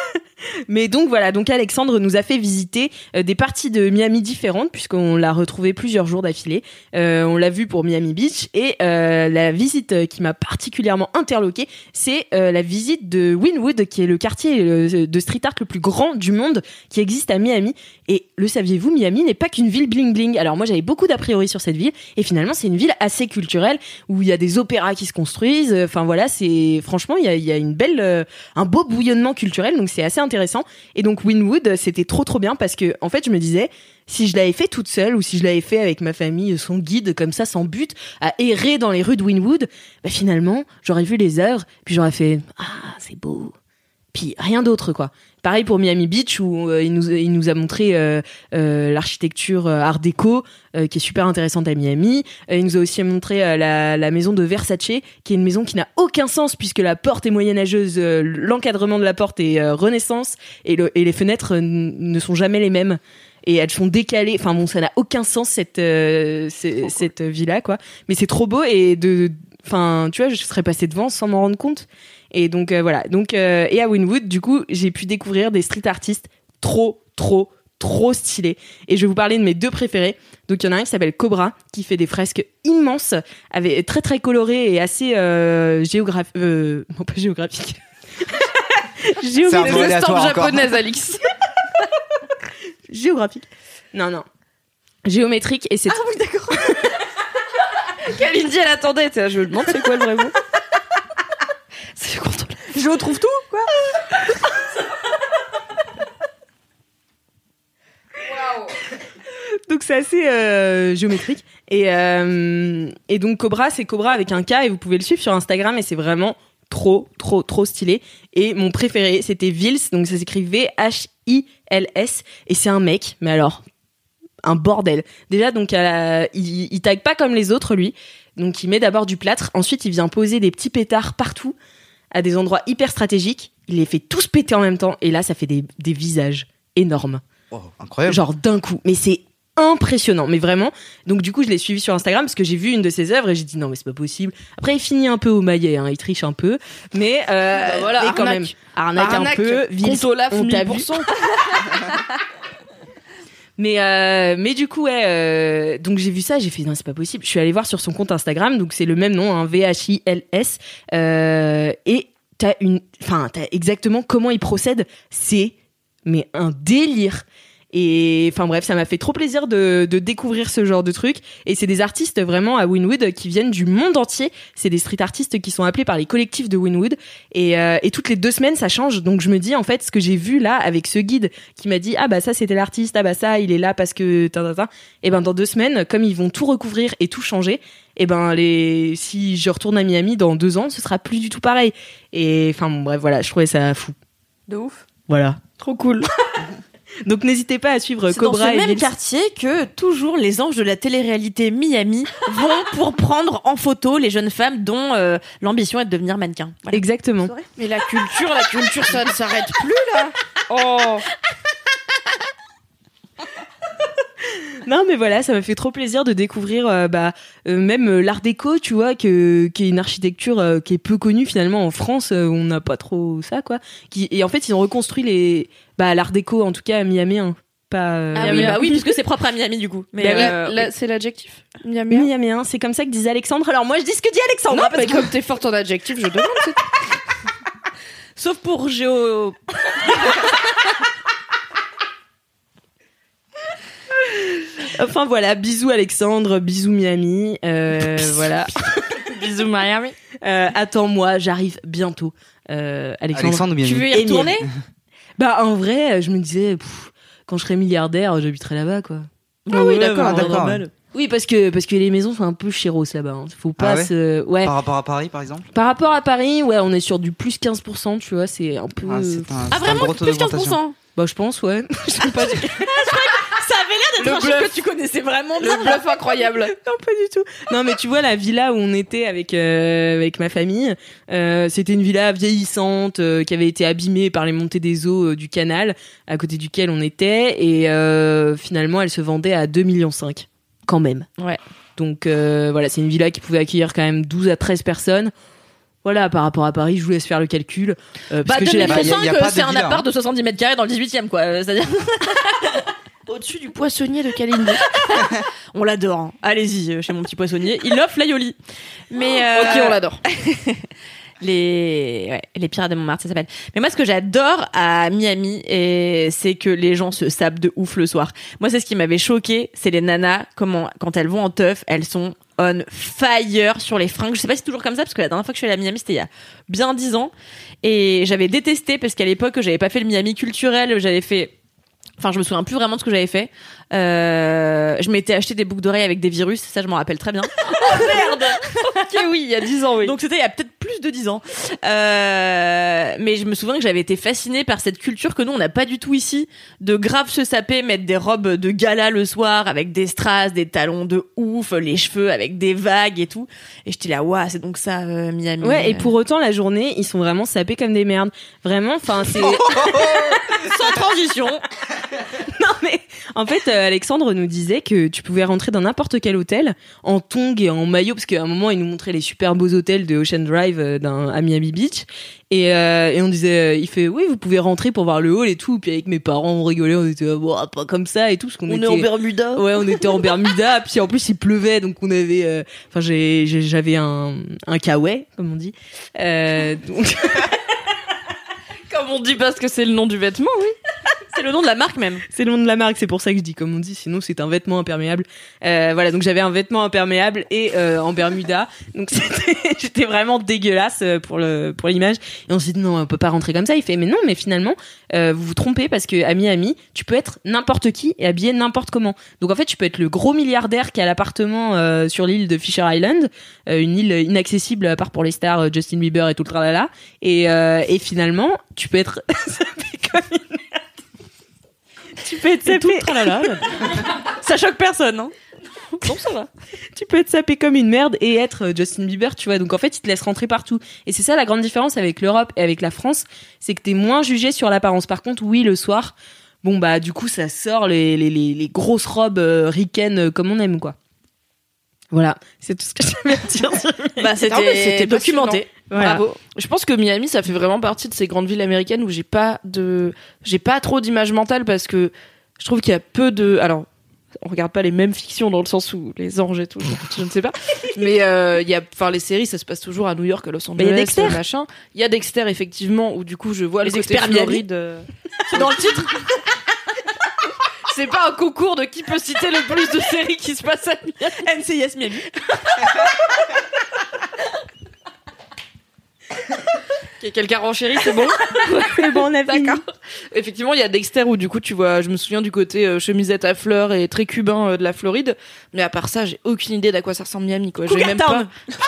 Mais donc voilà, donc Alexandre nous a fait visiter euh, des parties de Miami différentes puisqu'on l'a retrouvé plusieurs jours d'affilée. Euh, on l'a vu pour Miami Beach et euh, la visite qui m'a particulièrement interloquée, c'est euh, la visite de Wynwood, qui est le quartier euh, de street art le plus grand du monde qui existe à Miami. Et le saviez-vous, Miami n'est pas qu'une ville bling bling. Alors moi j'avais beaucoup d'a priori sur cette ville et finalement c'est une ville assez culturelle où il y a des opéras qui se construisent. Enfin voilà, c'est franchement il y a, il y a une belle, euh, un beau bouillonnement culturel, donc c'est assez intéressant. Et donc Wynwood, c'était trop trop bien parce que en fait je me disais, si je l'avais fait toute seule ou si je l'avais fait avec ma famille, son guide comme ça sans but, à errer dans les rues de Wynwood, bah finalement j'aurais vu les œuvres puis j'aurais fait ah c'est beau, puis rien d'autre quoi. Pareil pour Miami Beach où euh, il nous il nous a montré euh, euh, l'architecture euh, Art déco euh, qui est super intéressante à Miami. Euh, il nous a aussi montré euh, la la maison de Versace qui est une maison qui n'a aucun sens puisque la porte est moyenâgeuse, euh, l'encadrement de la porte est euh, Renaissance et le et les fenêtres euh, ne sont jamais les mêmes. Et elles sont décalées. Enfin bon, ça n'a aucun sens cette euh, c'est, cette villa quoi. Mais c'est trop beau et de, enfin tu vois, je serais passée devant sans m'en rendre compte. Et donc euh, voilà. Donc euh, et à Wynwood, du coup, j'ai pu découvrir des street artistes trop trop trop stylés. Et je vais vous parler de mes deux préférés. Donc il y en a un qui s'appelle Cobra, qui fait des fresques immenses, avec très très colorées et assez euh, géographiques. Euh, non pas géographiques. Géographiques. Des estampes japonaises, Alix. Géographique. Non, non. Géométrique et c'est... Ah oui, d'accord. Kalindi, elle attendait. Je me demande c'est quoi le vrai mot. C'est content. Je retrouve tout, quoi. Waouh. Donc c'est assez euh, géométrique. Et, euh, et donc Cobra, c'est Cobra avec un K et vous pouvez le suivre sur Instagram et c'est vraiment trop, trop, trop stylé. Et mon préféré, c'était Vils, donc ça s'écrit V H I L S et c'est un mec, mais alors un bordel. Déjà donc euh, il, il tague pas comme les autres lui, donc il met d'abord du plâtre, ensuite il vient poser des petits pétards partout à des endroits hyper stratégiques, il les fait tous péter en même temps et là ça fait des, des visages énormes. Oh, incroyable. Genre d'un coup, mais c'est impressionnant, mais vraiment. Donc du coup je l'ai suivi sur Instagram parce que j'ai vu une de ses œuvres et j'ai dit non mais c'est pas possible. Après il finit un peu au maillet, hein, il triche un peu, mais euh, bah voilà, mais quand même arnaque, arnaque un peu. Compte Olaf, on t'a mille pour cent. vu. mais euh, mais du coup ouais, euh, donc j'ai vu ça, j'ai fait non c'est pas possible. Je suis allée voir sur son compte Instagram, donc c'est le même nom, hein, V H I L S, euh, et t'as une, enfin t'as exactement comment il procède, c'est mais un délire. Et enfin bref, ça m'a fait trop plaisir de, de découvrir ce genre de truc. Et c'est des artistes vraiment à Wynwood qui viennent du monde entier. C'est des street artistes qui sont appelés par les collectifs de Wynwood. Et, euh, et toutes les deux semaines, ça change. Donc je me dis en fait, ce que j'ai vu là avec ce guide qui m'a dit ah bah ça c'était l'artiste, ah bah ça il est là parce que ta ta ta. Et ben dans deux semaines, comme ils vont tout recouvrir et tout changer, et ben les si je retourne à Miami dans deux ans, ce sera plus du tout pareil. Et enfin bon, bref voilà, je trouvais ça fou. De ouf. Voilà. Trop cool. Donc n'hésitez pas à suivre c'est Cobra dans ce et même Vils. quartier que toujours les anges de la télé-réalité Miami vont pour prendre en photo les jeunes femmes dont euh, l'ambition est de devenir mannequin. Voilà. Exactement. Mais la culture, la culture, ça ne s'arrête plus là. Oh. Non mais voilà, ça m'a fait trop plaisir de découvrir euh, bah euh, même euh, l'art déco, tu vois, que qui est une architecture euh, qui est peu connue finalement en France, euh, on n'a pas trop ça quoi. Qui et en fait, ils ont reconstruit les bah l'art déco en tout cas à Miami hein. Pas euh, Ah oui, bah oui, puisque c'est propre à Miami du coup. Mais Bah euh, oui, là, c'est l'adjectif. Miami. Miami, hein, c'est comme ça que disait Alexandre. Alors moi je dis ce que dit Alexandre. Non, hein, mais parce que... comme t'es forte en adjectif, je demande. C'est... sauf pour géo. Enfin voilà, bisous Alexandre, bisous Miami, euh, voilà. Bisous Miami. Euh, attends-moi, j'arrive bientôt. Euh, Alexandre, Alexandre ou Miami. Tu veux y Et retourner? Bah en vrai, je me disais, pff, quand je serai milliardaire, j'habiterai là-bas quoi. Ah oui, Ouais, d'accord, vraiment, d'accord. normal. Oui, parce que parce que les maisons sont un peu chéros là-bas. Hein. Faut pas Ah ouais se, ouais. Par rapport à Paris, par exemple. Par rapport à Paris, ouais, on est sur du plus quinze pour cent, tu vois, c'est un peu. Ah, c'est un, Ah c'est un vraiment gros taux plus quinze pour d'augmentation. cent. Bah je pense, ouais. Je sais pas. Ça avait l'air d'être Le un bluff. chiffre que tu connaissais vraiment bien. Le bluff incroyable. Non, pas du tout. Non, mais tu vois, la villa où on était avec euh, avec ma famille, euh, c'était une villa vieillissante euh, qui avait été abîmée par les montées des eaux euh, du canal à côté duquel on était, et euh, finalement, elle se vendait à deux virgule cinq millions, quand même. Ouais. Donc euh, voilà, c'est une villa qui pouvait accueillir quand même douze à treize personnes. Voilà, par rapport à Paris, je vous laisse faire le calcul. Euh, parce Bah, que j'ai la Bah, y a- deux mille y a cinq, pas c'est de un villa, appart hein. de soixante-dix mètres carrés dans le dix-huitième, quoi. Euh, C'est-à-dire. Au-dessus du poissonnier de Kalindi. On l'adore. Hein. Allez-y, euh, chez mon petit poissonnier. Il offre l'aioli. Mais euh, Ok, on l'adore. les ouais, les pirates de Montmartre, ça s'appelle. Mais moi, ce que j'adore à Miami, et c'est que les gens se sapent de ouf le soir. Moi, c'est ce qui m'avait choqué, c'est les nanas, comment quand elles vont en teuf, elles sont on fire sur les fringues. Je sais pas si c'est toujours comme ça, parce que la dernière fois que je suis allée à Miami, c'était il y a bien dix ans, et j'avais détesté parce qu'à l'époque, j'avais pas fait le Miami culturel, j'avais fait. Enfin, je me souviens plus vraiment de ce que j'avais fait. Euh, je m'étais acheté des boucles d'oreilles avec des virus, ça je m'en rappelle très bien. Oh merde. Ok, oui, il y a dix ans, oui. Donc c'était il y a peut-être plus de dix ans. Euh, mais je me souviens que j'avais été fascinée par cette culture que nous on n'a pas du tout ici, de grave se saper, mettre des robes de gala le soir avec des strass, des talons de ouf, les cheveux avec des vagues et tout. Et j'étais là, waouh, c'est donc ça euh, Miami. Ouais, et pour autant, la journée, ils sont vraiment sapés comme des merdes. Vraiment, enfin, c'est... sans transition. Non, mais en fait, euh, Alexandre nous disait que tu pouvais rentrer dans n'importe quel hôtel en tongs et en maillot, parce qu'à un moment, il nous montrait les super beaux hôtels de Ocean Drive euh, d'un, à Miami Beach. Et, euh, et on disait, euh, il fait, oui, vous pouvez rentrer pour voir le hall et tout. Puis avec mes parents, on rigolait, on était, bon, pas comme ça et tout. Parce qu'on On était... est en Bermuda. Ouais, on était en Bermuda. Puis en plus, il pleuvait, donc on avait, euh, enfin, j'ai, j'ai, j'avais un, un kawaii, comme on dit. Euh, donc. Comme on dit parce que c'est le nom du vêtement, oui. C'est le nom de la marque même. C'est le nom de la marque, c'est pour ça que je dis comme on dit, sinon c'est un vêtement imperméable. Euh, voilà, donc j'avais un vêtement imperméable et euh, en Bermuda, donc c'était, j'étais vraiment dégueulasse pour le pour l'image. Et on s'est dit non, on peut pas rentrer comme ça. Il fait mais non, mais finalement euh, vous vous trompez parce que à Miami, tu peux être n'importe qui et habillé n'importe comment. Donc en fait, tu peux être le gros milliardaire qui a l'appartement euh, sur l'île de Fisher Island, euh, une île inaccessible à part pour les stars, euh, Justin Bieber et tout le tralala. Et euh, et finalement, tu peux être comme une Tu peux être sapé. Ça choque personne, hein. Bon, ça va. Tu peux être sapé comme une merde et être Justin Bieber, tu vois. Donc en fait, ils te laissent rentrer partout. Et c'est ça la grande différence avec l'Europe et avec la France, c'est que t'es moins jugé sur l'apparence. Par contre, oui, le soir, bon bah du coup, ça sort les les les, les grosses robes euh, ricaines euh, comme on aime, quoi. Voilà, c'est tout ce que j'avais à dire. Bah c'était, Non, mais c'était documenté. Voilà. Bravo. Je pense que Miami, ça fait vraiment partie de ces grandes villes américaines où j'ai pas de, j'ai pas trop d'image mentale parce que je trouve qu'il y a peu de, alors, on regarde pas les mêmes fictions dans le sens où les anges et tout, je, je ne sais pas. Mais euh, il y a, enfin les séries, ça se passe toujours à New York, à Los Angeles, il y a Dexter. machin. Il y a Dexter effectivement où du coup je vois Les le côté experts Miami. Floride. euh, C'est dans le titre. C'est pas un concours de qui peut citer le plus de séries qui se passent à Miami. N C I S Miami. Ok, quelqu'un renchérit, c'est bon. C'est bon, on a fini. D'accord. Effectivement, il y a Dexter où du coup tu vois, je me souviens du côté euh, chemisette à fleurs et très cubain euh, de la Floride, mais à part ça, j'ai aucune idée d'à quoi ça ressemble Miami, quoi. J'ai même pas.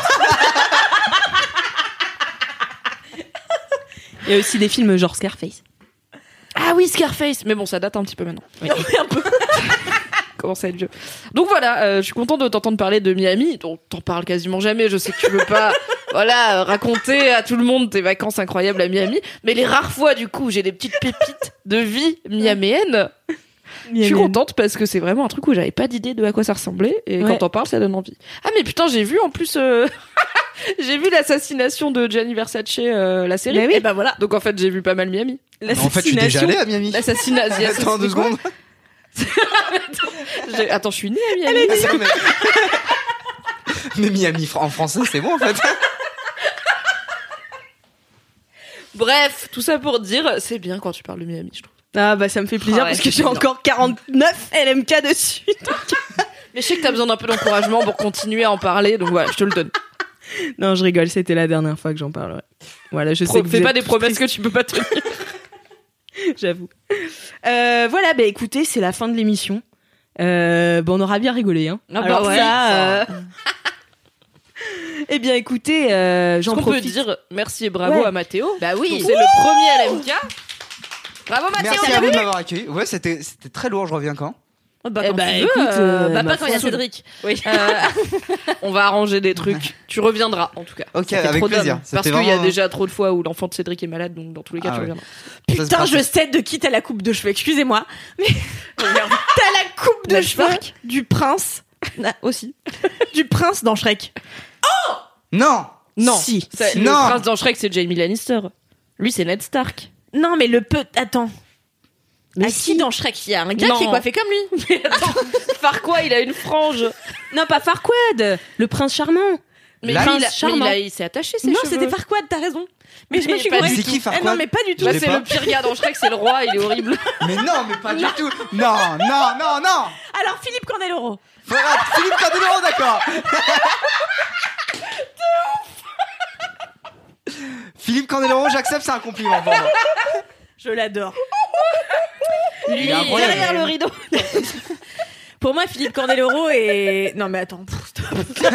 Il y a aussi des films genre Scarface. Ah oui, Scarface, mais bon, ça date un petit peu maintenant. Oui. un peu. Commence à être vieux. Donc voilà, euh, je suis contente de t'entendre parler de Miami. dont t'en parles quasiment jamais. Je sais que tu veux pas, voilà, euh, raconter à tout le monde tes vacances incroyables à Miami, mais les rares fois du coup, j'ai des petites pépites de vie miamienne. Je suis contente parce que c'est vraiment un truc où j'avais pas d'idée de à quoi ça ressemblait et Ouais. quand t'en parles, ça donne envie. Ah mais putain, j'ai vu en plus, euh... j'ai vu l'assassination de Gianni Versace, euh, la série. Bah oui. Et ben voilà. Donc en fait, j'ai vu pas mal Miami. En fait, je suis déjà allé à Miami. L'assassinat. Attends deux secondes. J'ai- Attends, je suis née à Miami. Attends, mais... mais Miami en français, c'est bon en fait. Bref, tout ça pour dire, c'est bien quand tu parles de Miami, je trouve. Ah bah ça me fait plaisir Ah ouais, parce que c'est j'ai bien. encore quarante-neuf L M K dessus. Mais je sais que t'as besoin d'un peu d'encouragement pour continuer à en parler, donc voilà, je te le donne. Non, je rigole, c'était la dernière fois que j'en parlerai. Voilà, je sais Pro- que fais vous pas êtes des tous promesses que tristes, tu peux pas tenir. j'avoue. Euh, voilà, bah écoutez, c'est la fin de l'émission. Euh, bon, on aura bien rigolé, hein. Ah bah Alors ouais, ça. ça. euh, Eh bien, écoutez, euh, Est-ce j'en qu'on peut profite. dire merci et bravo Ouais. à Mathéo. Bah oui. Donc, c'est le premier L M K. Bravo Mathéo. Merci t'as à vous vu de m'avoir accueilli. Ouais, c'était c'était très lourd. Je reviens quand? Oh, bah, Eh quand bah, tu veux, écoute, euh, euh, bah, ma pas quand il y a foi. Cédric. Oui. Euh, on va arranger des trucs. Tu reviendras en tout cas. Ok, Ça fait avec trop d'hommes. plaisir. Parce C'était qu'il y a vraiment- déjà trop de fois où l'enfant de Cédric est malade, donc dans tous les cas Ah tu ouais. reviendras. Ça, c'est Putain, parfait. je sais de qui t'as la coupe de cheveux. Excusez-moi. Mais t'as la coupe de La cheveux Shrek. du prince. Ah, aussi. Du prince dans Shrek. Non. Non. Si. Ça, le Non. prince dans Shrek, c'est Jaime Lannister. Lui, c'est Ned Stark. Non, mais le peu. Attends. Mais à si. qui dans Shrek il y a un gars Non. qui est coiffé comme lui? Mais attends, Farquaad, il a une frange. Non, pas Farquaad, le prince charmant. Mais Là, il, il- a- charmant. mais il, a- il s'est attaché ses Non, cheveux. c'était Farquaad, t'as raison. Mais je Mais me suis pas gourée. du C'est tout. qui Eh Farquaad? non, mais pas du tout. Je Bah, l'ai c'est pas. le pire gars dans Shrek, c'est le roi, il est horrible. Mais non, mais pas du tout. Non, non, non, non. Alors, Philippe Candeloro. Voilà, Philippe Candeloro, d'accord. Philippe Candeloro, j'accepte, c'est un compliment pour moi. Je l'adore. Lui, Il est incroyable. derrière le rideau. Pour moi, Philippe Candeloro est. Non, mais attends. Pff, stop. Il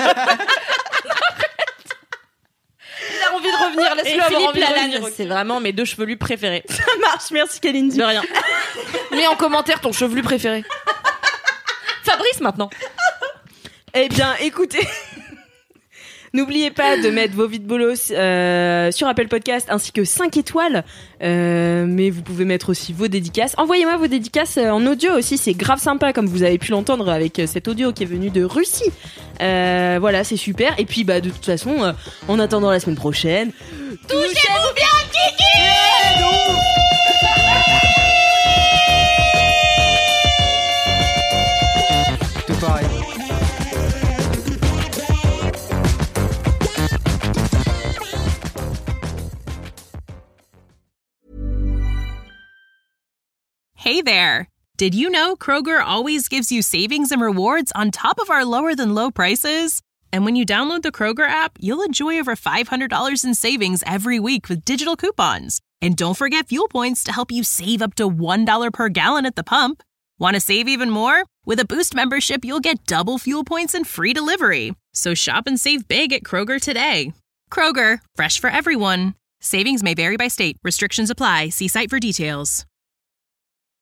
a envie de revenir, Et laisse-le avoir Philippe envie de Lalanne, revenir. c'est vraiment mes deux chevelus préférés. Ça marche, merci Kalindi. De rien. Mets en commentaire ton chevelu préféré. Fabrice maintenant. Eh bien, écoutez, n'oubliez pas de mettre vos vides bolos euh, sur Apple Podcast ainsi que cinq étoiles. Euh, mais vous pouvez mettre aussi vos dédicaces. Envoyez-moi vos dédicaces euh, en audio aussi, c'est grave sympa comme vous avez pu l'entendre avec euh, cet audio qui est venu de Russie. Euh, voilà, c'est super. Et puis, bah, de toute façon, euh, en attendant la semaine prochaine, Touchez-vous bien, Kiki. Tout pareil. Hey there! Did you know Kroger always gives you savings and rewards on top of our lower than low prices? And when you download the Kroger app, you'll enjoy over five hundred dollars in savings every week with digital coupons. And don't forget fuel points to help you save up to one dollar per gallon at the pump. Want to save even more? With a Boost membership, you'll get double fuel points and free delivery. So shop and save big at Kroger today. Kroger, fresh for everyone. Savings may vary by state. Restrictions apply. See site for details.